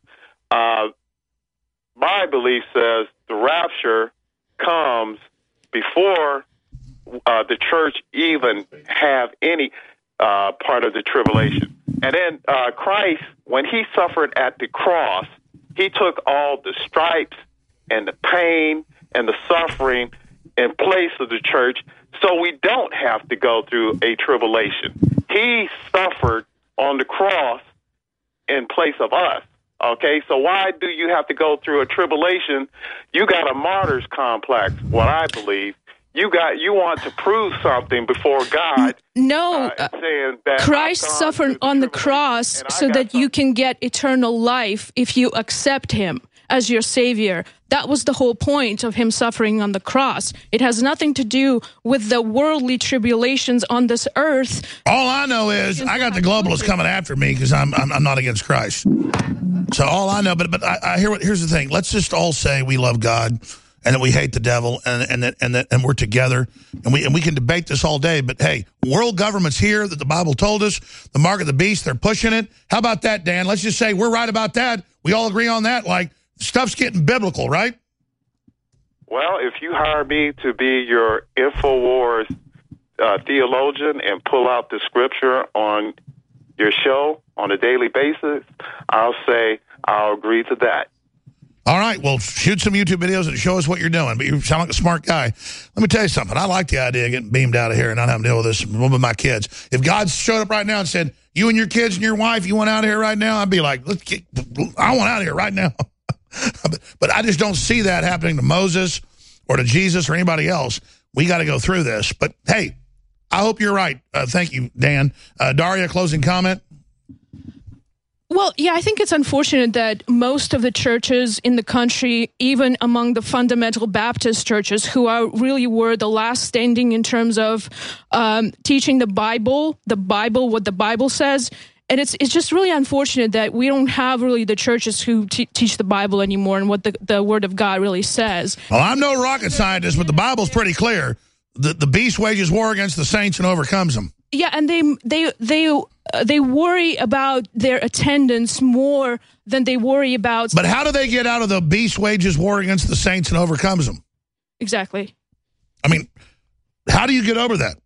my belief says the rapture comes before the church even have any part of the tribulation. And then Christ, when he suffered at the cross, he took all the stripes and the pain and the suffering in place of the church so we don't have to go through a tribulation. He suffered on the cross in place of us. Okay, so why do you have to go through a tribulation? You got a martyr's complex, what I believe. You want to prove something before God. No, saying that Christ suffered on the cross so that you can get eternal life if you accept him as your Savior. That was the whole point of him suffering on the cross. It has nothing to do with the worldly tribulations on this earth. All I know is I got the globalists coming after me because I'm not against Christ. So all I know, but I hear here's the thing. Let's just all say we love God and that we hate the devil and we're together and we can debate this all day. But hey, world government's here that the Bible told us. The mark of the beast, they're pushing it. How about that, Dan? Let's just say we're right about that. We all agree on that. Like stuff's getting biblical, right? Well, if you hire me to be your InfoWars theologian and pull out the scripture on your show on a daily basis, I'll say I'll agree to that. All right, well, shoot some YouTube videos and show us what you're doing. But you sound like a smart guy. Let me tell you something. I like the idea of getting beamed out of here and not having to deal with this with my kids. If God showed up right now and said, you and your kids and your wife, you want out of here right now, I'd be like, I want out of here right now. But I just don't see that happening to Moses or to Jesus or anybody else. We got to go through this. But, hey, I hope you're right. Thank you, Dan. Daria, closing comment? Well, yeah, I think it's unfortunate that most of the churches in the country, even among the fundamental Baptist churches, who really were the last standing in terms of teaching the Bible, what the Bible says, and it's just really unfortunate that we don't have really the churches who teach the Bible anymore and what the Word of God really says. Well, I'm no rocket scientist, but the Bible's pretty clear. The beast wages war against the saints and overcomes them. Yeah, and they worry about their attendance more than they worry about... But how do they get out of the beast wages war against the saints and overcomes them? Exactly. I mean, how do you get over that?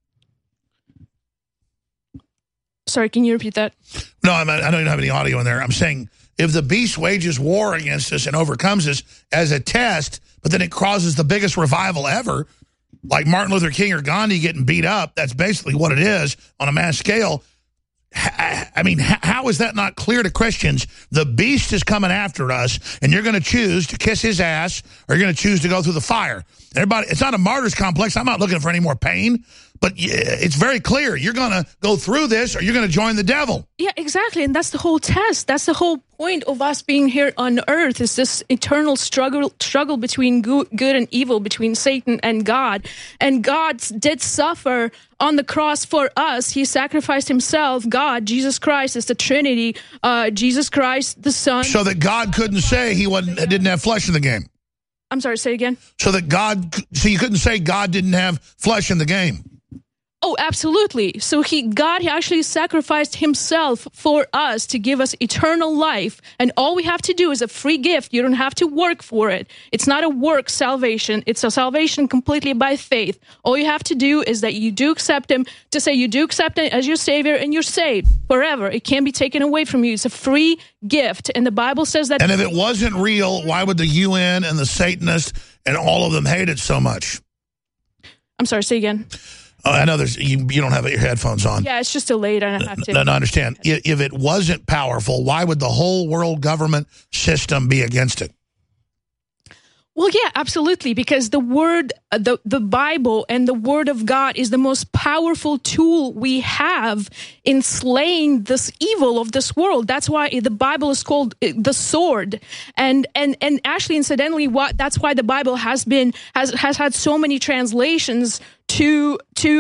Sorry, can you repeat that? No, I don't have any audio in there. I'm saying if the beast wages war against us and overcomes us as a test, but then it causes the biggest revival ever, like Martin Luther King or Gandhi getting beat up, that's basically what it is on a mass scale. I mean, how is that not clear to Christians? The beast is coming after us, and you're going to choose to kiss his ass, or you're going to choose to go through the fire. Everybody, it's not a martyr's complex. I'm not looking for any more pain, but it's very clear. You're going to go through this, or you're going to join the devil. Yeah, exactly, and that's the whole test. That's the whole point of us being here on earth, is this eternal struggle between good and evil, between Satan and God. And God did suffer on the cross for us. He sacrificed himself. God, Jesus Christ, is the Trinity. Jesus Christ, the Son. So that God couldn't say he didn't have flesh in the game. I'm sorry, say again? So you couldn't say God didn't have flesh in the game. Oh, absolutely. So God actually sacrificed himself for us to give us eternal life. And all we have to do is a free gift. You don't have to work for it. It's not a work salvation. It's a salvation completely by faith. All you have to do is that you do accept him, to say you do accept him as your Savior, and you're saved forever. It can't be taken away from you. It's a free gift. And the Bible says that. And if it wasn't real, why would the UN and the Satanists and all of them hate it so much? I'm sorry, say again. I know you don't have your headphones on. Yeah, it's just delayed. I have to. No, understand. If it wasn't powerful, why would the whole world government system be against it? Well, yeah, absolutely, because the word, the Bible and the Word of God is the most powerful tool we have in slaying this evil of this world. That's why the Bible is called the sword, and actually, incidentally, that's why the Bible has had so many translations to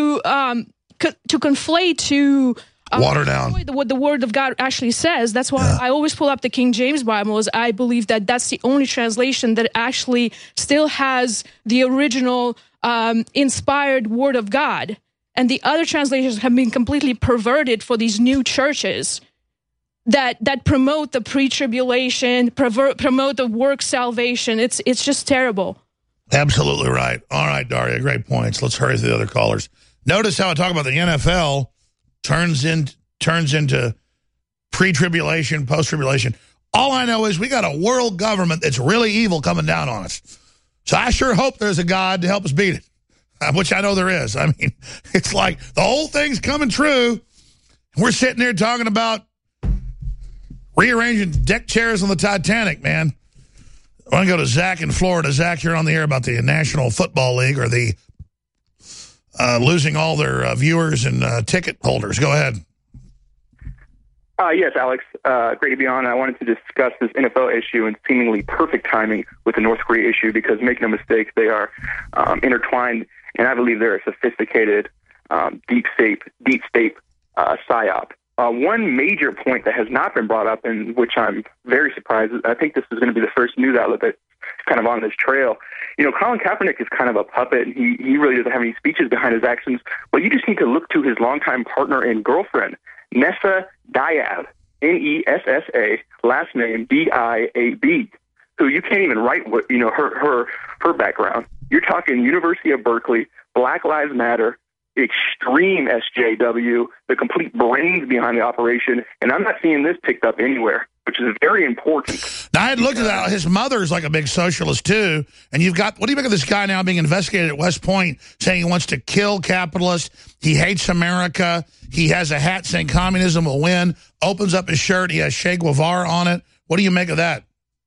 conflate, to water down what the Word of God actually says. That's why I always pull up the King James Bible, as I believe that that's the only translation that actually still has the original inspired Word of God. And the other translations have been completely perverted for these new churches that promote the pre-tribulation, promote the work salvation. It's just terrible. Absolutely right. All right, Daria, great points. Let's hurry through the other callers. Notice how I talk about the NFL turns into pre-tribulation, post-tribulation. All I know is we got a world government that's really evil coming down on us. So I sure hope there's a God to help us beat it, which I know there is. I mean, it's like the whole thing's coming true. We're sitting there talking about rearranging deck chairs on the Titanic, man. I want to go to Zach in Florida. Zach, you're on the air about the National Football League, or the losing all their viewers and ticket holders. Go ahead. Yes, Alex. Great to be on. I wanted to discuss this NFL issue and seemingly perfect timing with the North Korea issue, because make no mistake, they are intertwined, and I believe they're a sophisticated, deep state psyop. One major point that has not been brought up, and which I'm very surprised, I think this is going to be the first news outlet that's kind of on this trail. You know, Colin Kaepernick is kind of a puppet. He really doesn't have any speeches behind his actions, but you just need to look to his longtime partner and girlfriend, Nessa Diab, Nessa, last name Diab, who you can't even write what, you know, her background. You're talking University of Berkeley, Black Lives Matter, extreme SJW, the complete brains behind the operation, and I'm not seeing this picked up anywhere, which is very important. Now, I had looked at that. His mother's like a big socialist, too, and you've got, what do you make of this guy now being investigated at West Point, saying he wants to kill capitalists, he hates America, he has a hat saying communism will win, opens up his shirt, he has Che Guevara on it. What do you make of that?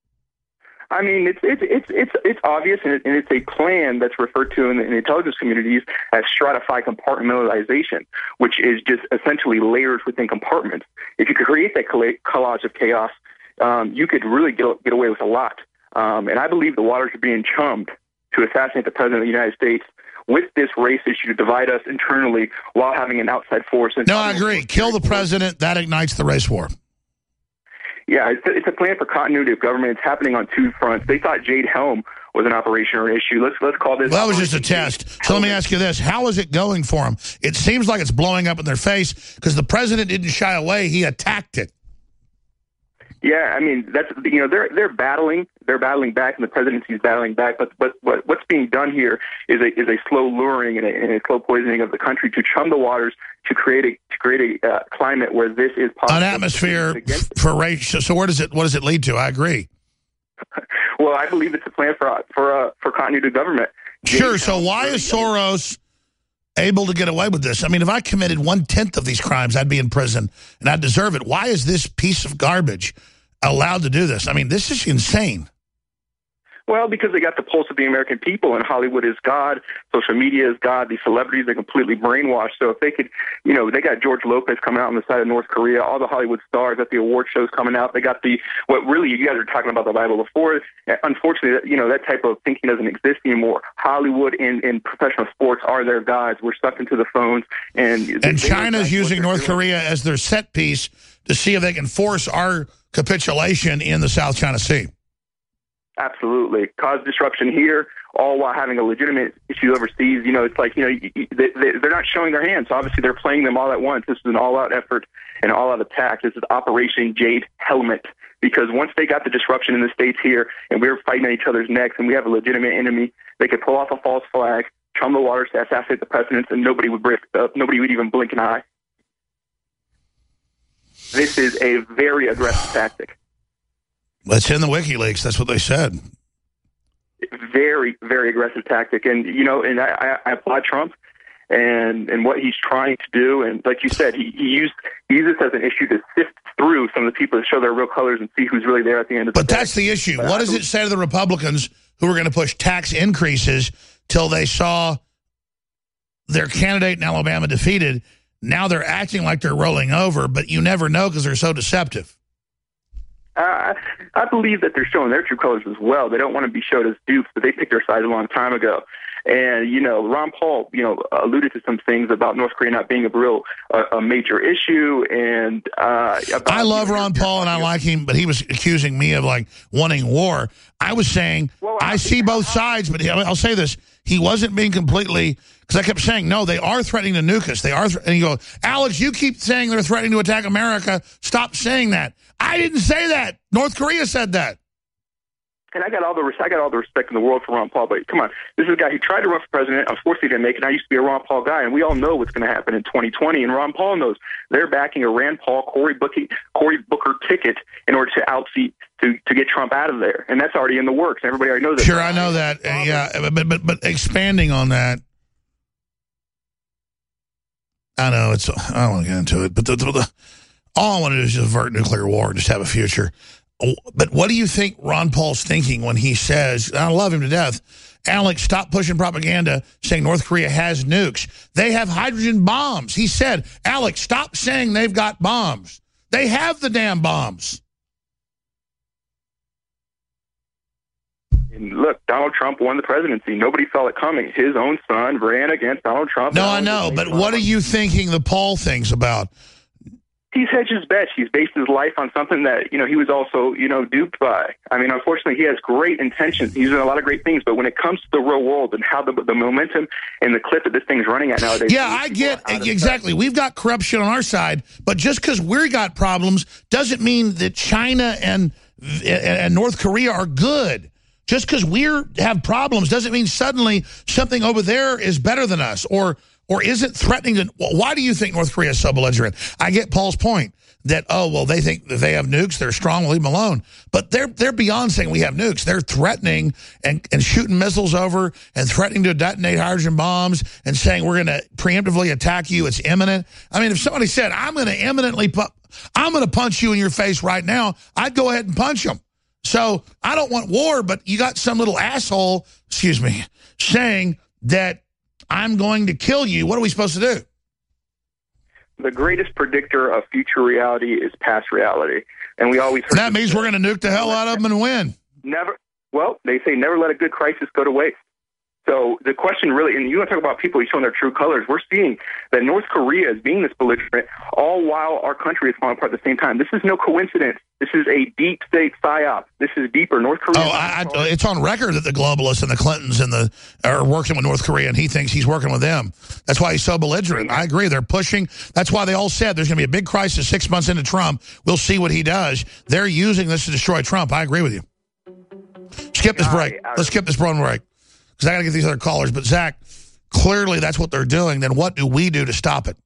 I mean, it's obvious, and it's a plan that's referred to in the intelligence communities as stratified compartmentalization, which is just essentially layers within compartments. If you could create that collage of chaos, you could really get away with a lot. And I believe the waters are being chummed to assassinate the president of the United States with this race issue, to divide us internally while having an outside force. No, I agree. Kill the president. That ignites the race war. Yeah, it's a plan for continuity of government. It's happening on two fronts. They thought Jade Helm was an operation or an issue. Let's call this. Well, that was just a test. So let me ask you this. How is it going for them? It seems like it's blowing up in their face because the president didn't shy away. He attacked it. Yeah, I mean, that's, you know, they're battling back, and the presidency's battling back. But what's being done here is a slow luring and a slow poisoning of the country to chum the waters, to create a climate where this is possible. An atmosphere for race. So what does it lead to? I agree. Well, I believe it's a plan for continuity of government. Sure. So why is Soros able to get away with this? I mean, if I committed 1/10 of these crimes, I'd be in prison and I'd deserve it. Why is this piece of garbage allowed to do this? I mean, this is insane. Well, because they got the pulse of the American people, and Hollywood is God, social media is God, these celebrities are completely brainwashed. So if they could, you know, they got George Lopez coming out on the side of North Korea, all the Hollywood stars at the award shows coming out. They got what really, you guys are talking about the Bible before. Unfortunately, you know, that type of thinking doesn't exist anymore. Hollywood and professional sports are their gods. We're stuck into the phones. And China's using North Korea as their set piece to see if they can force our capitulation in the South China Sea. Absolutely. Cause disruption here, all while having a legitimate issue overseas. You know, it's like, you know, they're not showing their hands. So obviously, they're playing them all at once. This is an all-out effort, an all-out attack. This is Operation Jade Helmet. Because once they got the disruption in the States here, and we were fighting at each other's necks, and we have a legitimate enemy, they could pull off a false flag, chum the waters to assassinate the presidents, and nobody would even blink an eye. This is a very aggressive tactic. It's in the WikiLeaks. That's what they said. Very, very aggressive tactic. And, you know, and I applaud Trump and what he's trying to do. And like you said, he used this as an issue to sift through some of the people to show their real colors and see who's really there at the end of the day. But that's the issue. What does it say to the Republicans who were going to push tax increases till they saw their candidate in Alabama defeated? Now they're acting like they're rolling over, but you never know because they're so deceptive. I believe that they're showing their true colors as well. They don't want to be showed as dupes, but they picked their side a long time ago. And, you know, Ron Paul, you know, alluded to some things about North Korea not being a major issue. And I love Ron Paul and I like him, but he was accusing me of, like, wanting war. I was saying, I see both sides, but I'll say this. He wasn't being completely, because I kept saying, no, they are threatening to nuke us. They are, and you go, Alex, you keep saying they're threatening to attack America. Stop saying that. I didn't say that. North Korea said that. And I got all the respect in the world for Ron Paul, but come on, this is a guy who tried to run for president. Unfortunately, didn't make it. I used to be a Ron Paul guy, and we all know what's going to happen in 2020. And Ron Paul knows they're backing a Rand Paul, Cory Booker ticket in order to outseat to get Trump out of there, and that's already in the works. Everybody already knows that. Sure, I know that. Yeah, but expanding on that, I know it's. I don't want to get into it, but all I want to do is just avert nuclear war and just have a future. But what do you think Ron Paul's thinking when he says, I love him to death, Alex, stop pushing propaganda saying North Korea has nukes. They have hydrogen bombs. He said, Alex, stop saying they've got bombs. They have the damn bombs. And look, Donald Trump won the presidency. Nobody saw it coming. His own son ran against Donald Trump. No, I know, but what are you thinking the Paul thinks about? He's hedged his bets. He's based his life on something that, you know, he was also, you know, duped by. I mean, unfortunately, he has great intentions. He's doing a lot of great things. But when it comes to the real world and how the momentum and the clip that this thing's running at nowadays. Yeah, I get exactly. We've got corruption on our side. But just because we got problems doesn't mean that China and North Korea are good. Just because we have problems doesn't mean suddenly something over there is better than us or isn't threatening to... Why do you think North Korea is so belligerent? I get Paul's point that, oh, well, they think that they have nukes, they're strong, leave them alone. But they're beyond saying we have nukes. They're threatening and shooting missiles over and threatening to detonate hydrogen bombs and saying we're going to preemptively attack you. It's imminent. I mean, if somebody said, I'm going to punch you in your face right now, I'd go ahead and punch them. So I don't want war, but you got some little asshole, saying that I'm going to kill you. What are we supposed to do? The greatest predictor of future reality is past reality. And we always heard that means we're going to nuke the hell out of them and win. Well, they say never let a good crisis go to waste. So the question really, and you want to talk about people showing their true colors, we're seeing that North Korea is being this belligerent all while our country is falling apart at the same time. This is no coincidence. This is a deep state psyop. This is deeper. North Korea. It's on record that the globalists and the Clintons are working with North Korea, and he thinks he's working with them. That's why he's so belligerent. I agree. They're pushing. That's why they all said there's going to be a big crisis 6 months into Trump. We'll see what he does. They're using this to destroy Trump. I agree with you. Skip this break. Let's skip this break. Because I got to get these other callers. But, Zach, clearly that's what they're doing. Then what do we do to stop it?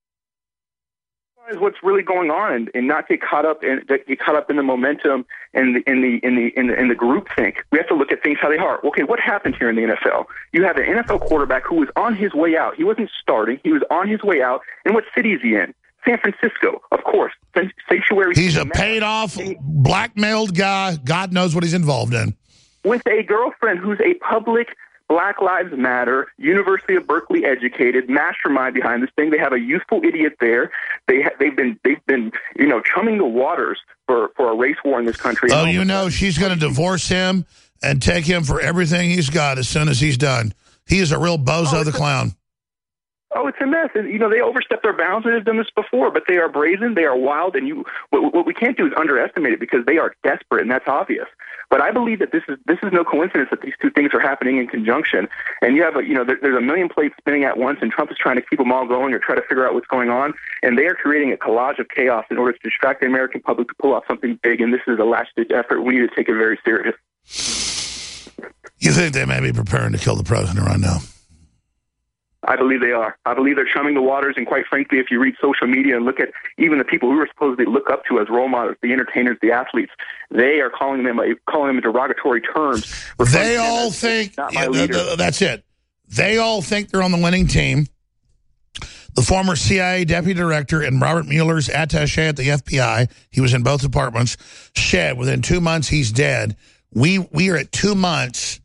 What's really going on and not get caught up in the momentum and the group think. We have to look at things how they are. Okay, what happened here in the NFL? You have an NFL quarterback who was on his way out. He wasn't starting. He was on his way out. And what city is he in? San Francisco, of course. Sanctuary. He's a paid-off, blackmailed guy. God knows what he's involved in. With a girlfriend who's a public Black Lives Matter, University of Berkeley educated mastermind behind this thing. They have a youthful idiot there. They've been chumming the waters for a race war in this country. Oh, she's going to divorce him and take him for everything he's got as soon as he's done. He is a real bozo the clown. Oh, it's a mess. And, they overstep their bounds and have done this before, but they are brazen, they are wild, and what we can't do is underestimate it because they are desperate, and that's obvious. But I believe that this is no coincidence that these two things are happening in conjunction. And you have there's a million plates spinning at once, and Trump is trying to keep them all going or try to figure out what's going on. And they are creating a collage of chaos in order to distract the American public to pull off something big. And this is a last-ditch effort. We need to take it very serious. You think they may be preparing to kill the president right now? I believe they are. I believe they're chumming the waters, and quite frankly, if you read social media and look at even the people we were supposedly look up to as role models, the entertainers, the athletes, they are calling them derogatory terms. They all think, that's it. They all think they're on the winning team. The former CIA deputy director and Robert Mueller's attaché at the FBI, he was in both departments, said within 2 months he's dead. We are at 2 months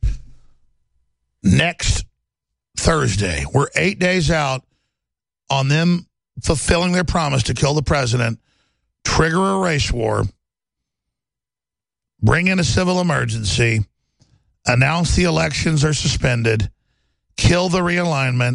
next Thursday. We're 8 days out on them fulfilling their promise to kill the president, trigger a race war, bring in a civil emergency, announce the elections are suspended, kill the realignment,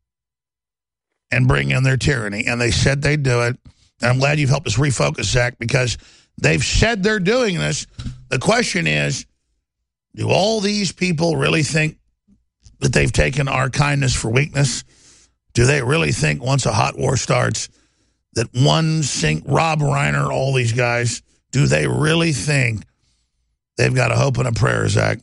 and bring in their tyranny. And they said they'd do it. And I'm glad you've helped us refocus, Zach, because they've said they're doing this. The question is, do all these people really think that they've taken our kindness for weakness? Do they really think once a hot war starts that Rob Reiner, all these guys, do they really think they've got a hope and a prayer, Zach?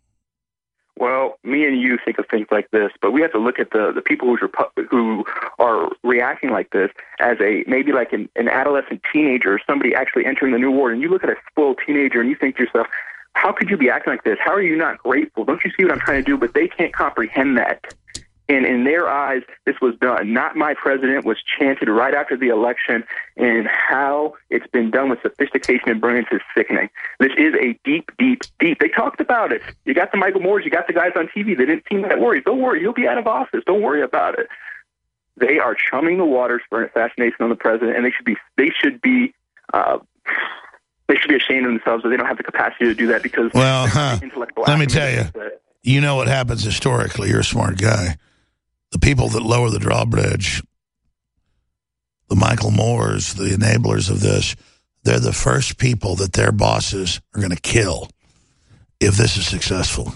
Well, me and you think of things like this, but we have to look at the people who are reacting like this as maybe like an adolescent teenager or somebody actually entering the new world. And you look at a spoiled teenager and you think to yourself, how could you be acting like this? How are you not grateful? Don't you see what I'm trying to do? But they can't comprehend that. And in their eyes, this was done. Not my president was chanted right after the election, and how it's been done with sophistication and brilliance is sickening. This is a deep, deep, deep. They talked about it. You got the Michael Moores, you got the guys on TV. They didn't seem that worried. Don't worry, he'll be out of office. Don't worry about it. They are chumming the waters for an assassination on the president, and they should be ashamed of themselves that they don't have the capacity to do that because let me tell you, you know what happens historically. You're a smart guy. The people that lower the drawbridge, the Michael Moores, the enablers of this, they're the first people that their bosses are going to kill if this is successful.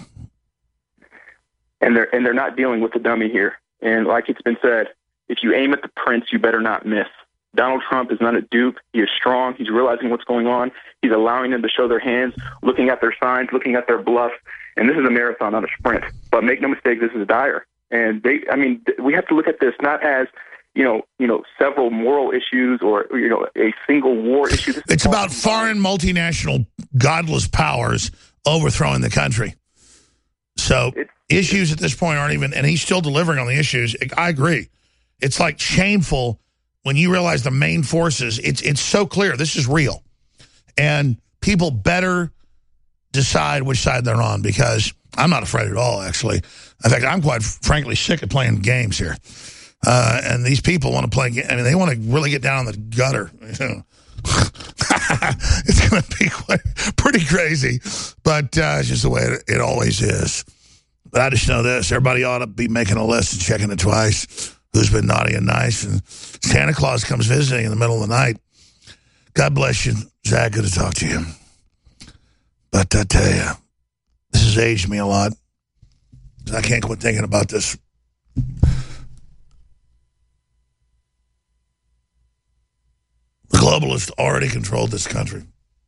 And they're not dealing with the dummy here. And like it's been said, if you aim at the prince, you better not miss. Donald Trump is not a dupe. He is strong. He's realizing what's going on. He's allowing them to show their hands, looking at their signs, looking at their bluff. And this is a marathon, not a sprint. But make no mistake, this is dire. And we have to look at this not as, several moral issues or, a single war issue. It's about foreign multinational godless powers overthrowing the country. So issues at this point aren't even, and he's still delivering on the issues. I agree. It's like shameful when you realize the main forces, it's so clear. This is real. And people better decide which side they're on, because I'm not afraid at all, actually. In fact, I'm quite frankly sick of playing games here. And these people want to play, they want to really get down in the gutter. It's going to be pretty crazy, but it's just the way it always is. But I just know this. Everybody ought to be making a list and checking it twice. Who's been naughty and nice. And Santa Claus comes visiting in the middle of the night. God bless you, Zach. Good to talk to you. But I tell you, this has aged me a lot. I can't quit thinking about this. The globalists already controlled this country.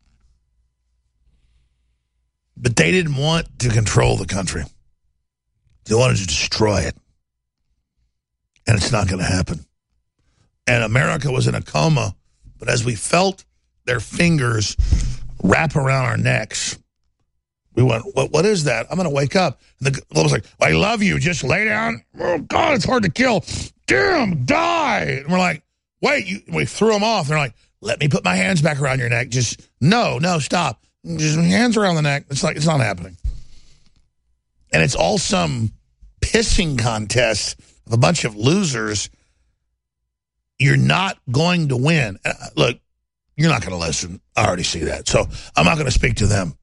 But they didn't want to control the country. They wanted to destroy it. And it's not going to happen. And America was in a coma, but as we felt their fingers wrap around our necks, we went, what is that? I'm going to wake up. And the glove was like, I love you. Just lay down. Oh, God, it's hard to kill. Damn, die. And we're like, wait. We threw them off. They're like, let me put my hands back around your neck. Just, no, stop. Just hands around the neck. It's like, it's not happening. And it's all some pissing contest of a bunch of losers. You're not going to win. Look, you're not going to listen. I already see that. So I'm not going to speak to them.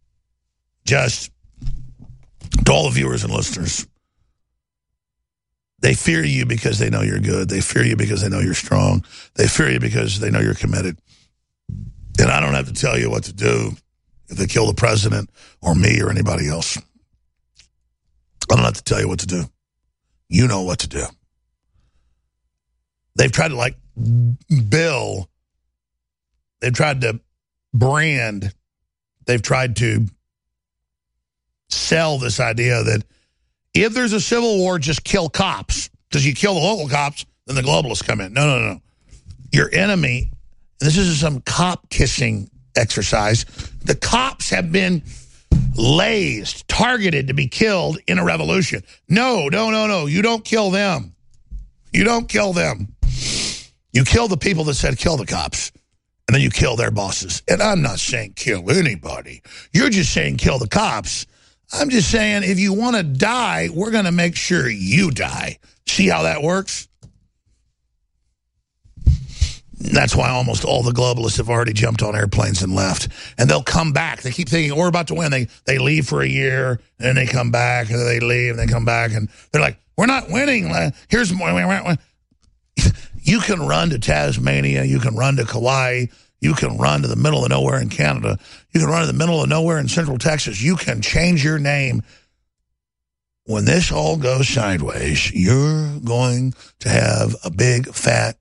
Just to all the viewers and listeners, They fear you because they know you're good. They fear you because they know you're strong. They fear you because they know you're committed. And I don't have to tell you what to do if they kill the president or me or anybody else. I don't have to tell you what to do. You know what to do. They've tried to, like, bill. They've tried to brand. They've tried to sell this idea that if there's a civil war, just kill cops. Because you kill the local cops, then the globalists come in. No. Your enemy, this isn't some cop-kissing exercise. The cops have been lazed, targeted to be killed in a revolution. No. You don't kill them. You don't kill them. You kill the people that said kill the cops. And then you kill their bosses. And I'm not saying kill anybody. You're just saying kill the cops. I'm just saying if you want to die, we're going to make sure you die. See how that works? That's why almost all the globalists have already jumped on airplanes and left. And they'll come back. They keep thinking, we're about to win. They leave for a year, and then they come back, and then they leave, and they come back. And they're like, we're not winning. Here's more. You can run to Tasmania. You can run to Kauai. You can run to the middle of nowhere in Canada. You can run to the middle of nowhere in Central Texas. You can change your name. When this all goes sideways, you're going to have a big, fat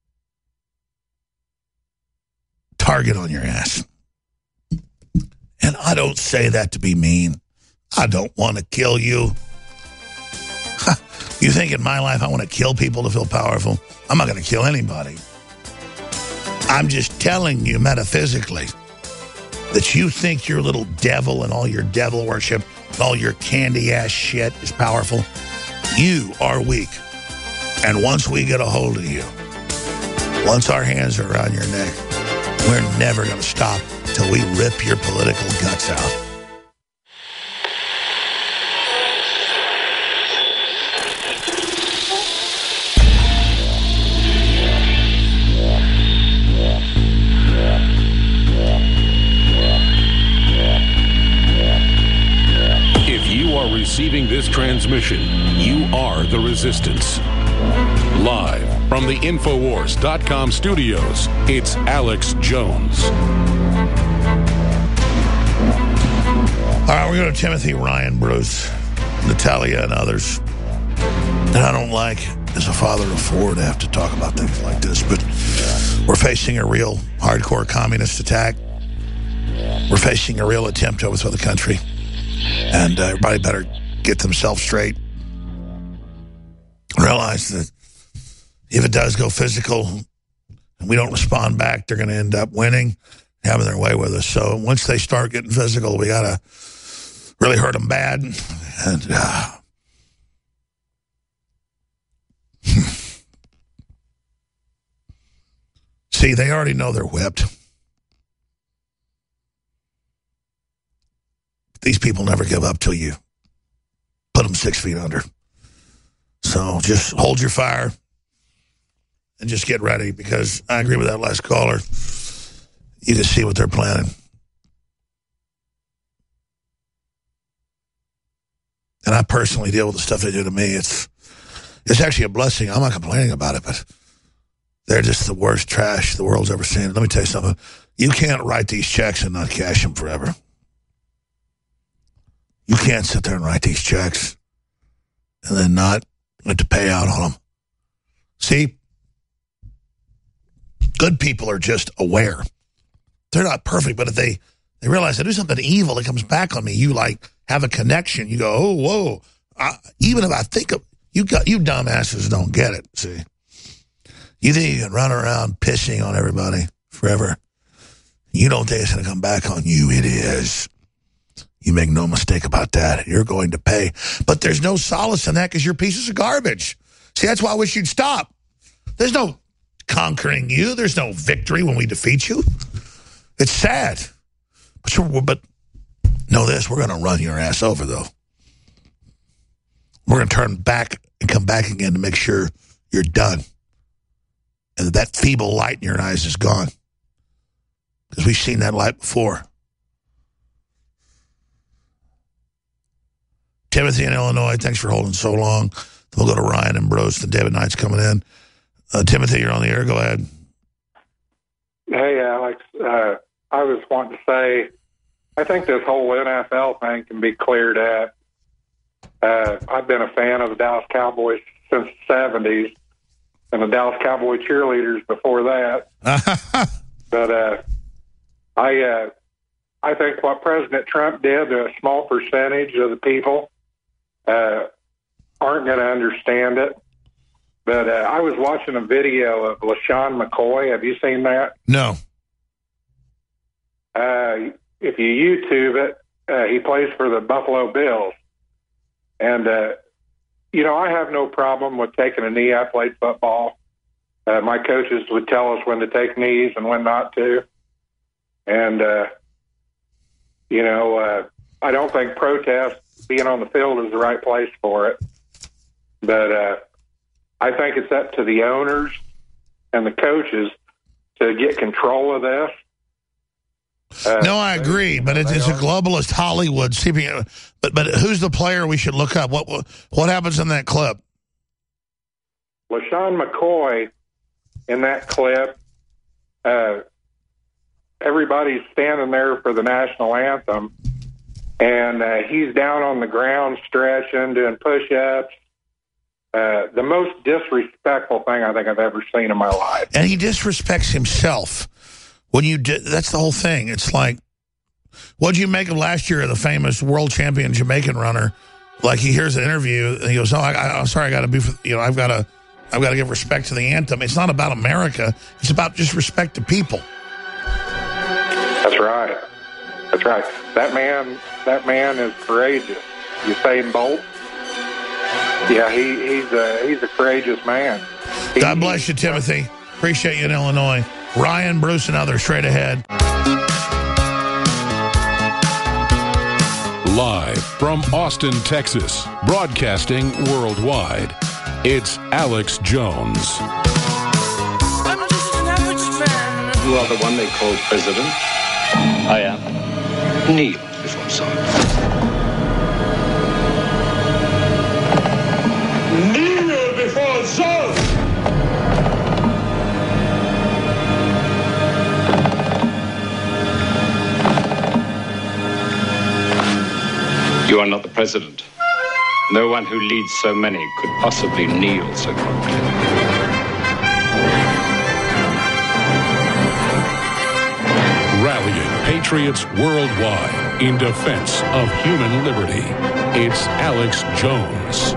target on your ass. And I don't say that to be mean. I don't want to kill you. You think in my life I want to kill people to feel powerful? I'm not going to kill anybody. I'm just telling you metaphysically that you think your little devil and all your devil worship and all your candy-ass shit is powerful. You are weak. And once we get a hold of you, once our hands are around your neck, we're never going to stop till we rip your political guts out. Receiving this transmission, you are the Resistance. Live from the Infowars.com studios, it's Alex Jones. All right, we're going to Timothy Ryan, Bruce, Natalia, and others. And I don't like, as a father of four, to have to talk about things like this, but we're facing a real hardcore communist attack. We're facing a real attempt to overthrow the country. And everybody better get themselves straight. Realize that if it does go physical and we don't respond back, they're going to end up winning, having their way with us. So once they start getting physical, we got to really hurt them bad. And see, they already know they're whipped. These people never give up till you put them 6 feet under. So just hold your fire and just get ready, because I agree with that last caller. You can see what they're planning. And I personally deal with the stuff they do to me. It's actually a blessing. I'm not complaining about it, but they're just the worst trash the world's ever seen. Let me tell you something. You can't write these checks and not cash them forever. You can't sit there and write these checks and then not let the payout on them. See, good people are just aware. They're not perfect, but if they realize I do something evil that comes back on me, you like have a connection. You go, oh, whoa. Even if I think of you dumbasses don't get it. See, you think you can run around pissing on everybody forever? You don't think it's going to come back on you? It is. You make no mistake about that. You're going to pay. But there's no solace in that because you're pieces of garbage. See, that's why I wish you'd stop. There's no conquering you. There's no victory when we defeat you. It's sad. But know this, we're going to run your ass over, though. We're going to turn back and come back again to make sure you're done. And that feeble light in your eyes is gone. Because we've seen that light before. Timothy in Illinois, thanks for holding so long. We'll go to Ryan and Bruce, and David Knight's coming in. Timothy, you're on the air. Go ahead. Hey, Alex. I was wanting to say, I think this whole NFL thing can be cleared up. I've been a fan of the Dallas Cowboys since the 70s, and the Dallas Cowboy cheerleaders before that. But I think what President Trump did to a small percentage of the people aren't going to understand it. But I was watching a video of LaShawn McCoy. Have you seen that? No. If you YouTube it, he plays for the Buffalo Bills. And, I have no problem with taking a knee. I played football. My coaches would tell us when to take knees and when not to. And, I don't think protest, being on the field, is the right place for it. But I think it's up to the owners and the coaches to get control of this. No, I agree, but it's a globalist Hollywood. But who's the player we should look up? What happens in that clip? LaShawn McCoy, in that clip, everybody's standing there for the national anthem, and he's down on the ground stretching, doing push-ups. The most disrespectful thing I think I've ever seen in my life. And he disrespects himself. That's the whole thing. It's like, what'd you make of last year of the famous world champion Jamaican runner? Like, he hears an interview and he goes, "Oh, I'm sorry, I got to be, I've got to give respect to the anthem." It's not about America. It's about just respect to people. That's right. That's right. That man is courageous. Usain Bolt. Yeah, he's a courageous man. God bless you, Timothy. Appreciate you in Illinois. Ryan, Bruce, and others straight ahead. Live from Austin, Texas, broadcasting worldwide, it's Alex Jones. You are the one they call president? I am. Kneel before Tsar. Kneel before Tsar! You are not the president. No one who leads so many could possibly kneel so quickly. Rallying patriots worldwide in defense of human liberty. It's Alex Jones.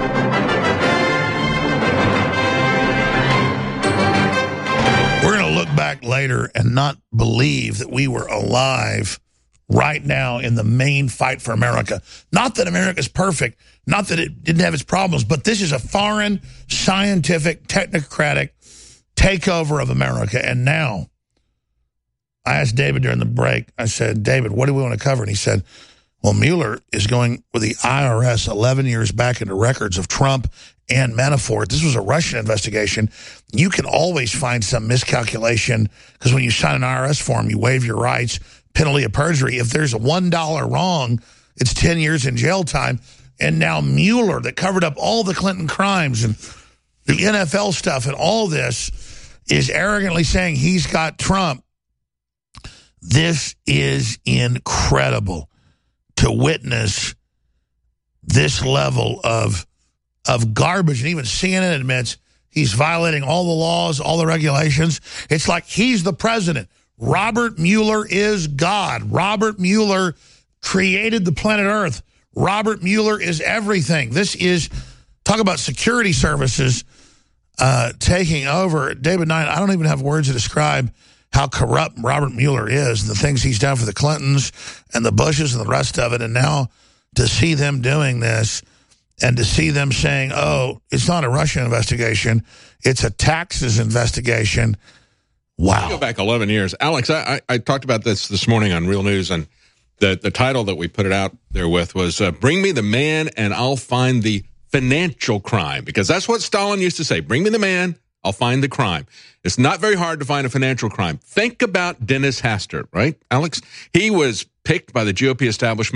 We're going to look back later and not believe that we were alive right now in the main fight for America. Not that America's perfect, not that it didn't have its problems, but this is a foreign, scientific, technocratic takeover of America. And now, I asked David during the break, I said, "David, what do we want to cover?" And he said, well, Mueller is going with the IRS 11 years back into records of Trump and Manafort. This was a Russian investigation. You can always find some miscalculation because when you sign an IRS form, you waive your rights, penalty of perjury. If there's a $1 wrong, it's 10 years in jail time. And now Mueller, that covered up all the Clinton crimes and the NFL stuff and all this, is arrogantly saying he's got Trump. This is incredible to witness this level of garbage. And even CNN admits he's violating all the laws, all the regulations. It's like he's the president. Robert Mueller is God. Robert Mueller created the planet Earth. Robert Mueller is everything. This is, talk about security services taking over. David Knight, I don't even have words to describe how corrupt Robert Mueller is and the things he's done for the Clintons and the Bushes and the rest of it. And now to see them doing this and to see them saying, oh, it's not a Russian investigation, it's a taxes investigation. Wow. Go back 11 years. Alex, I talked about this morning on Real News, and the title that we put it out there with was Bring Me the Man and I'll Find the Financial Crime, because that's what Stalin used to say. Bring me the man, I'll find the crime. It's not very hard to find a financial crime. Think about Dennis Hastert, right, Alex? He was picked by the GOP establishment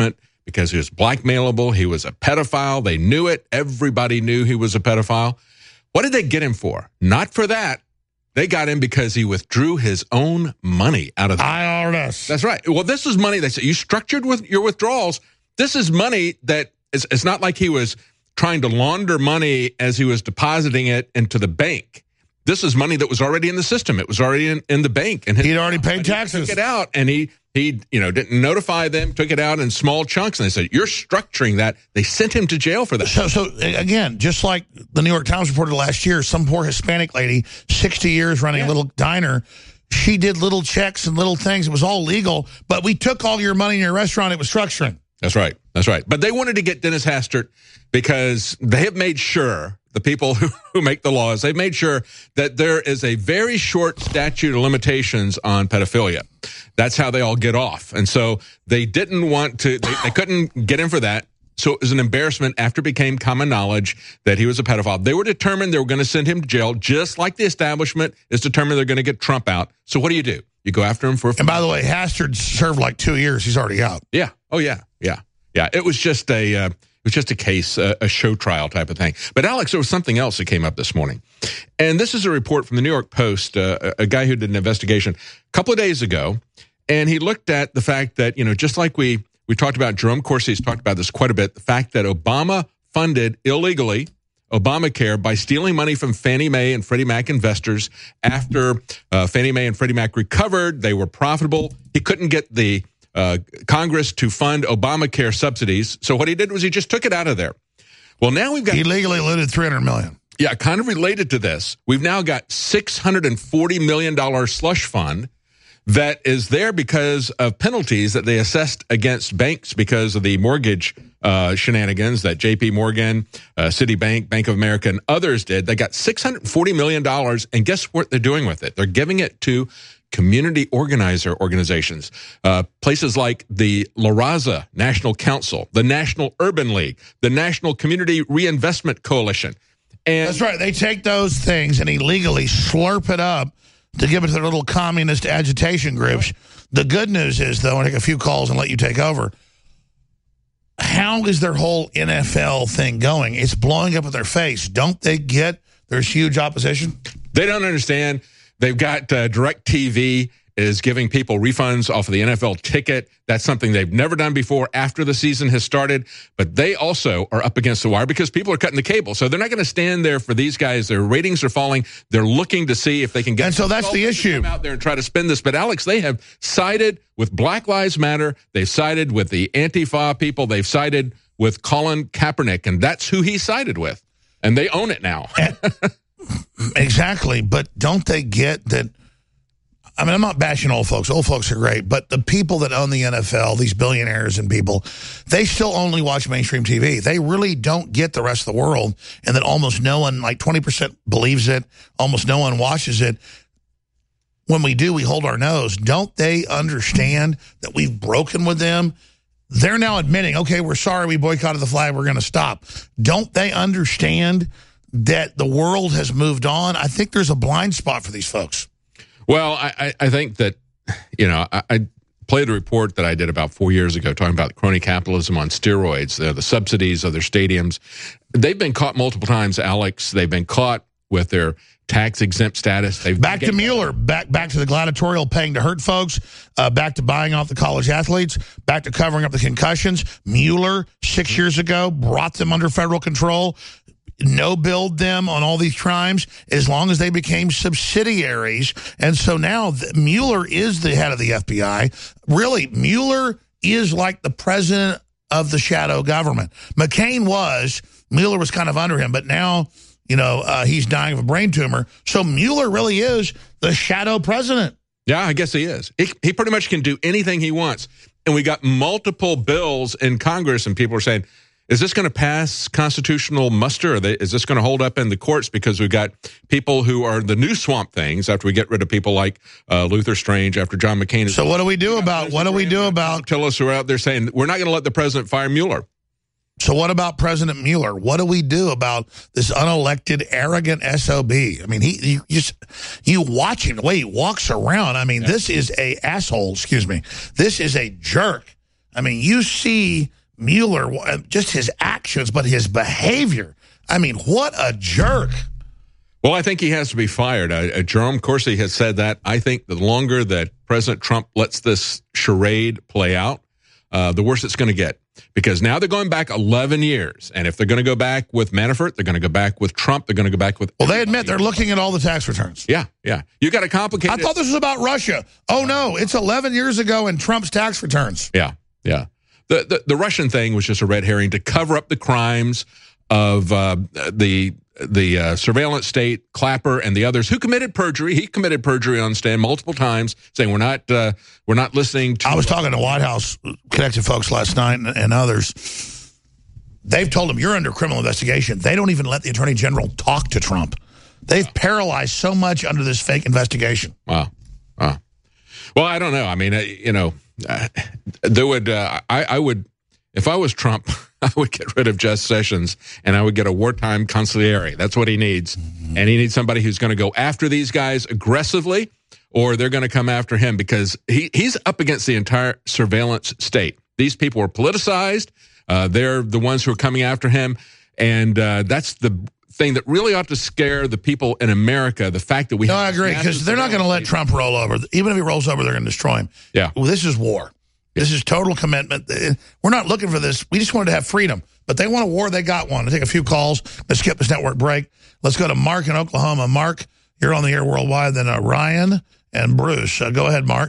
because he was blackmailable. He was a pedophile. They knew it. Everybody knew he was a pedophile. What did they get him for? Not for that. They got him because he withdrew his own money out of the IRS. That's right. Well, this is money. They said you structured with your withdrawals. This is money that it's not like he was trying to launder money as he was depositing it into the bank. This is money that was already in the system. It was already in the bank, and he'd already paid taxes. He took it out, and he didn't notify them. Took it out in small chunks, and they said, "You're structuring that." They sent him to jail for that. So again, just like the New York Times reported last year, some poor Hispanic lady, 60 years running a little diner. She did little checks and little things. It was all legal, but we took all your money in your restaurant. It was structuring. That's right. That's right. But they wanted to get Dennis Hastert because they have made sure, the people who make the laws, they've made sure that there is a very short statute of limitations on pedophilia. That's how they all get off. And so they didn't want to, they couldn't get him for that. So it was an embarrassment after it became common knowledge that he was a pedophile. They were determined they were going to send him to jail, just like the establishment is determined they're going to get Trump out. So what do? You go after him for And by the way, Hastert served like 2 years. He's already out. Yeah. Oh, yeah. Yeah. Yeah. It was just a case, a show trial type of thing. But, Alex, there was something else that came up this morning. And this is a report from the New York Post, a guy who did an investigation a couple of days ago. And he looked at the fact that, just like we talked about, Jerome Corsi's talked about this quite a bit, the fact that Obama funded illegally Obamacare by stealing money from Fannie Mae and Freddie Mac investors. After Fannie Mae and Freddie Mac recovered, they were profitable. He couldn't get the Congress to fund Obamacare subsidies. So what he did was he just took it out of there. Well, now we've got... He legally looted $300 million. Yeah, kind of related to this. We've now got $640 million slush fund that is there because of penalties that they assessed against banks because of the mortgage shenanigans that J.P. Morgan, Citibank, Bank of America, and others did. They got $640 million, and guess what they're doing with it? They're giving it to community organizer organizations, places like the La Raza National Council, the National Urban League, the National Community Reinvestment Coalition. And that's right. They take those things and illegally slurp it up to give it to their little communist agitation groups. The good news is, though, I'll take a few calls and let you take over. How is their whole NFL thing going? It's blowing up in their face. Don't they get there's huge opposition? They don't understand. They've got DirecTV is giving people refunds off of the NFL ticket. That's something they've never done before after the season has started. But they also are up against the wire because people are cutting the cable. So they're not going to stand there for these guys. Their ratings are falling. They're looking to see if they can get... And so that's the issue. Come out there and try to spin this. But, Alex, they have sided with Black Lives Matter. They've sided with the Antifa people. They've sided with Colin Kaepernick. And that's who he sided with. And they own it now. Exactly. But don't they get that... I mean, I'm not bashing old folks. Old folks are great. But the people that own the NFL, these billionaires and people, they still only watch mainstream TV. They really don't get the rest of the world, and that almost no one, like 20% believes it. Almost no one watches it. When we do, we hold our nose. Don't they understand that we've broken with them? They're now admitting, okay, we're sorry we boycotted the flag. We're going to stop. Don't they understand that the world has moved on? I think there's a blind spot for these folks. Well, I think that, I played a report that I did about 4 years ago talking about crony capitalism on steroids, the subsidies of their stadiums. They've been caught multiple times, Alex. They've been caught with their tax-exempt status. Back to Mueller, back to the gladiatorial paying to hurt folks, back to buying off the college athletes, back to covering up the concussions. Mueller, 6 years ago, brought them under federal control. No-billed them on all these crimes as long as they became subsidiaries. And so now Mueller is the head of the FBI. Really, Mueller is like the president of the shadow government. McCain was. Mueller was kind of under him. But now, he's dying of a brain tumor. So Mueller really is the shadow president. Yeah, I guess he is. He pretty much can do anything he wants. And we got multiple bills in Congress, and people are saying, is this going to pass constitutional muster? Is this going to hold up in the courts? Because we've got people who are the new Swamp Things after we get rid of people like Luther Strange, after John McCain. So what do we do about Tillis, who are out there saying we're not going to let the president fire Mueller? So what about President Mueller? What do we do about this unelected, arrogant SOB? I mean, you watch him the way he walks around. I mean, This is a asshole. Excuse me. This is a jerk. I mean, you see Mueller, just his actions, but his behavior. I mean, what a jerk. Well, I think he has to be fired. Jerome Corsi has said that. I think the longer that President Trump lets this charade play out, the worse it's going to get. Because now they're going back 11 years. And if they're going to go back with Manafort, they're going to go back with Trump, they're going to go back with... Well, they admit they're looking at all the tax returns. Yeah. You got to complicate I thought this was about Russia. Oh, no, it's 11 years ago in Trump's tax returns. Yeah. The Russian thing was just a red herring to cover up the crimes of the surveillance state, Clapper, and the others who committed perjury. He committed perjury on stand multiple times, saying we're not listening to... I was talking to White House connected folks last night and others. They've told him, you're under criminal investigation. They don't even let the Attorney General talk to Trump. They've paralyzed so much under this fake investigation. Wow. Well, I don't know. I mean, there would... I would... If I was Trump, I would get rid of Jeff Sessions, and I would get a wartime consigliere. That's what he needs. Mm-hmm. And he needs somebody who's going to go after these guys aggressively, or they're going to come after him, because he's up against the entire surveillance state. These people are politicized. They're the ones who are coming after him. And that's the thing that really ought to scare the people in America, the fact that we... No, I agree, because they're not going to let Trump roll over. Even if he rolls over, they're going to destroy him. Yeah. Well, this is war. This is total commitment. We're not looking for this. We just wanted to have freedom. But they want a war. They got one. I'll take a few calls. Let's skip this network break. Let's go to Mark in Oklahoma. Mark, you're on the air worldwide. Then Ryan and Bruce. Go ahead, Mark.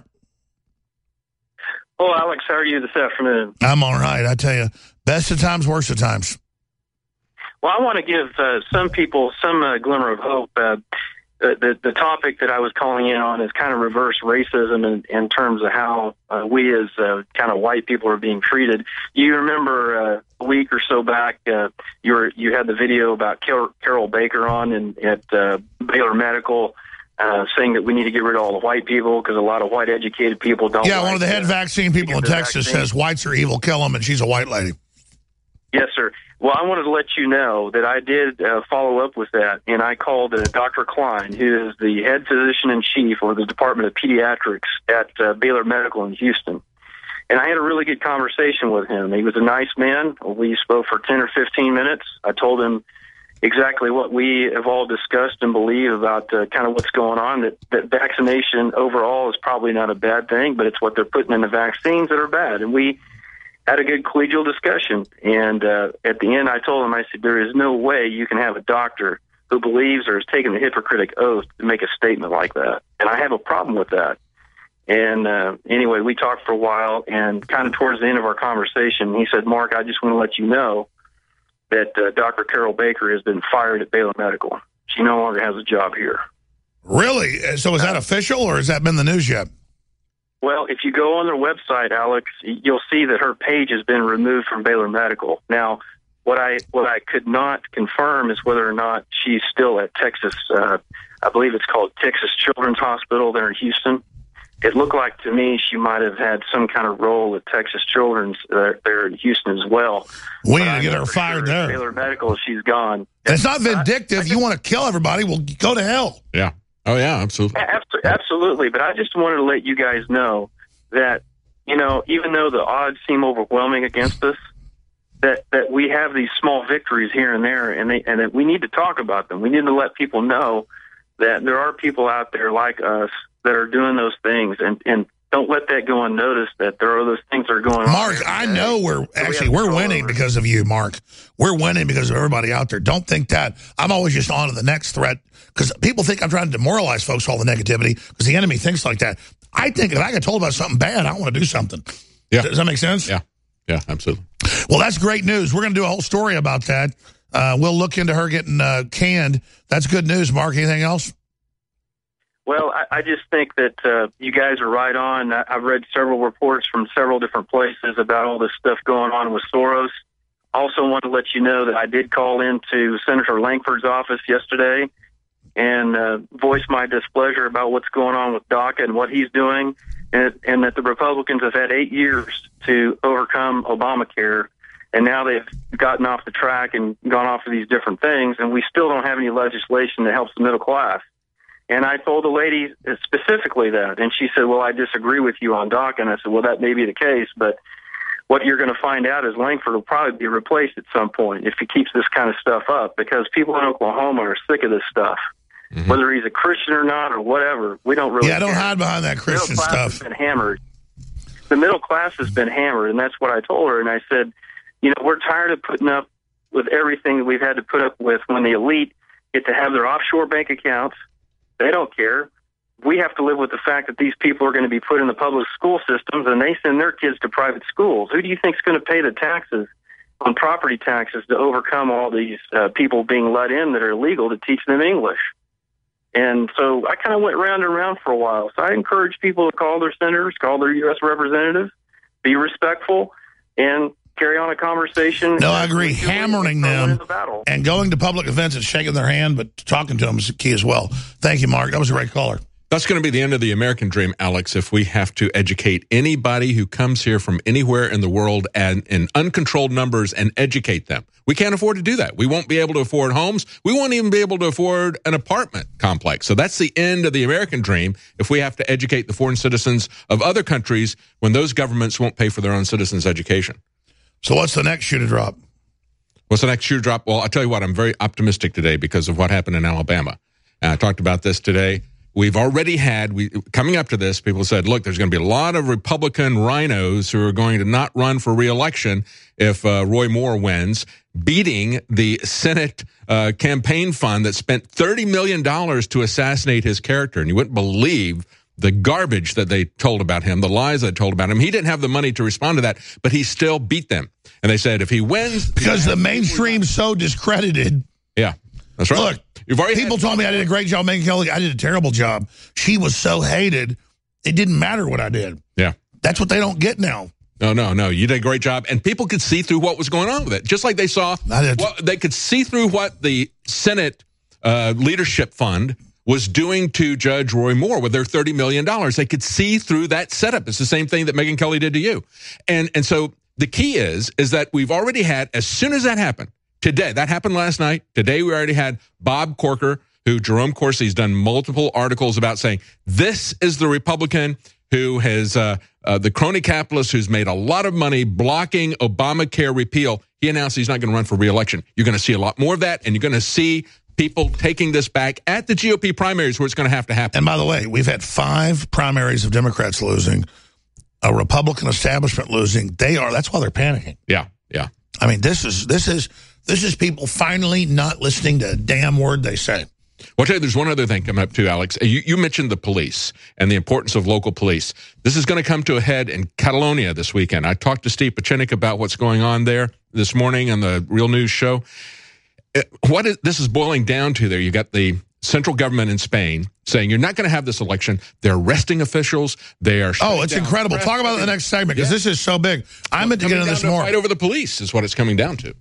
Oh, Alex, how are you this afternoon? I'm all right. I tell you, best of times, worst of times. Well, I want to give some people some glimmer of hope. The topic that I was calling in on is kind of reverse racism in terms of how we as kind of white people are being treated. You remember a week or so back, you had the video about Carol Baker on at Baylor Medical saying that we need to get rid of all the white people because a lot of white educated people don't. Yeah, one of the head vaccine people in Texas says whites are evil, kill them, and she's a white lady. Yes, sir. Well, I wanted to let you know that I did follow up with that, and I called Dr. Klein, who is the head physician-in-chief for the Department of Pediatrics at Baylor Medical in Houston. And I had a really good conversation with him. He was a nice man. We spoke for 10 or 15 minutes. I told him exactly what we have all discussed and believe about kind of what's going on, that vaccination overall is probably not a bad thing, but it's what they're putting in the vaccines that are bad. And we had a good collegial discussion. And at the end, I told him, I said, there is no way you can have a doctor who believes or has taken the Hippocratic Oath to make a statement like that. And I have a problem with that. And anyway, we talked for a while, and kind of towards the end of our conversation, he said, Mark, I just want to let you know that Dr. Carol Baker has been fired at Baylor Medical. She no longer has a job here. Really? So is that official, or has that been the news yet? Well, if you go on their website, Alex, you'll see that her page has been removed from Baylor Medical. Now, what I could not confirm is whether or not she's still at Texas. I believe it's called Texas Children's Hospital there in Houston. It looked like to me she might have had some kind of role at Texas Children's there in Houston as well. We need to get her fired there. Baylor Medical, she's gone. And it's not vindictive. You want to kill everybody, well, go to hell. Yeah. Oh, yeah, absolutely. Absolutely. But I just wanted to let you guys know that, even though the odds seem overwhelming against us, that we have these small victories here and there, and that we need to talk about them. We need to let people know that there are people out there like us that are doing those things, and don't let that go unnoticed, that there are those things that are going on. Mark, I know we're winning because of you, Mark. We're winning because of everybody out there. Don't think that. I'm always just on to the next threat, because people think I'm trying to demoralize folks with all the negativity, because the enemy thinks like that. I think if I get told about something bad, I want to do something. Yeah. Does that make sense? Yeah. Yeah, absolutely. Well, that's great news. We're going to do a whole story about that. We'll look into her getting canned. That's good news, Mark. Anything else? Well, I just think that you guys are right on. I've read several reports from several different places about all this stuff going on with Soros. I also want to let you know that I did call into Senator Lankford's office yesterday and voice my displeasure about what's going on with DACA and what he's doing, and that the Republicans have had 8 years to overcome Obamacare, and now they've gotten off the track and gone off of these different things, and we still don't have any legislation that helps the middle class. And I told the lady specifically that, and she said, well, I disagree with you on DACA. And I said, well, that may be the case, but what you're going to find out is Langford will probably be replaced at some point if he keeps this kind of stuff up, because people in Oklahoma are sick of this stuff. Mm-hmm. Whether he's a Christian or not or whatever, we don't really care. Don't hide behind that Christian stuff. Has been hammered. The middle class has been hammered, and that's what I told her. And I said, we're tired of putting up with everything that we've had to put up with when the elite get to have their offshore bank accounts. They don't care. We have to live with the fact that these people are going to be put in the public school systems, and they send their kids to private schools. Who do you think is going to pay the taxes on property taxes to overcome all these people being let in that are illegal to teach them English? And so I kind of went round and round for a while. So I encourage people to call their senators, call their U.S. representatives, be respectful, and carry on a conversation. No, I agree. Hammering them and going to public events and shaking their hand, but talking to them is key as well. Thank you, Mark. That was a great caller. That's going to be the end of the American dream, Alex, if we have to educate anybody who comes here from anywhere in the world and in uncontrolled numbers and educate them. We can't afford to do that. We won't be able to afford homes. We won't even be able to afford an apartment complex. So that's the end of the American dream if we have to educate the foreign citizens of other countries when those governments won't pay for their own citizens' education. So what's the next shoe to drop? What's the next shoe to drop? Well, I'll tell you what, I'm very optimistic today because of what happened in Alabama. And I talked about this today. We've already had, coming up to this, people said, look, there's going to be a lot of Republican rhinos who are going to not run for re-election if Roy Moore wins, beating the Senate campaign fund that spent $30 million to assassinate his character. And you wouldn't believe the garbage that they told about him, the lies they told about him. He didn't have the money to respond to that, but he still beat them. And they said if he wins... Because the mainstream's so discredited. Yeah, that's right. Look, people told me I did a great job making Kelly. I did a terrible job. She was so hated, it didn't matter what I did. Yeah. That's what they don't get now. No. You did a great job. And people could see through what was going on with it. Just like they saw, they could see through what the Senate Leadership Fund was doing to Judge Roy Moore with their $30 million. They could see through that setup. It's the same thing that Megyn Kelly did to you. And so the key is that we've already had, as soon as that happened, today, that happened last night. Today we already had Bob Corker, who Jerome Corsi's done multiple articles about saying, this is the Republican who has, the crony capitalist who's made a lot of money blocking Obamacare repeal. He announced he's not going to run for re-election. You're going to see a lot more of that, and you're going to see people taking this back at the GOP primaries where it's going to have to happen. And by the way, we've had 5 primaries of Democrats losing, a Republican establishment losing. That's why they're panicking. Yeah. I mean, this is people finally not listening to a damn word they say. Well, I'll tell you, there's one other thing coming up too, Alex. You mentioned the police and the importance of local police. This is going to come to a head in Catalonia this weekend. I talked to Steve Pachinik about what's going on there this morning on the Real News show. This is boiling down to there, you got the central government in Spain saying you're not going to have this election. They're arresting officials. They are. Oh, it's incredible. Talk about it in the next segment because this is so big. I meant to get into this more. Fight over the police is what it's coming down to.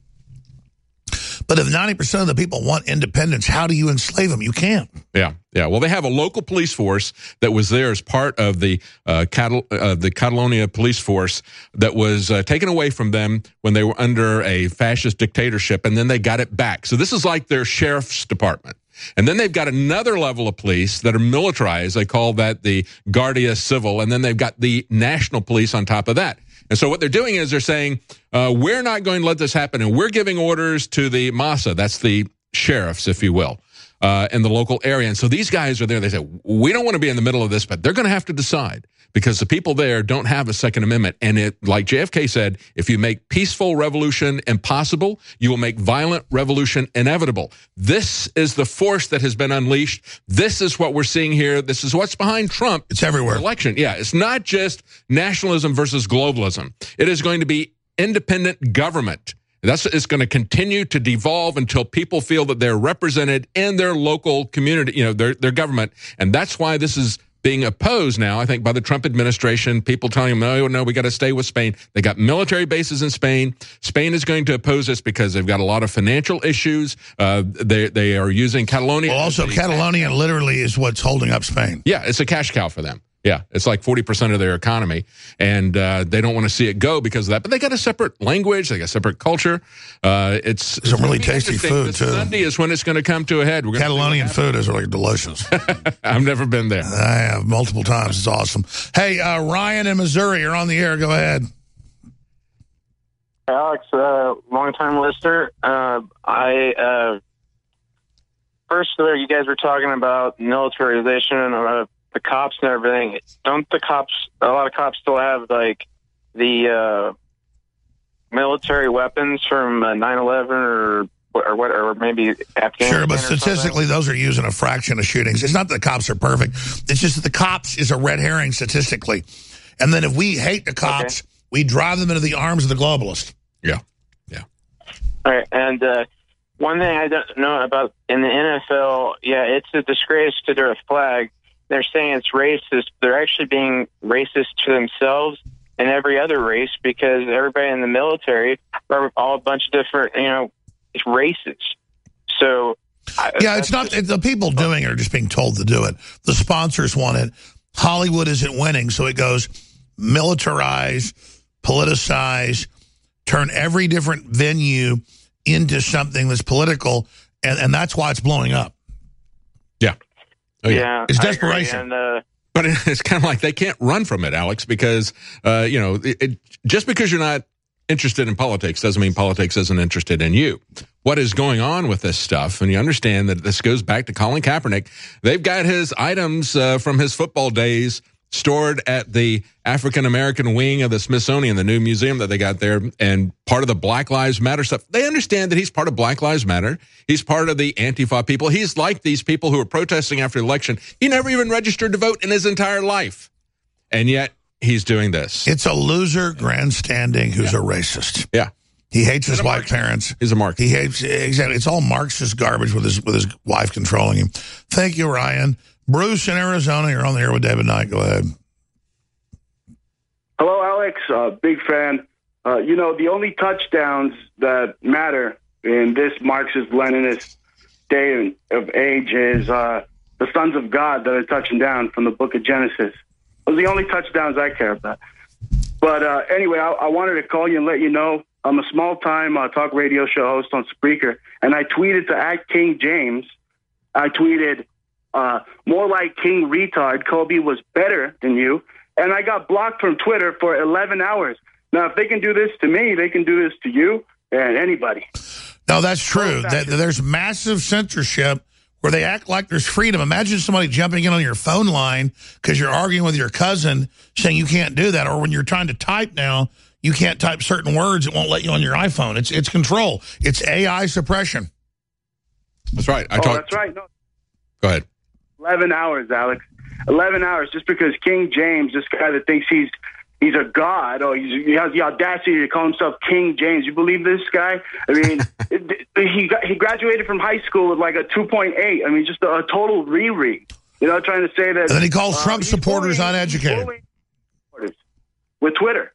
But if 90% of the people want independence, how do you enslave them? You can't. Yeah. Well, they have a local police force that was there as part of the Catalonia police force that was taken away from them when they were under a fascist dictatorship, and then they got it back. So this is like their sheriff's department. And then they've got another level of police that are militarized. They call that the Guardia Civil, and then they've got the national police on top of that. And so what they're doing is they're saying, we're not going to let this happen, and we're giving orders to the Massa, that's the sheriffs, if you will, in the local area. And so these guys are there. They say, we don't want to be in the middle of this, but they're going to have to decide because the people there don't have a Second Amendment. And like JFK said, if you make peaceful revolution impossible, you will make violent revolution inevitable. This is the force that has been unleashed. This is what we're seeing here. This is what's behind Trump. It's everywhere. Election. Yeah, it's not just nationalism versus globalism. It is going to be independent government. It's going to continue to devolve until people feel that they're represented in their local community, their government. And that's why this is being opposed now, I think, by the Trump administration. People telling them, no, we got to stay with Spain. They got military bases in Spain. Spain is going to oppose this because they've got a lot of financial issues. They are using Catalonia. Well, also, Catalonia literally is what's holding up Spain. Yeah, it's a cash cow for them. Yeah, it's like 40% of their economy, and they don't want to see it go because of that. But they got a separate language, they got a separate culture. It's some really tasty food, this too. Sunday is when it's going to come to a head. Catalonian food is like delicious. I've never been there. I have multiple times. It's awesome. Hey, Ryan in Missouri, you're on the air. Go ahead. Alex, long-time listener. First, you guys were talking about militarization of the cops and everything. Don't a lot of cops still have, like, the military weapons from 9/11 or maybe Afghanistan? Sure, but statistically, those are used in a fraction of shootings. It's not that the cops are perfect. It's just that the cops is a red herring statistically. And then if we hate the cops, we drive them into the arms of the globalists. Yeah. All right, and one thing I don't know about in the NFL, it's a disgrace to their flag. They're saying it's racist. They're actually being racist to themselves and every other race because everybody in the military are all a bunch of different, races. So, it's not the people doing it are just being told to do it. The sponsors want it. Hollywood isn't winning, so it goes militarize, politicize, turn every different venue into something that's political, and that's why it's blowing up. Yeah. Oh, yeah. It's desperation. But it's kind of like they can't run from it, Alex, because, just because you're not interested in politics doesn't mean politics isn't interested in you. What is going on with this stuff, and you understand that this goes back to Colin Kaepernick, they've got his items from his football days stored at the African-American wing of the Smithsonian, the new museum that they got there, and part of the Black Lives Matter stuff. They understand that he's part of Black Lives Matter. He's part of the Antifa people. He's like these people who are protesting after the election. He never even registered to vote in his entire life. And yet he's doing this. It's a loser grandstanding who's a racist. Yeah. He hates his white parents. He's a Marxist. He hates, exactly. It's all Marxist garbage with his wife controlling him. Thank you, Ryan. Bruce in Arizona, you're on the air with David Knight. Go ahead. Hello, Alex. Big fan. The only touchdowns that matter in this Marxist-Leninist day of age is the sons of God that are touching down from the book of Genesis. Those are the only touchdowns I care about. But anyway, I wanted to call you and let you know I'm a small-time talk radio show host on Spreaker, and I tweeted to @King James. I tweeted, more like King Retard, Kobe was better than you. And I got blocked from Twitter for 11 hours. Now, if they can do this to me, they can do this to you and anybody. No, that's true. There's massive censorship where they act like there's freedom. Imagine somebody jumping in on your phone line because you're arguing with your cousin saying you can't do that. Or when you're trying to type now, you can't type certain words. It won't let you on your iPhone. It's control. It's AI suppression. That's right. That's right. No. Go ahead. 11 hours, Alex. 11 hours just because King James, this guy that thinks he's a god, or he has the audacity to call himself King James. You believe this guy? I mean, he graduated from high school with like a 2.8. I mean, just a total reread. Trying to say that. And then he calls Trump supporters uneducated. With Twitter.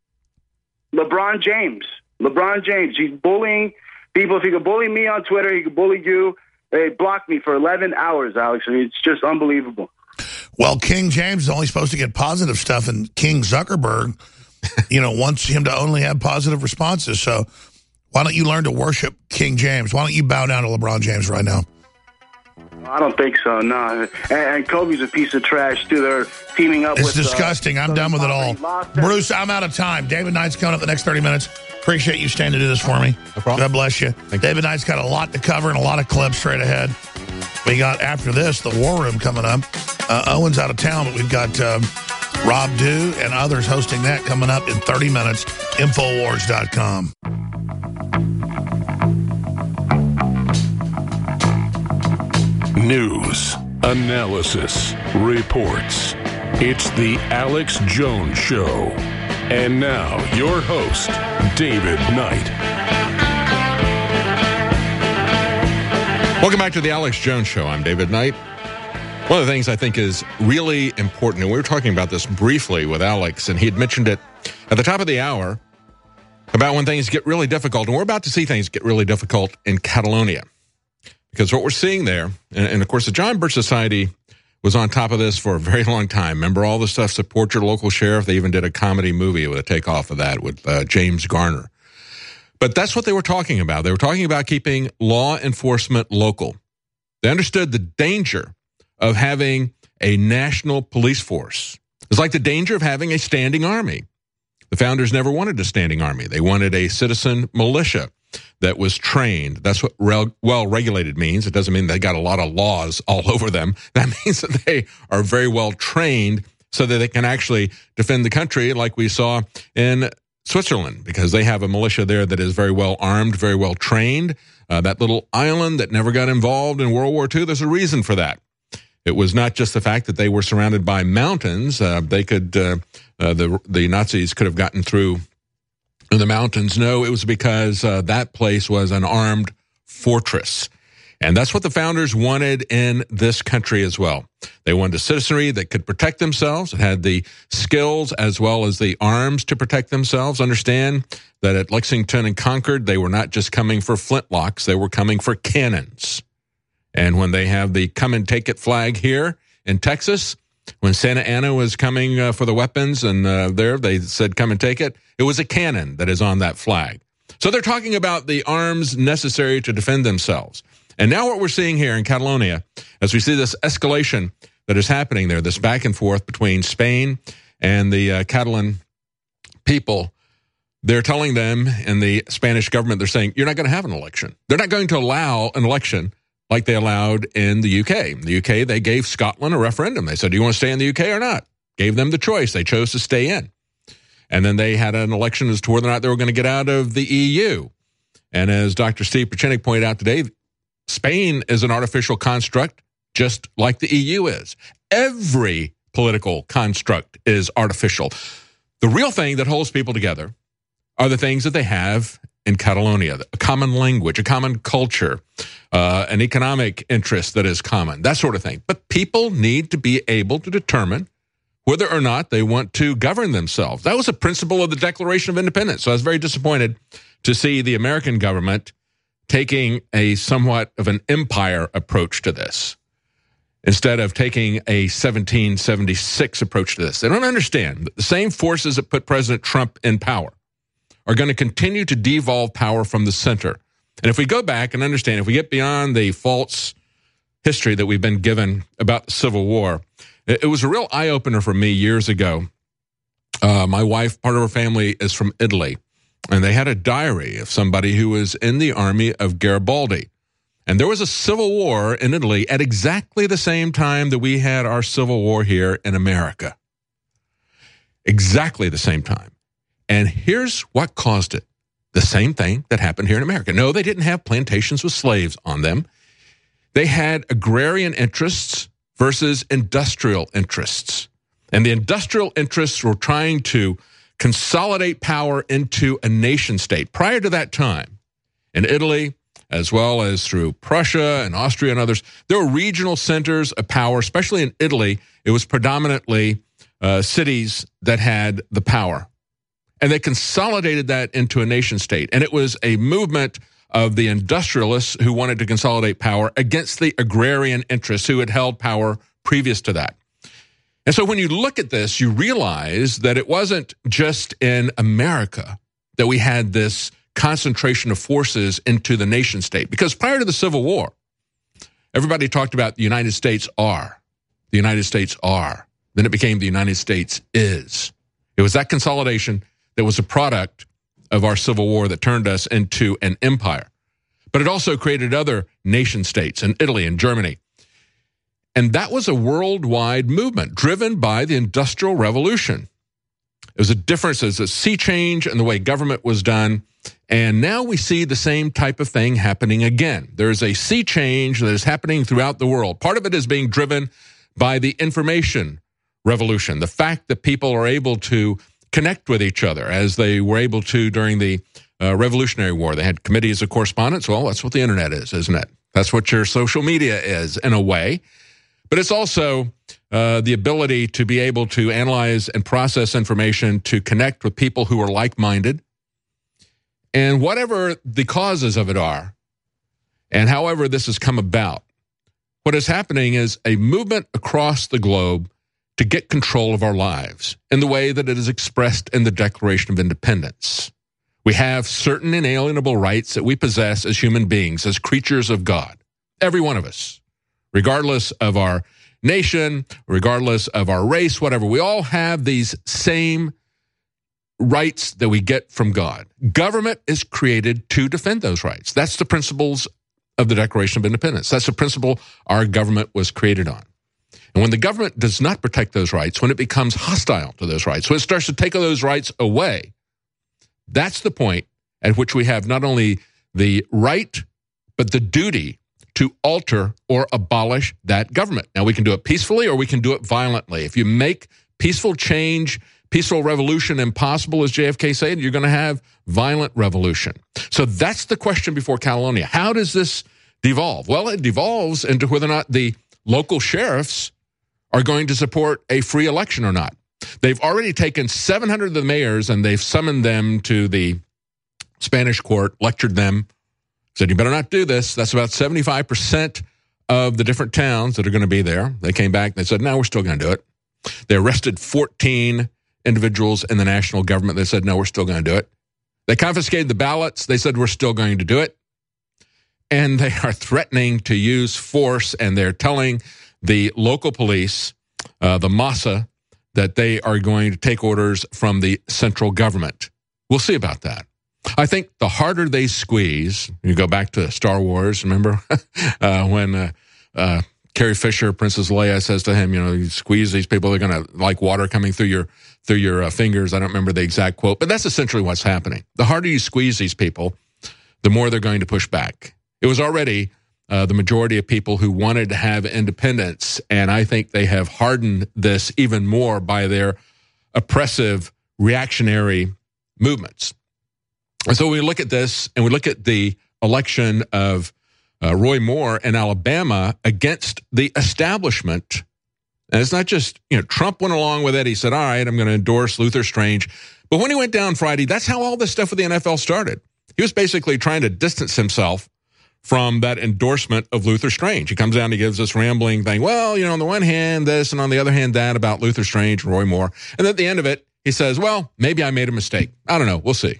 LeBron James. He's bullying people. If he could bully me on Twitter, he could bully you. They blocked me for 11 hours, Alex. I mean, it's just unbelievable. Well, King James is only supposed to get positive stuff, and King Zuckerberg, wants him to only have positive responses. So why don't you learn to worship King James? Why don't you bow down to LeBron James right now? I don't think so, no. And Kobe's a piece of trash, too. They're teaming up with... It's disgusting. I'm done with it all. Bruce, I'm out of time. David Knight's coming up the next 30 minutes. Appreciate you staying to do this for me. No problem. God bless you. David Knight's got a lot to cover and a lot of clips straight ahead. We got, after this, the War Room coming up. Owen's out of town, but we've got Rob Dew and others hosting that coming up in 30 minutes. Infowars.com. News, analysis, reports. It's the Alex Jones Show. And now, your host, David Knight. Welcome back to the Alex Jones Show. I'm David Knight. One of the things I think is really important, and we were talking about this briefly with Alex, and he had mentioned it at the top of the hour about when things get really difficult. And we're about to see things get really difficult in Catalonia. Because what we're seeing there, and of course the John Birch Society was on top of this for a very long time. Remember all the stuff, support your local sheriff? They even did a comedy movie with a takeoff of that with James Garner. But that's what they were talking about. They were talking about keeping law enforcement local. They understood the danger of having a national police force. It's like the danger of having a standing army. The founders never wanted a standing army. They wanted a citizen militia that was trained. That's what well-regulated means. It doesn't mean they got a lot of laws all over them. That means that they are very well trained so that they can actually defend the country, like we saw in Switzerland, because they have a militia there that is very well armed, very well trained. That little island that never got involved in World War II, there's a reason for that. It was not just the fact that they were surrounded by mountains. The Nazis could have gotten through the mountains. No, it was because that place was an armed fortress. And that's what the founders wanted in this country as well. They wanted a citizenry that could protect themselves. It had the skills as well as the arms to protect themselves. Understand that at Lexington and Concord, they were not just coming for flintlocks. They were coming for cannons. And when they have the come and take it flag here in Texas, when Santa Anna was coming for the weapons and there they said come and take it, it was a cannon that is on that flag. So they're talking about the arms necessary to defend themselves. And now what we're seeing here in Catalonia, as we see this escalation that is happening there, this back and forth between Spain and the Catalan people, they're telling them in the Spanish government, they're saying, you're not going to have an election. They're not going to allow an election like they allowed in the UK. In the UK, they gave Scotland a referendum. They said, do you want to stay in the UK or not? Gave them the choice. They chose to stay in. And then they had an election as to whether or not they were going to get out of the EU. And as Dr. Steve Pieczenik pointed out today, Spain is an artificial construct, just like the EU is. Every political construct is artificial. The real thing that holds people together are the things that they have in Catalonia, a common language, a common culture, an economic interest that is common, that sort of thing. But people need to be able to determine whether or not they want to govern themselves. That was a principle of the Declaration of Independence. So I was very disappointed to see the American government taking a somewhat of an empire approach to this instead of taking a 1776 approach to this. They don't understand that the same forces that put President Trump in power are going to continue to devolve power from the center. And if we go back and understand, if we get beyond the false history that we've been given about the Civil War, it was a real eye-opener for me years ago. My wife, part of her family is from Italy, and they had a diary of somebody who was in the army of Garibaldi. And there was a civil war in Italy at exactly the same time that we had our civil war here in America. Exactly the same time. And here's what caused it. The same thing that happened here in America. No, they didn't have plantations with slaves on them. They had agrarian interests versus industrial interests. And the industrial interests were trying to consolidate power into a nation state. Prior to that time, in Italy, as well as through Prussia and Austria and others, there were regional centers of power, especially in Italy. It was predominantly cities that had the power. And they consolidated that into a nation state. And it was a movement of the industrialists who wanted to consolidate power against the agrarian interests who had held power previous to that. And so when you look at this, you realize that it wasn't just in America that we had this concentration of forces into the nation state. Because prior to the Civil War, everybody talked about the United States are. The United States are. Then it became the United States is. It was that consolidation that was a product of our Civil War that turned us into an empire. But it also created other nation states in Italy and Germany. And that was a worldwide movement driven by the Industrial Revolution. It was a difference, it was a sea change in the way government was done. And now we see the same type of thing happening again. There's a sea change that is happening throughout the world. Part of it is being driven by the information revolution, the fact that people are able to connect with each other as they were able to during the Revolutionary War. They had committees of correspondence. Well, that's what the internet is, isn't it? That's what your social media is, in a way. But it's also the ability to be able to analyze and process information, to connect with people who are like-minded. And whatever the causes of it are, and however this has come about, what is happening is a movement across the globe to get control of our lives in the way that it is expressed in the Declaration of Independence. We have certain inalienable rights that we possess as human beings, as creatures of God, every one of us, regardless of our nation, regardless of our race, whatever. We all have these same rights that we get from God. Government is created to defend those rights. That's the principles of the Declaration of Independence. That's the principle our government was created on. And when the government does not protect those rights, when it becomes hostile to those rights, when it starts to take those rights away, that's the point at which we have not only the right, but the duty to alter or abolish that government. Now, we can do it peacefully or we can do it violently. If you make peaceful change, peaceful revolution impossible, as JFK said, you're going to have violent revolution. So that's the question before Catalonia. How does this devolve? Well, it devolves into whether or not the local sheriffs are going to support a free election or not. They've already taken 700 of the mayors and they've summoned them to the Spanish court, lectured them, said, you better not do this. That's about 75% of the different towns that are going to be there. They came back and they said, no, we're still going to do it. They arrested 14 individuals in the national government. They said, no, we're still going to do it. They confiscated the ballots. They said, we're still going to do it. And they are threatening to use force, and they're telling the local police, the MASA, that they are going to take orders from the central government. We'll see about that. I think the harder they squeeze, you go back to Star Wars, remember? When Carrie Fisher, Princess Leia, says to him, you squeeze these people, they're going to like water coming through your fingers. I don't remember the exact quote, but that's essentially what's happening. The harder you squeeze these people, the more they're going to push back. It was already the majority of people who wanted to have independence, and I think they have hardened this even more by their oppressive, reactionary movements. And so we look at this, and we look at the election of Roy Moore in Alabama against the establishment. And it's not just, Trump went along with it. He said, all right, I'm going to endorse Luther Strange. But when he went down Friday, that's how all this stuff with the NFL started. He was basically trying to distance himself from that endorsement of Luther Strange. He comes down and he gives this rambling thing. Well, on the one hand, this, and on the other hand, that about Luther Strange and Roy Moore. And at the end of it, he says, well, maybe I made a mistake. I don't know. We'll see.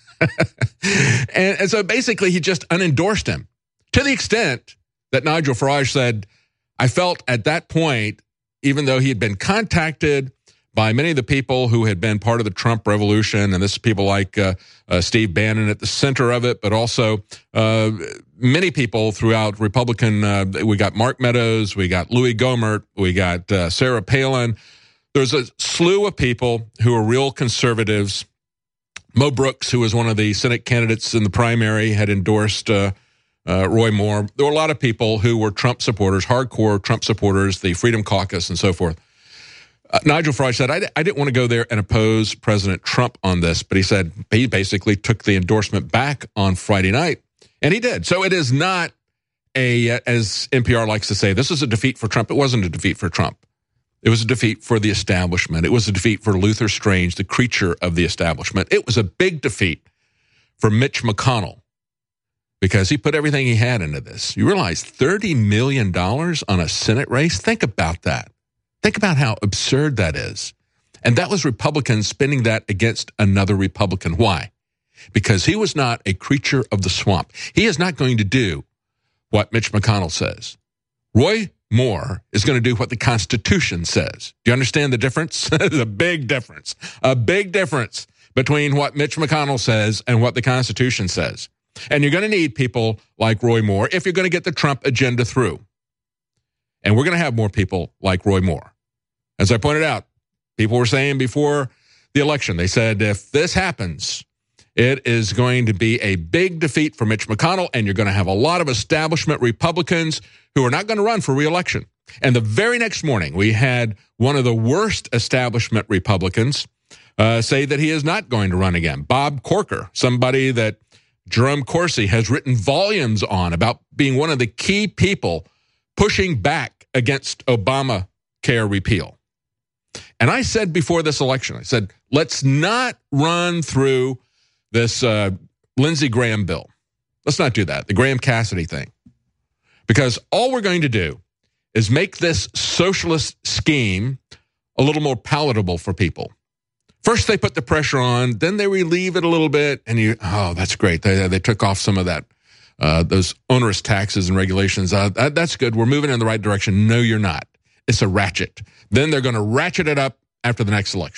and so basically, he just unendorsed him to the extent that Nigel Farage said, I felt at that point, even though he had been contacted by many of the people who had been part of the Trump revolution, and this is people like Steve Bannon at the center of it, but also many people throughout Republican, we got Mark Meadows, we got Louis Gohmert, we got Sarah Palin. There's a slew of people who are real conservatives. Mo Brooks, who was one of the Senate candidates in the primary, had endorsed Roy Moore. There were a lot of people who were Trump supporters, hardcore Trump supporters, the Freedom Caucus and so forth. Nigel Farage said, I didn't want to go there and oppose President Trump on this, but he said he basically took the endorsement back on Friday night, and he did. So it is not as NPR likes to say, this is a defeat for Trump. It wasn't a defeat for Trump. It was a defeat for the establishment. It was a defeat for Luther Strange, the creature of the establishment. It was a big defeat for Mitch McConnell because he put everything he had into this. You realize $30 million on a Senate race? Think about that. Think about how absurd that is. And that was Republicans spending that against another Republican. Why? Because he was not a creature of the swamp. He is not going to do what Mitch McConnell says. Roy Moore is going to do what the Constitution says. Do you understand the difference? There's a big difference. A big difference between what Mitch McConnell says and what the Constitution says. And you're going to need people like Roy Moore if you're going to get the Trump agenda through. And we're going to have more people like Roy Moore. As I pointed out, people were saying before the election, they said, if this happens, it is going to be a big defeat for Mitch McConnell, and you're going to have a lot of establishment Republicans who are not going to run for re-election. And the very next morning, we had one of the worst establishment Republicans say that he is not going to run again. Bob Corker, somebody that Jerome Corsi has written volumes on about being one of the key people pushing back against Obamacare repeal. And I said before this election, I said, let's not run through this Lindsey Graham bill. Let's not do that, the Graham Cassidy thing. Because all we're going to do is make this socialist scheme a little more palatable for people. First, they put the pressure on, then they relieve it a little bit, and that's great. They took off some of that, those onerous taxes and regulations. That's good. We're moving in the right direction. No, you're not. It's a ratchet. Then they're going to ratchet it up after the next election.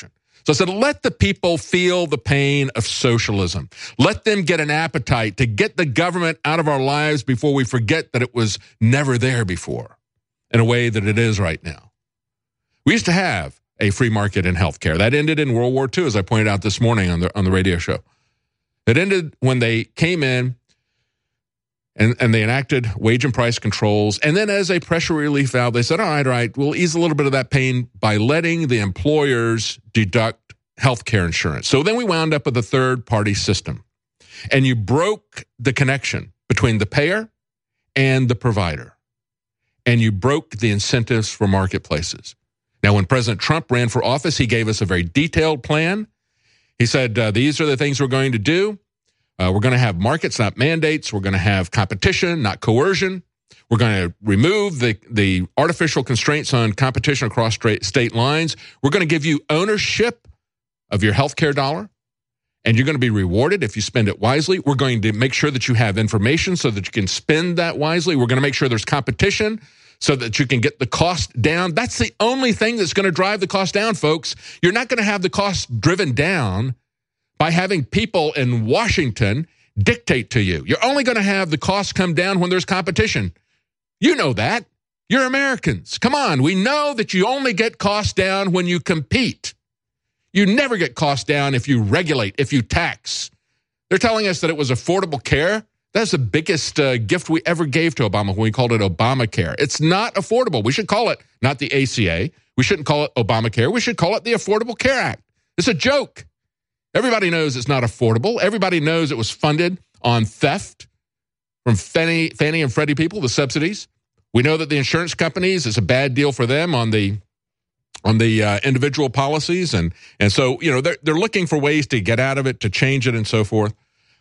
So I said, let the people feel the pain of socialism. Let them get an appetite to get the government out of our lives before we forget that it was never there before in a way that it is right now. We used to have a free market in healthcare. That ended in World War II, as I pointed out this morning on the radio show. It ended when they came in and they enacted wage and price controls. And then as a pressure relief valve, they said, all right, we'll ease a little bit of that pain by letting the employers deduct health care insurance. So then we wound up with a third-party system. And you broke the connection between the payer and the provider. And you broke the incentives for marketplaces. Now, when President Trump ran for office, he gave us a very detailed plan. He said, these are the things we're going to do. We're going to have markets, not mandates. We're going to have competition, not coercion. We're going to remove the artificial constraints on competition across state lines. We're going to give you ownership of your healthcare dollar, and you're going to be rewarded if you spend it wisely. We're going to make sure that you have information so that you can spend that wisely. We're going to make sure there's competition so that you can get the cost down. That's the only thing that's going to drive the cost down, folks. You're not going to have the cost driven down by having people in Washington dictate to you. You're only going to have the costs come down when there's competition. You know that. You're Americans. Come on. We know that you only get costs down when you compete. You never get costs down if you regulate, if you tax. They're telling us that it was affordable care. That's the biggest gift we ever gave to Obama when we called it Obamacare. It's not affordable. We should call it not the ACA. We shouldn't call it Obamacare. We should call it the Affordable Care Act. It's a joke. Everybody knows it's not affordable. Everybody knows it was funded on theft from Fannie and Freddie people, the subsidies. We know that the insurance companies, it's a bad deal for them on the individual policies. And so, they're looking for ways to get out of it, to change it and so forth.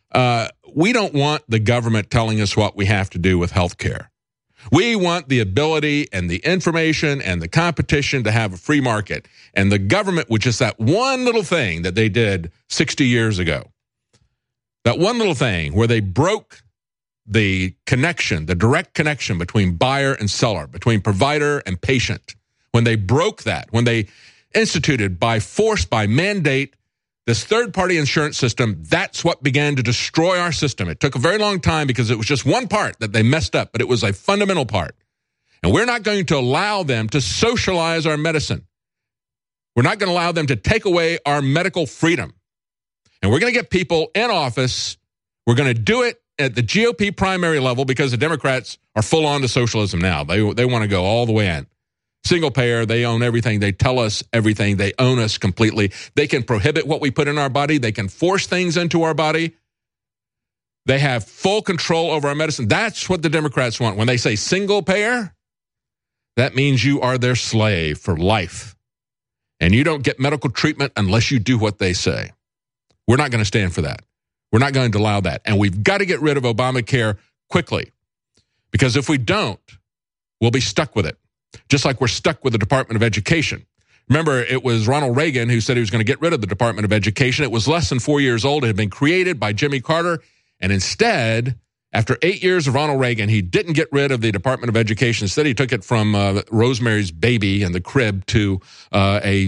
We don't want the government telling us what we have to do with health care. We want the ability and the information and the competition to have a free market. And the government, which is that one little thing that they did 60 years ago, that one little thing where they broke the connection, the direct connection between buyer and seller, between provider and patient, when they broke that, when they instituted by force, by mandate, this third-party insurance system, that's what began to destroy our system. It took a very long time because it was just one part that they messed up, but it was a fundamental part. And we're not going to allow them to socialize our medicine. We're not going to allow them to take away our medical freedom. And we're going to get people in office. We're going to do it at the GOP primary level because the Democrats are full on to socialism now. They want to go all the way in. Single payer, they own everything. They tell us everything. They own us completely. They can prohibit what we put in our body. They can force things into our body. They have full control over our medicine. That's what the Democrats want. When they say single payer, that means you are their slave for life. And you don't get medical treatment unless you do what they say. We're not going to stand for that. We're not going to allow that. And we've got to get rid of Obamacare quickly. Because if we don't, we'll be stuck with it. Just like we're stuck with the Department of Education. Remember, it was Ronald Reagan who said he was going to get rid of the Department of Education. It was less than 4 years old. It had been created by Jimmy Carter. And instead, after 8 years of Ronald Reagan, he didn't get rid of the Department of Education. Instead, he took it from Rosemary's Baby in the crib to a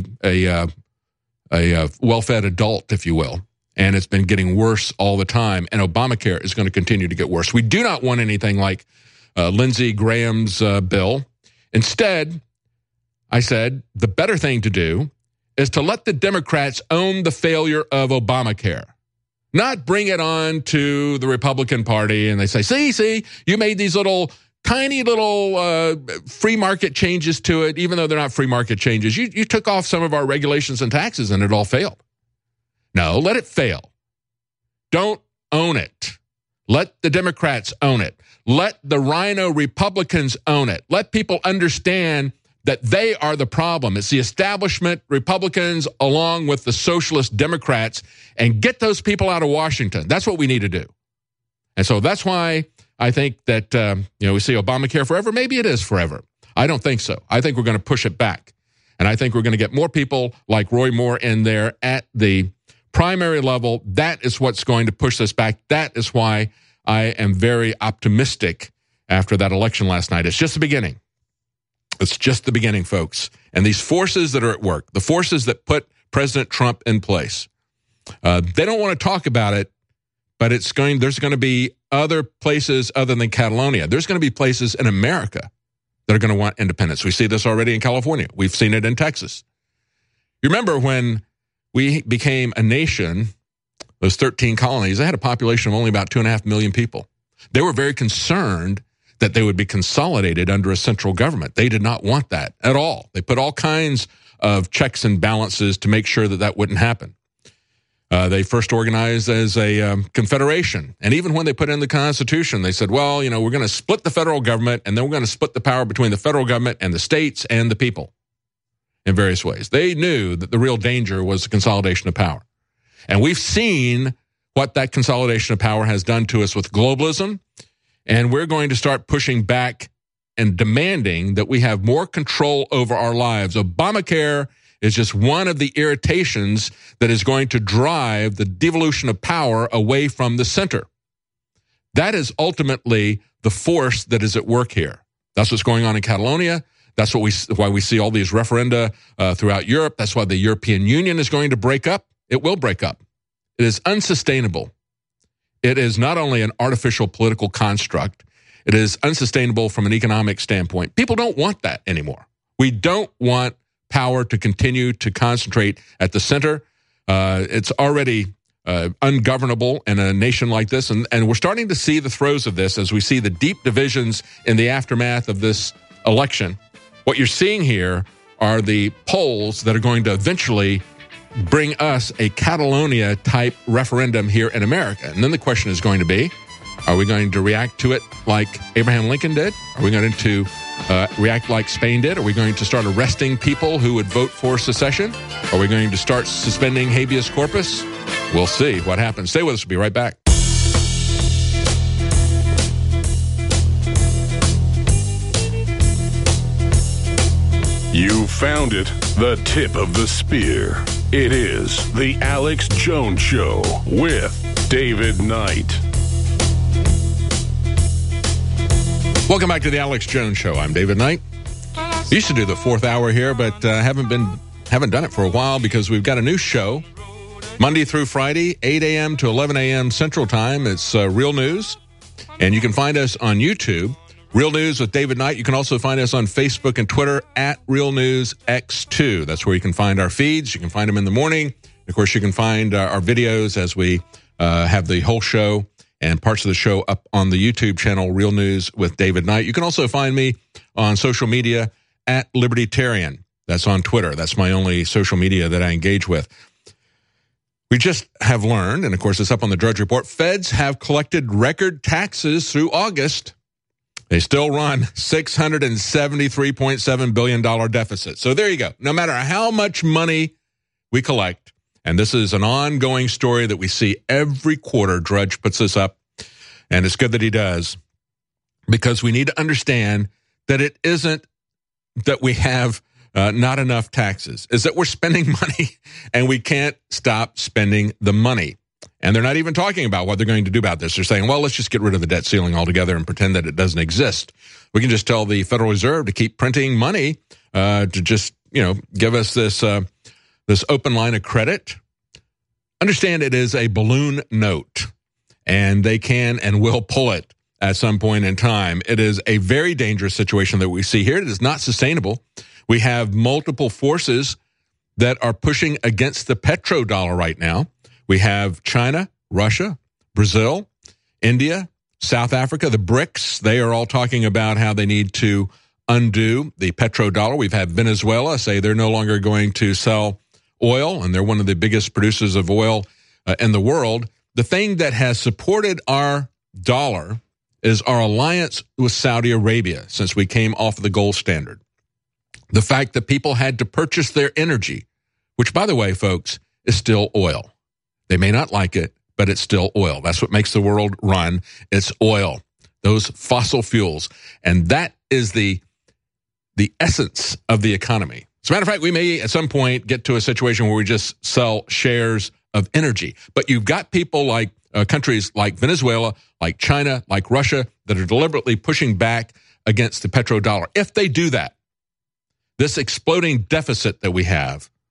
well-fed adult, if you will. And it's been getting worse all the time. And Obamacare is going to continue to get worse. We do not want anything like Lindsey Graham's bill. Instead, I said, the better thing to do is to let the Democrats own the failure of Obamacare. Not bring it on to the Republican Party and they say, see, you made these tiny little free market changes to it, even though they're not free market changes. You took off some of our regulations and taxes and it all failed. No, let it fail. Don't own it. Let the Democrats own it. Let the Rhino Republicans own it. Let people understand that they are the problem. It's the establishment Republicans along with the socialist Democrats, and get those people out of Washington. That's what we need to do. And so that's why I think that, we see Obamacare forever. Maybe it is forever. I don't think so. I think we're going to push it back. And I think we're going to get more people like Roy Moore in there at the primary level. That is what's going to push this back. That is why I am very optimistic after that election last night. It's just the beginning. It's just the beginning, folks. And these forces that are at work, the forces that put President Trump in place. They don't want to talk about it, but there's going to be other places other than Catalonia. There's going to be places in America that are going to want independence. We see this already in California. We've seen it in Texas. You remember when we became a nation, those 13 colonies, they had a population of only about 2.5 million people. They were very concerned that they would be consolidated under a central government. They did not want that at all. They put all kinds of checks and balances to make sure that that wouldn't happen. They first organized as a confederation. And even when they put in the Constitution, they said, well, we're going to split the federal government, and then we're going to split the power between the federal government and the states and the people in various ways. They knew that the real danger was the consolidation of power. And we've seen what that consolidation of power has done to us with globalism, and we're going to start pushing back and demanding that we have more control over our lives. Obamacare is just one of the irritations that is going to drive the devolution of power away from the center. That is ultimately the force that is at work here. That's what's going on in Catalonia. That's why we see all these referenda throughout Europe. That's why the European Union is going to break up. It will break up. It is unsustainable. It is not only an artificial political construct, it is unsustainable from an economic standpoint. People don't want that anymore. We don't want power to continue to concentrate at the center. It's already ungovernable in a nation like this, and we're starting to see the throes of this as we see the deep divisions in the aftermath of this election. What you're seeing here are the polls that are going to eventually bring us a Catalonia-type referendum here in America. And then the question is going to be, are we going to react to it like Abraham Lincoln did? Are we going to react like Spain did? Are we going to start arresting people who would vote for secession? Are we going to start suspending habeas corpus? We'll see what happens. Stay with us. We'll be right back. You found it, the tip of the spear. It is the Alex Jones Show with David Knight. Welcome back to the Alex Jones Show. I'm David Knight. I used to do the fourth hour here, but haven't done it for a while because we've got a new show Monday through Friday, 8 a.m. to 11 a.m. Central Time. It's Real News, and you can find us on YouTube, Real News with David Knight. You can also find us on Facebook and Twitter at Real News X2. That's where you can find our feeds. You can find them in the morning. Of course, you can find our videos as we have the whole show and parts of the show up on the YouTube channel, Real News with David Knight. You can also find me on social media at Libertarian. That's on Twitter. That's my only social media that I engage with. We just have learned, and of course it's up on the Drudge Report, feds have collected record taxes through August. They still run $673.7 billion deficit. So there you go. No matter how much money we collect, and this is an ongoing story that we see every quarter, Drudge puts this up, and it's good that he does, because we need to understand that it isn't that we have not enough taxes, is that we're spending money and we can't stop spending the money. And they're not even talking about what they're going to do about this. They're saying, well, let's just get rid of the debt ceiling altogether and pretend that it doesn't exist. We can just tell the Federal Reserve to keep printing money to just, give us this open line of credit. Understand it is a balloon note, and they can and will pull it at some point in time. It is a very dangerous situation that we see here. It is not sustainable. We have multiple forces that are pushing against the petrodollar right now. We have China, Russia, Brazil, India, South Africa, the BRICS. They are all talking about how they need to undo the petrodollar. We've had Venezuela say they're no longer going to sell oil, and they're one of the biggest producers of oil in the world. The thing that has supported our dollar is our alliance with Saudi Arabia since we came off of the gold standard. The fact that people had to purchase their energy, which, by the way, folks, is still oil. They may not like it, but it's still oil. That's what makes the world run. It's oil, those fossil fuels. And that is the essence of the economy. As a matter of fact, we may at some point get to a situation where we just sell shares of energy. But you've got people like countries like Venezuela, like China, like Russia, that are deliberately pushing back against the petrodollar. If they do that, this exploding deficit that we have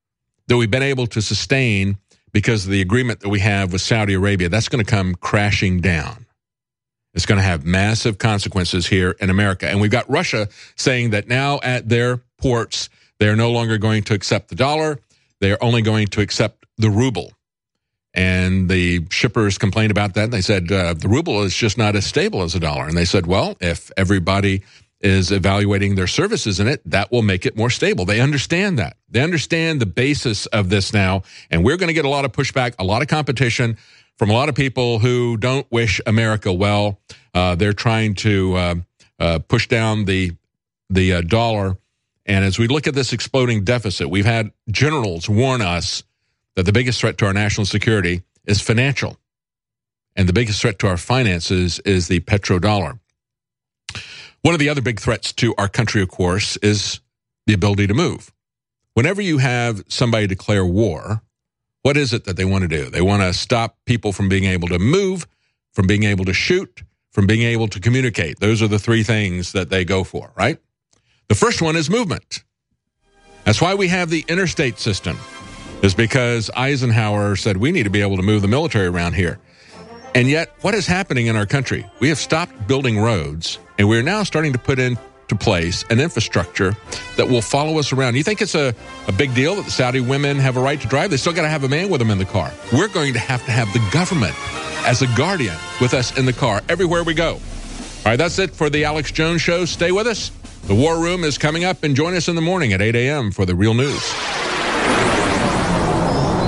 that we've been able to sustain because of the agreement that we have with Saudi Arabia, that's going to come crashing down. It's going to have massive consequences here in America. And we've got Russia saying that now at their ports, they're no longer going to accept the dollar. They're only going to accept the ruble. And the shippers complained about that. They said the ruble is just not as stable as a dollar. And they said, well, if everybody is evaluating their services in it, that will make it more stable. They understand that. They understand the basis of this now. And we're going to get a lot of pushback, a lot of competition from a lot of people who don't wish America well. They're trying to push down the dollar. And as we look at this exploding deficit, we've had generals warn us that the biggest threat to our national security is financial. And the biggest threat to our finances is the petrodollar. One of the other big threats to our country, of course, is the ability to move. Whenever you have somebody declare war, what is it that they want to do? They want to stop people from being able to move, from being able to shoot, from being able to communicate. Those are the three things that they go for, right? The first one is movement. That's why we have the interstate system, is because Eisenhower said we need to be able to move the military around here. And yet, what is happening in our country? We have stopped building roads, and we're now starting to put into place an infrastructure that will follow us around. You think it's a big deal that the Saudi women have a right to drive? They still got to have a man with them in the car. We're going to have the government as a guardian with us in the car everywhere we go. All right, that's it for the Alex Jones Show. Stay with us. The War Room is coming up, and join us in the morning at 8 a.m. for the Real News.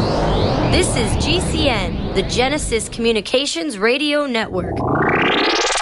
This is GCN, the Genesis Communications Radio Network.